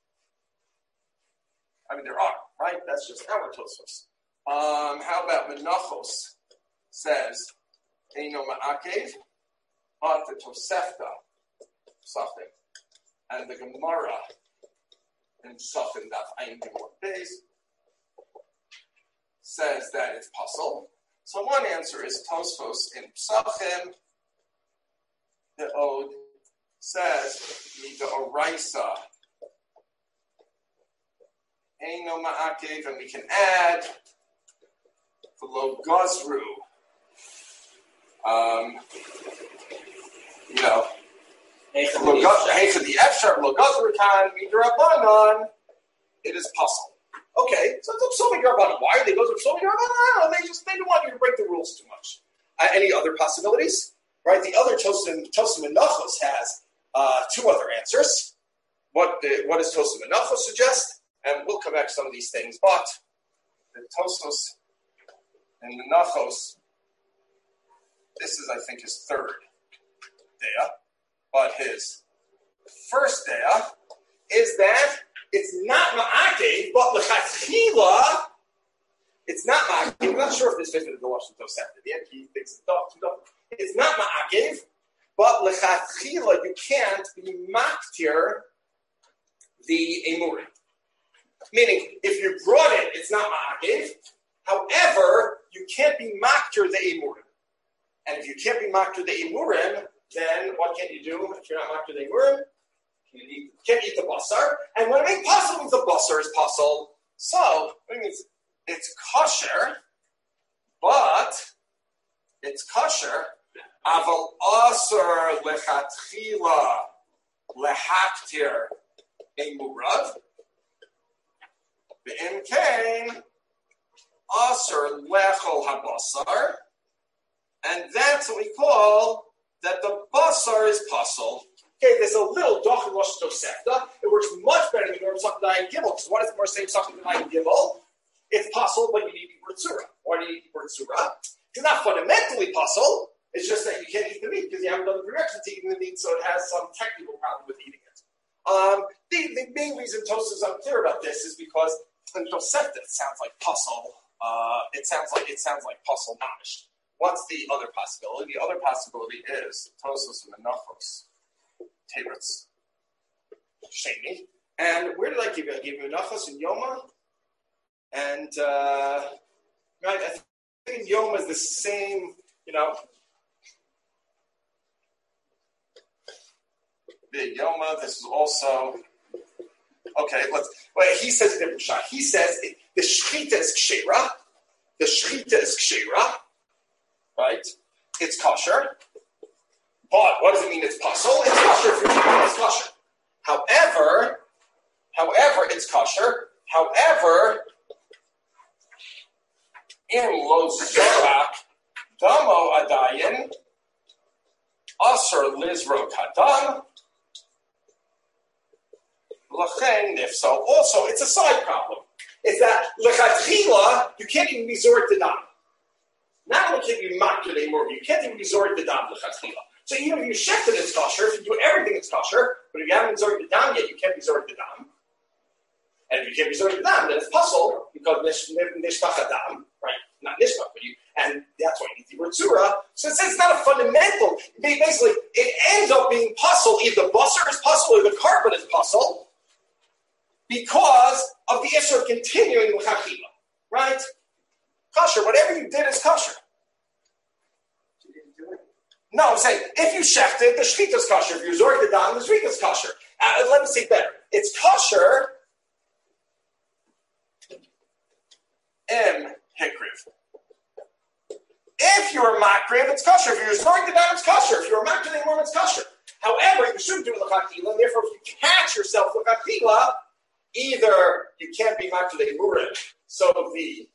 I mean, there are, right? That's just our Tosfos. How about Menachos says, Eino Ma'akev, but the Tosefta, something, and the Gemara in Safin Daf Ayin Gemara Beis says that it's possible. So one answer is Tosfos in Psachim. The Ode says, Mida Oraisa, Eino ma'akev, and we can add the lo gazru. The efshar lo gazru kan midrabanan. It is possible. Okay, so it's so many rabbanan. Why are they going to so many rabbanan? They don't want you to break the rules too much. Any other possibilities? Right. The other Tosfos Menachos has two other answers. What does Tosfos Menachos suggest? And we'll come back to some of these things, but the Tosfos and Menachos, this is, I think, his third dea, but his first dea is that it's not ma'akev, but l'chatchila, it's not ma'akev. I'm not sure if this fits into the Lashon Tosefta. At the end, he thinks it's dumb. It's not ma'akev, but l'chatchila, you can't be maktir the emurim. Meaning, if you brought it, it's not ma'akev. However, you can't be maktir the emurim. And if you can't be maktir the emurim, then what can you do if you're not maktir the emurim? You can't eat the basar. And when I mean possible, means the basar is possible. So, it means it's kosher, but it's kosher. Aval asar lechatchila lehaktir emurav. Be'im kain asar lechol habasar. And that's what we call that the basar is possible. Okay, there's a little doch in Rosh Tosefta. It works much better than Gemara Psachim Dayan Gimel. Because what is the more saying Psachim Dayan Gimel? It's possible, but you need the word surah. Why do you need the word surah? It's not fundamentally possible. It's just that you can't eat the meat because you haven't done the prerequisite to eating the meat, so it has some technical problem with eating it. The main reason Tosfos is unclear about this is because in Tosefta it sounds like puzzle. It sounds like puzzle mamish. What's the other possibility? The other possibility is Tosfos and Menachos Teretz Sheni. And where did I give you? I gave you Nachas and Yoma. And, right, I think Yoma is the same, the Yoma, this is also, okay, he says a different shot. He says the Shechita is Kshera. The Shechita is Kshera, right? It's kosher. But what does it mean it's pasul? It's kosher if you're eating it's kosher. However, it's kosher. However, in lo zorak damo adayin asur lizro kadam lachen nifso. Also, it's a side problem. It's that lechatchila you can't even resort to dam. Not only can you mock it anymore, you can't even resort to dam lechatchila. So even if you shechted it's kosher, if you do everything it's kosher, but if you haven't resorted to dam yet, you can't resort to dam. And if you can't resort to dam, then it's pasul because nishbach adam, right? Not nishbach, but and that's why you need the word surah. So it's not a fundamental. Basically, it ends up being pasul. Either the basar is pasul or the carbon is pasul because of the issue of continuing l'chachila, right? Kosher, whatever you did is kosher. No, I'm saying, if you shechted, the shechita is kosher. If you resort to dam, the shechita is kosher. Let me say better. It's kosher hikriv. If you're makriv, it's kosher. If you're resorting to dam, it's kosher. If you're makriv anymore, it's kosher. However, you shouldn't do it l'chachila, and therefore, if you catch yourself l'chachila, either you can't be makriv emurim, so the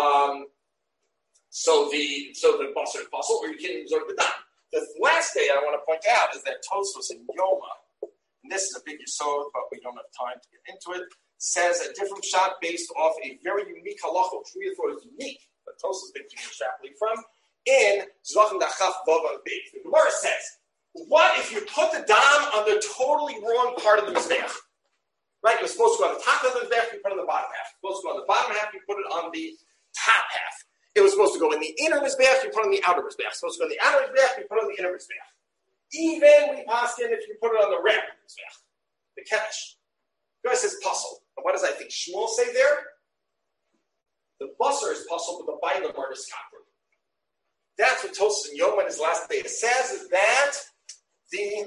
basar is pasul, or you can't even resort to dam. The last day I want to point out is that Tosfos in Yoma, and this is a big yesod, but we don't have time to get into it, says a different shot based off a very unique halacha, which we thought was unique, but Tosfos been extrapolating from, in Zvachim Dachaf Vav Beit. The Gemara says, what if you put the dam on the totally wrong part of the mizbeach? Right? You're supposed to go on the top of the mizbeach, you put it on the bottom half. You're supposed to go on the bottom half, you put it on the top half. It was supposed to go in the inner mizbeach, you put it on the outer mizbeach. It's supposed to go in the outer mizbeach, you put it on the inner mizbeach. Even we passed in if you put it on the ram mizbeach, the kedesh. The guy says pasul. And what does I think Shmuel say there? The basar is pasul, but the bailam are niskapru. That's what Tosfos in Yom in his last day says, is that the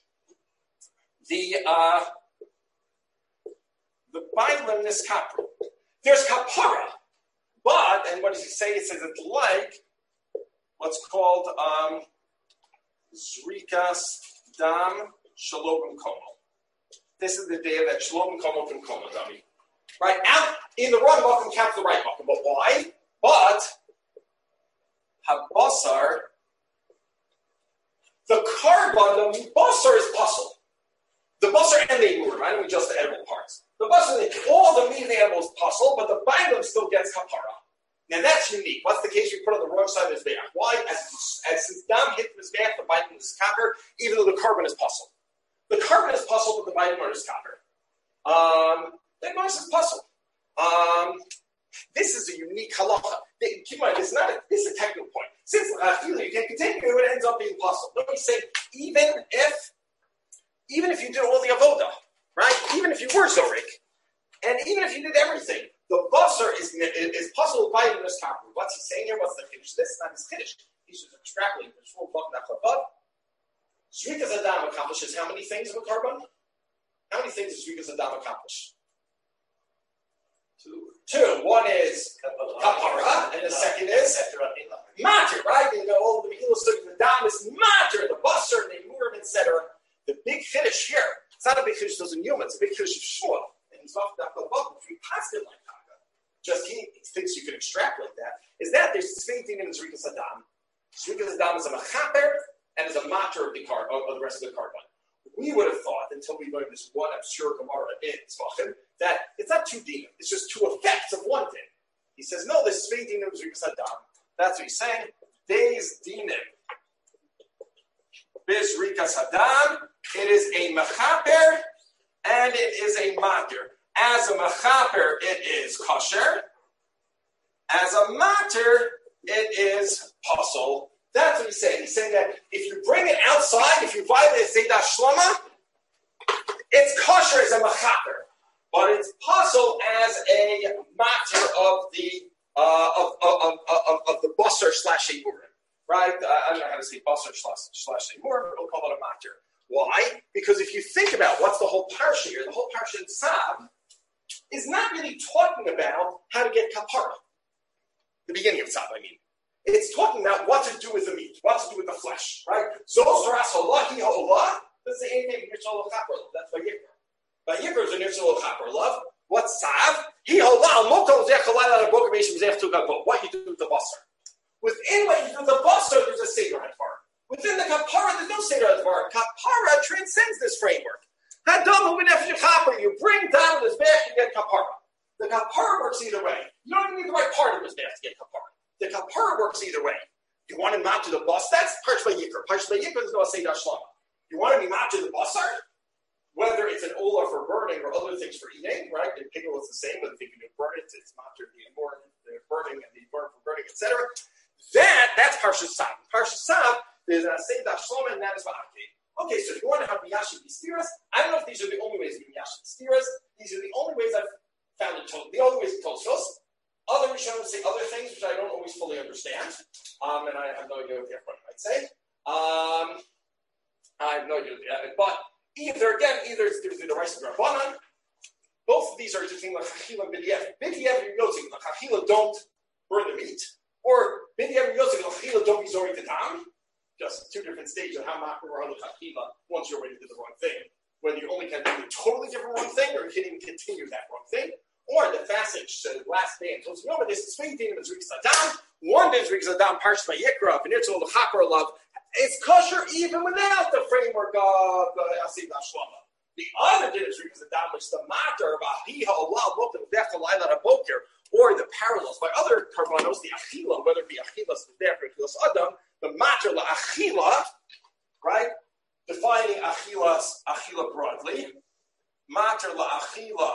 bailam niskapru. There's kapara. But, and what does he say? He says it's like what's called Zrikas Dam Shalom Komo. This is the day that Shalom Komo from Komo Dami. Right? Out in the wrong bucket, count the right bucket. But why? But Habasar, the carbon, the basar is pasul. The basar and the emurim, right? We just the edible parts. The basar, all the meat of the animal is pasul, but the bindum still gets kapara. Now that's unique. What's the case? You put it on the wrong side of the mizbeach. Why? As since dam hit the mizbeach, the bindum is kapar, even though the carbon is pasul. The carbon is pasul, but the bindum is kapar. The Mars is pasul. This is a unique halacha. Keep in mind, this is a technical point. Since you can't continue, it ends up being pasul. Let me say, even if you did all the avoda, right? Even if you were zorik, and even if you did everything, the basar is pasul by the niskapru. What's he saying here? What's the kiddush? This is not his kiddush. He's just extrapolating the full book nachlavat. Zrikas Adam accomplishes how many things of a carbon? How many things does Zrikas Adam accomplish? Two. One is kapara, and the second is matter, right? You know, all the Megillah the dam is matter, the basar, the emurim, etc. The big kiddush here, it's not a big kiddush in Yom, it's a big kiddush of Shmuel. And he's off that book, which we passed it like Taka. Just he thinks you can extrapolate that. Is that there's the same thing in Zrikas Adam. Zrikas Adam is a machaper and is a matter of the rest of the carbon. We would have thought, until we learned this one obscure Gemara in Tzvachim, that it's not two dinim, it's just two effects of one thing. He says, no, there's three dinim of Zrikas Adam. That's what he's saying. Days dinim. Biz Rikas Adam, it is a mechaper and it is a mater. As a mechaper, it is kosher. As a mater, it is pasul. That's what he's saying. He's saying that if you bring it outside, if you violate Seidah Shlama, a machaper, but it's puzzle as a matter of the basar / emurim, right? I don't know how to say basar / emurim, but we'll call it a matter. Why? Because if you think about what's the whole parsha here, the whole parsha in Tzav is not really talking about how to get kapara. The beginning of Tzav, I mean. It's talking about what to do with the meat, what to do with the flesh, right? Zos holah hi holah. That's the same thing. That's Vayikra. Vayikra is a nirtzol chaper love. What's Tzav? Hi holah moto zeh chalayla aboker meishim zeh tukabo. What you do with the basar. Within what you do with the basar, there's a seder hadvar. Within the kapara, there's no seder hadvar. Kapara transcends this framework. Hadam hu b'nefesh chaper. You bring down this back, you get kapara. The kapara works either way. You don't even need the right part of this back to get kapara. The kapara works either way. You want to mount to the bus? That's Parsh Vayikra. Parsh Vayikra is no Seder Shlama. You want to be mounted to the basar? Whether it's an ola for burning or other things for eating, right? The pigel is the same, but if you can burn it, it's mounted to the burning and the burn for burning, etc. That's Parshas Tzav. Parshas Tzav is a Seder Shlama, and that is Va'akid. Okay, so if you want to have Miyashim Stiras, I don't know if these are the only ways of Miyashim Stiras. These are the only ways I've found in Tosfos. The only ways in Tosfos. Other Rishonim say other things which I don't always fully understand, and I have no idea what the everyone might say. I have no idea, but either it's through the rice of Rabbanan. Both of these are between L'chachila and B'diavad. B'diavad and Yotzik, L'chachila don't burn the meat, or B'diavad and Yotzik, L'chachila don't be zoring the dam. Just two different stages of how Makar or L'chachila once you're ready to do the wrong thing. Whether you only can do a totally different wrong thing, or you can even continue that wrong thing. Or the passage says last day until you know, but this is 20 of Zrikas Adam, one day Zrikas Adam, Parsh Vayikra, V'nirtzol L'chakar love. It's kosher even without the framework of Asid Shlama. The other day Zrikas Adam, which is the matter of Ahiha Allah, Mokim V'dechel Laila Rabokir, or the parallels by other karbanos, the Achila, whether it be Achilas V'dech or Achilas Adam, the matter La Achila, right? Defining Achila broadly, matter La Achila.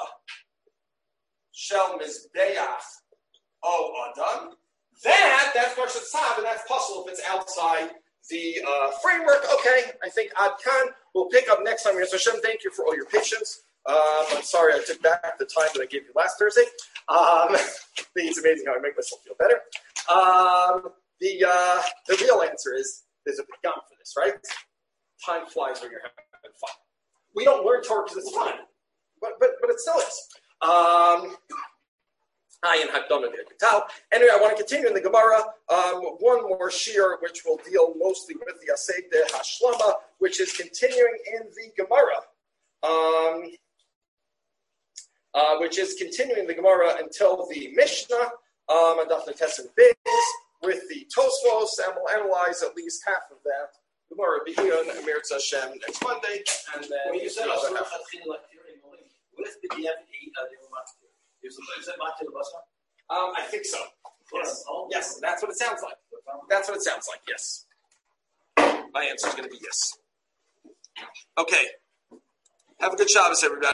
Shel Mizbeach O Adam. That's Parshas Tzav, and that's possible if it's outside the framework. Okay, I think Ad Kan. We'll pick up next time. Hashem, thank you for all your patience. I'm sorry I took back the time that I gave you last Thursday. I think it's amazing how I make myself feel better. The real answer is there's a pagam for this, right? Time flies when you're having fun. We don't learn Torah because it's fun, but it still is. Anyway, I want to continue in the Gemara. One more shiur, which will deal mostly with the Aseidah Hashlama, which is continuing in the Gemara. Until the Mishnah, Adaf Netesim Beis, with the Tosfos, and we'll analyze at least half of that. Gemara B'Iyun, Emirtz Hashem next Monday, and then when you said the other half. What is the I think so. Yes, that's what it sounds like. Yes. My answer is going to be yes. Okay. Have a good Shabbos, everybody.